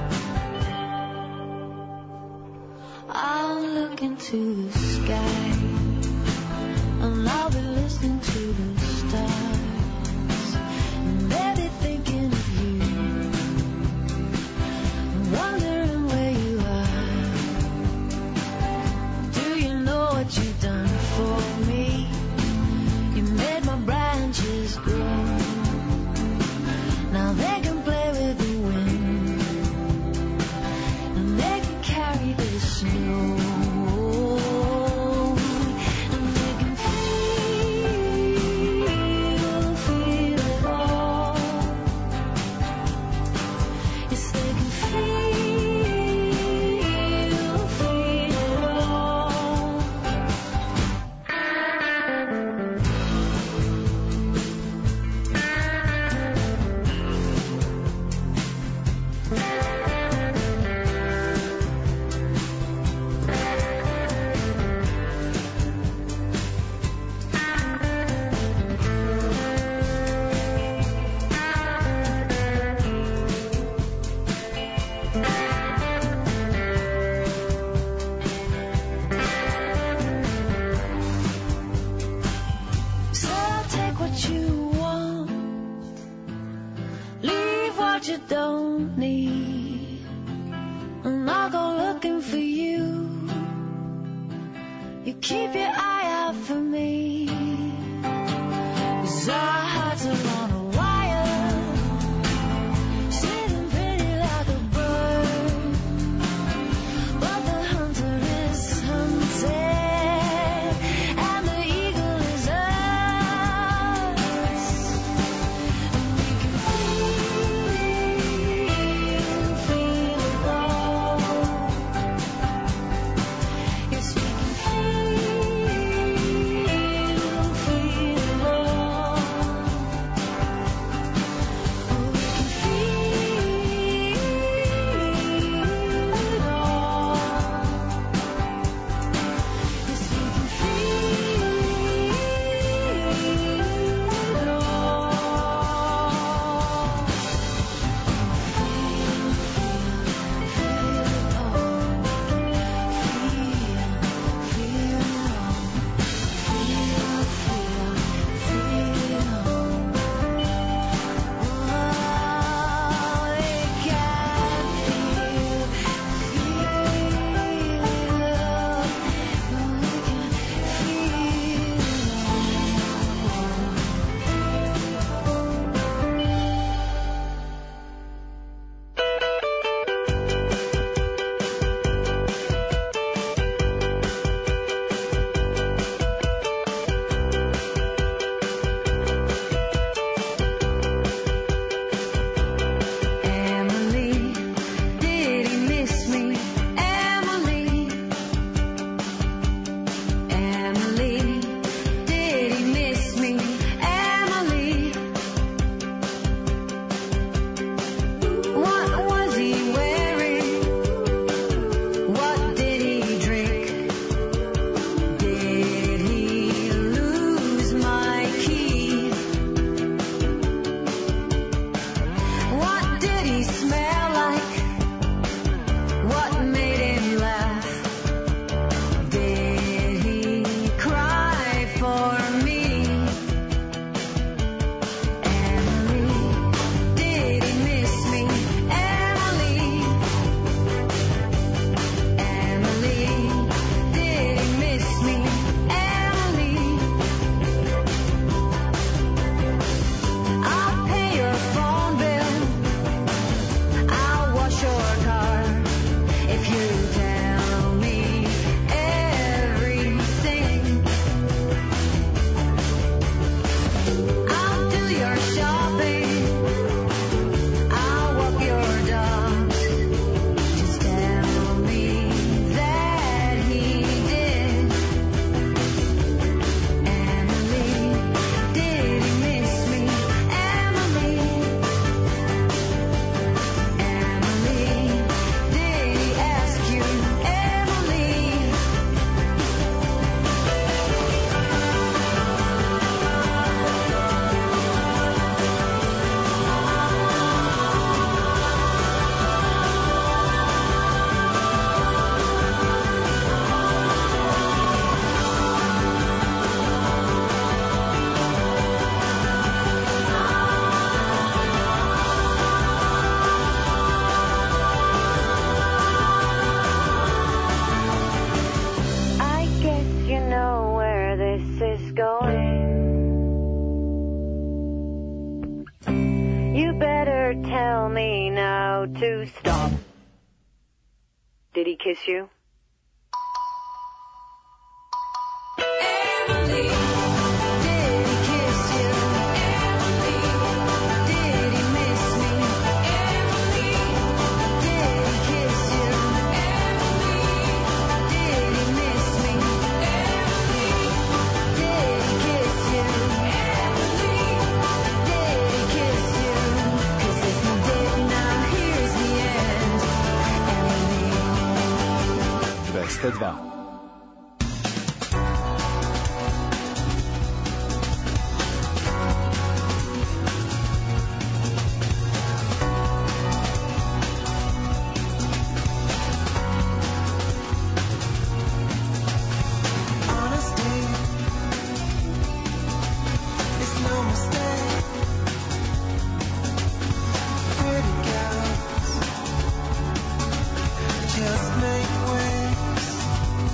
I'll look into the sky, and I'll be listening to the stars, and maybe thinking of you, wondering where you are. Do you know what you've done for me? You made my branch keep your eye out for me. 'Cause our hearts are on a wire, sitting pretty like a bird, but the hunter is hunted, and the eagle is us. And we can feel, feel it all. Yes, we can tell me now to stop. Did he kiss you? Emily, did he kiss you? Emily, did he miss me? Emily, did he kiss you? Emily, did he miss me? Emily, did he kiss you? Emily, did he kiss you? 'Cause if he did, now here's the end. Emily. двеста два. Just make waves.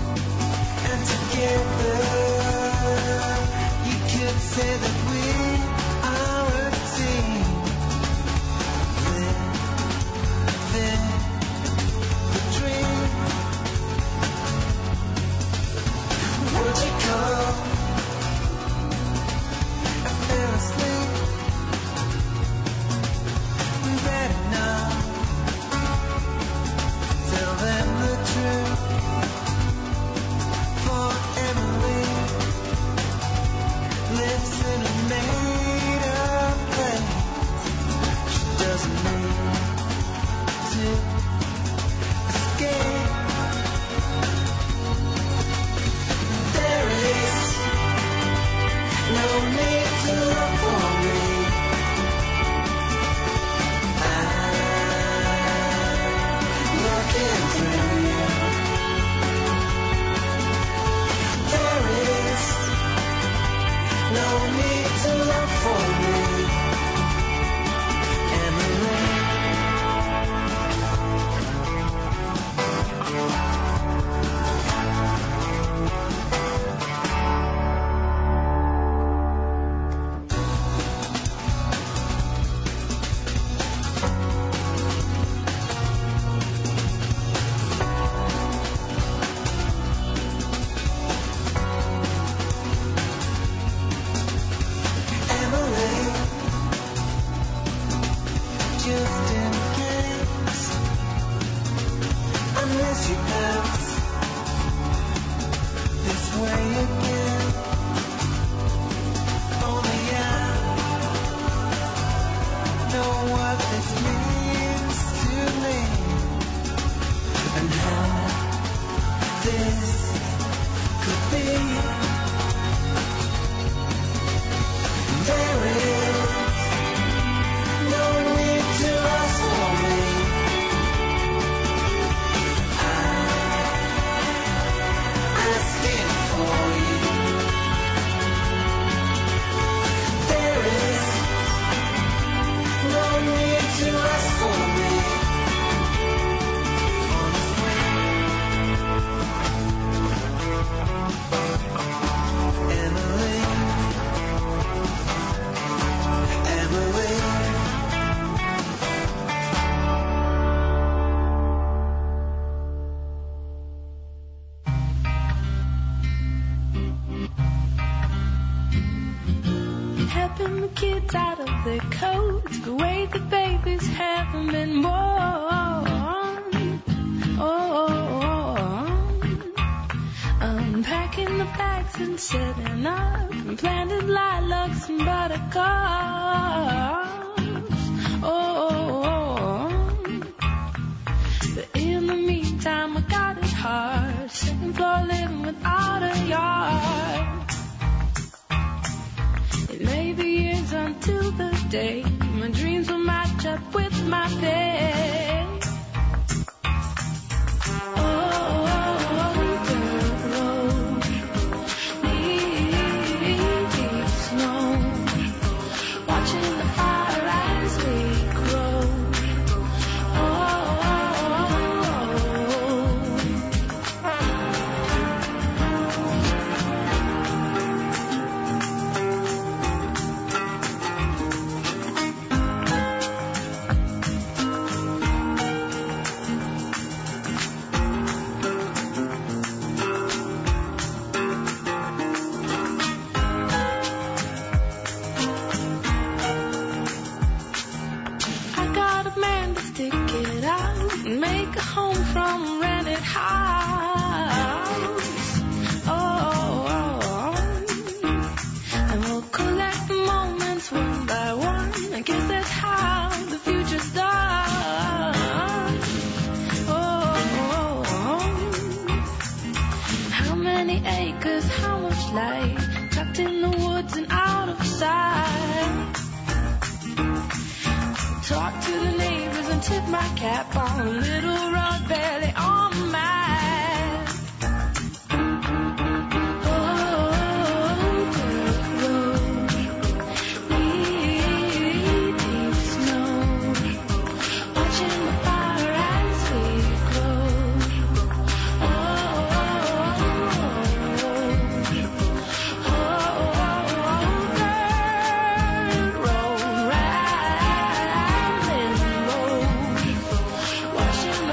wiping the kids out of their coats, the way the babies haven't been born. Oh, unpacking the bags and setting up, and planted lilacs and buttercups. Oh, but in the meantime I got it hard, second floor living without a yard. It may be years until the day my dreams will match up with my day. Tip my cap on a little rug belly on the mat. Oh, dirt road, knee deep snow, watching the fire as we glow. Oh, oh, oh, dirt road, rambling road. Watching the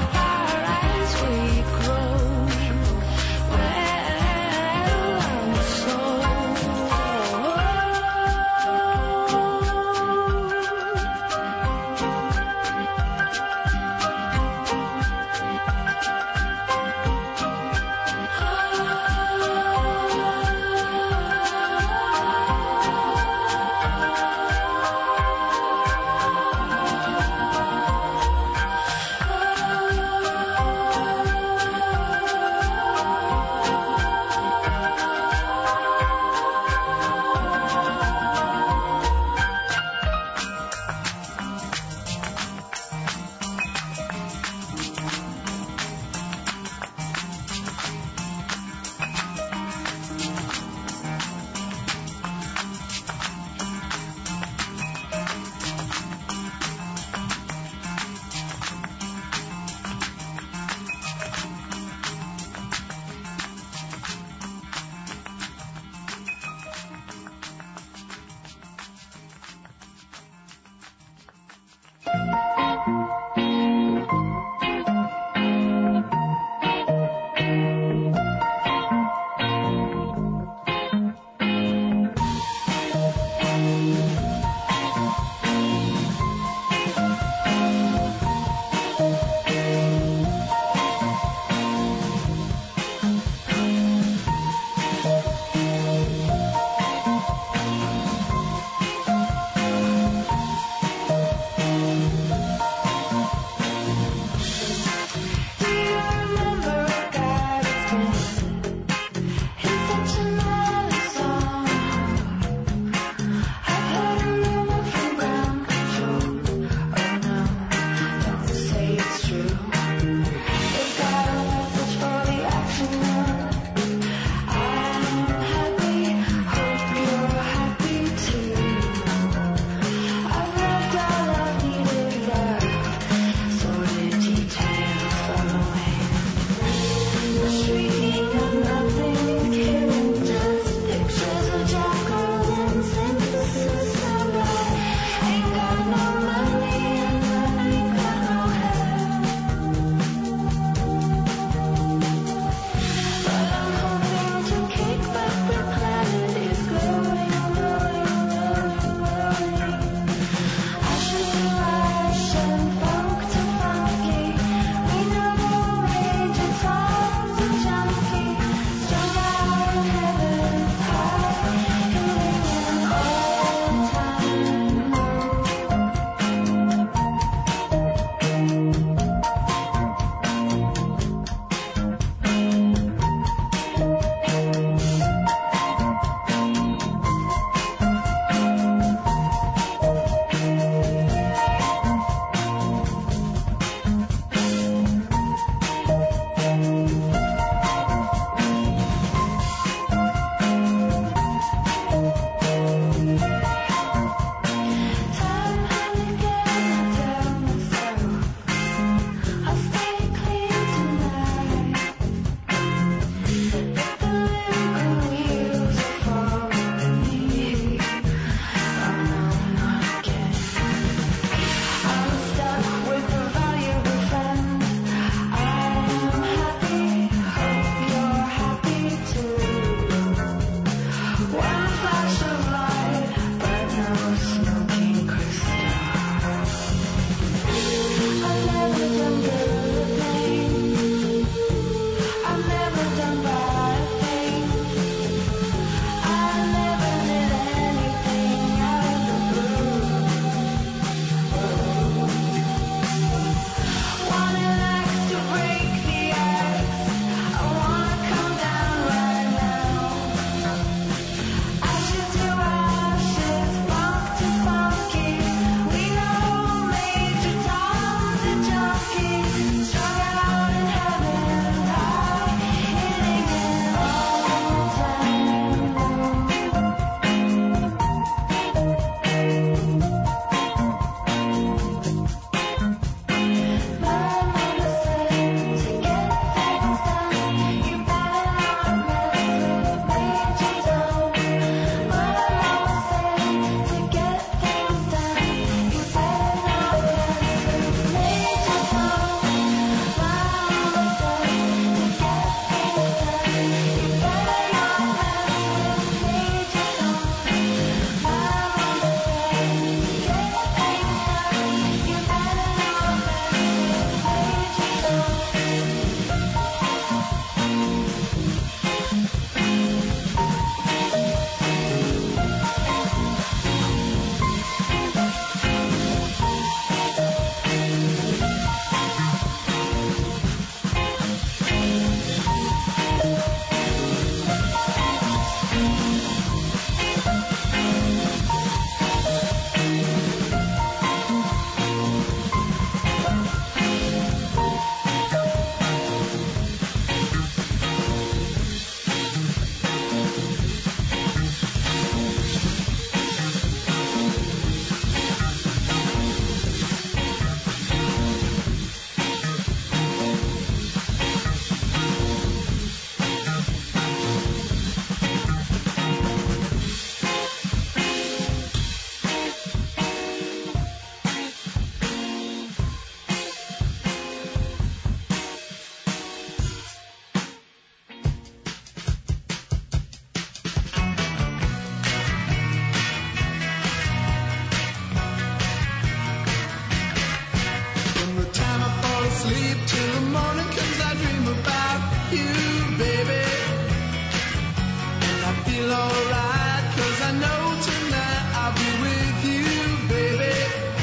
feel alright, 'cause I know tonight I'll be with you, baby.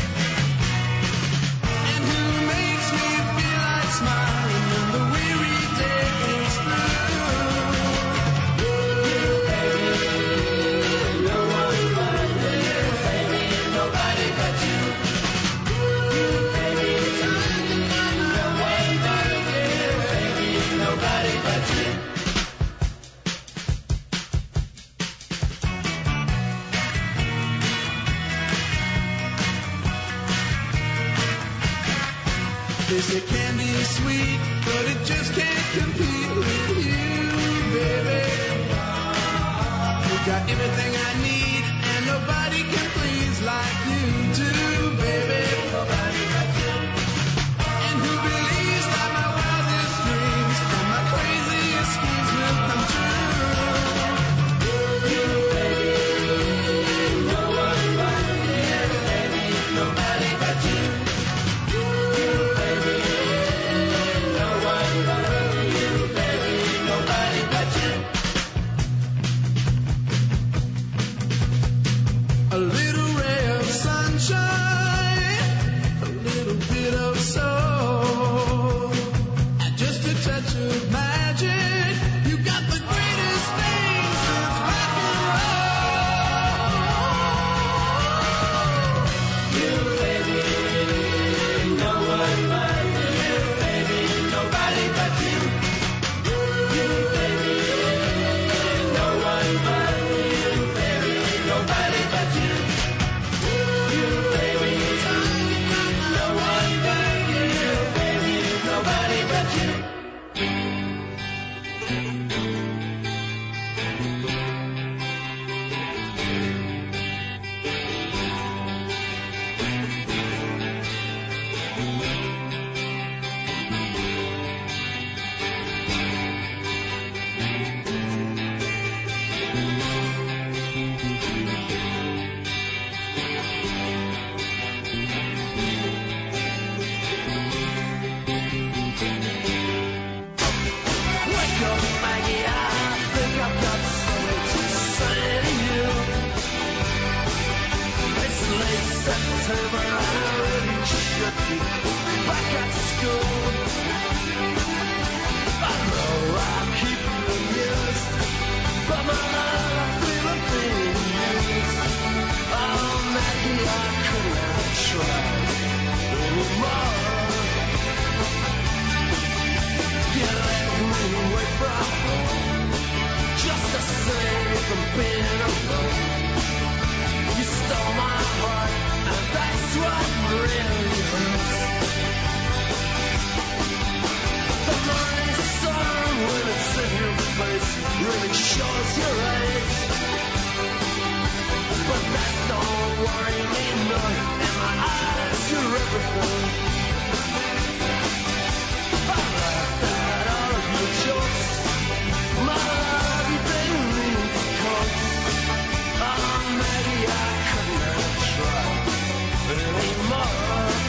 And who makes me feel like smiling when the weary day is through? You, baby, no one but you, baby, nobody but you. You, baby, no one but you, baby, nobody but you. They say candy's sweet, but it just can't compete with you, baby. You got everything I need, and nobody can please like you do, baby. Nobody but you. And who believes that my wildest dreams and my craziest schemes will come true? You, baby, no one but you, baby, nobody but you. A little ray of sunshine, a little bit of soul, just a touch of magic. You got the greatest thing since rock and roll. You, baby, no one but you, baby, nobody but you. You, baby, no one but you, baby, nobody but you. You, baby, no one but you, baby, nobody but you. Wake up, Maggie, I think I've got something to say to you. It's late September and I really should be back at school. I know I keep you amused, but my love, I feel I'm being used. Oh, Maggie, I could not try anymore. You let me away from home, just to save from being alone. You stole my heart, and that's what really hurts. The morning sun, when it's in your face, really shows your age. But that don't worry me none, in my eyes you're everything. I laughed at all of your jokes. My love, you didn't mean to come. Oh, Maggie, I could not try anymore.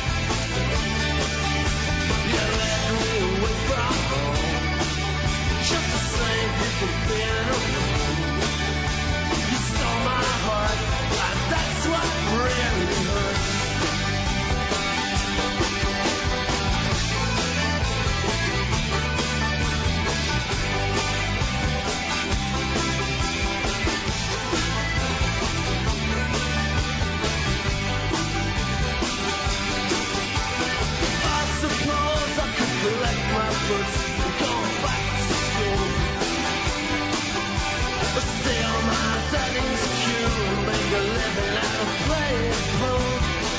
You let me away from home, just to save you from being alone. You stole my heart, and that's what really hurts. I suppose I could collect my books and go back to school, but steal my daddy's cue and make a living out of playing pool.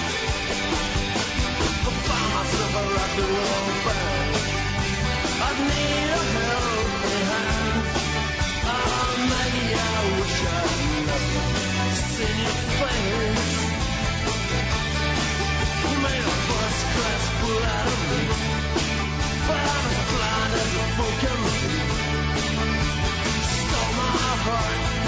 I found myself a rock and roll band. I'd need a helping hand. Oh, Maggie, I wish I'd never seen your face. You made a first class fool out of me, but I'm as blind as a fool can be. Stole my heart,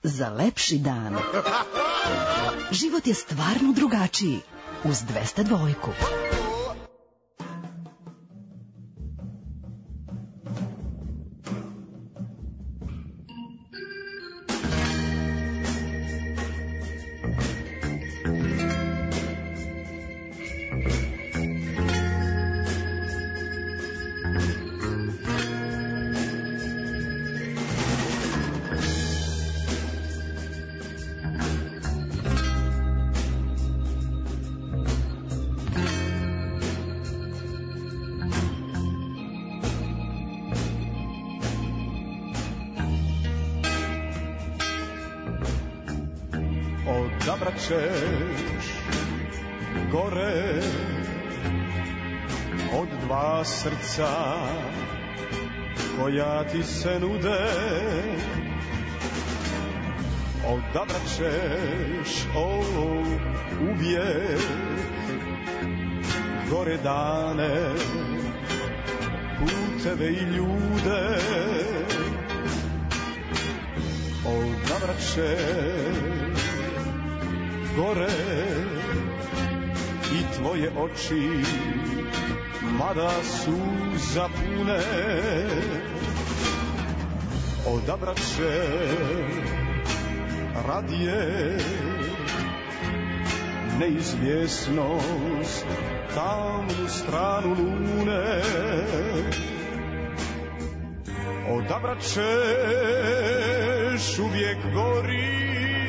za lepši dan. Život je stvarno drugačiji uz dvesta dvojku. Odabrat ćeš gore od dva srca koja ti se nude. Odabrat ćeš o, uvijek gore dane, puteve i ljude. Odabrat ćeš gore i tvoje oči, mada su zapune. Odabrat će radije neizvjesnost, tamnu stranu lune. Odabrat ćeš uvijek gori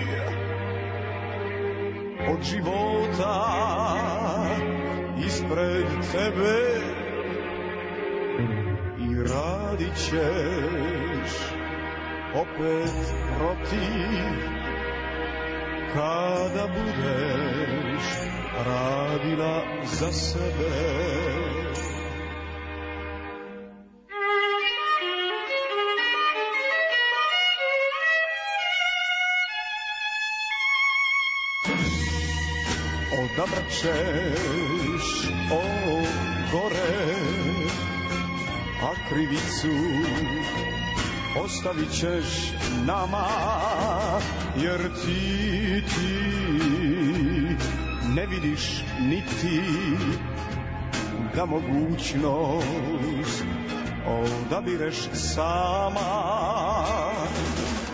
od života ispred tebe i radit ćeš opet protiv kada budeš radila za sebe. Odabrat ćeš o gore, a krivicu ostavit ćeš nama, jer ti, ti ne vidiš niti da mogućnost odabireš sama.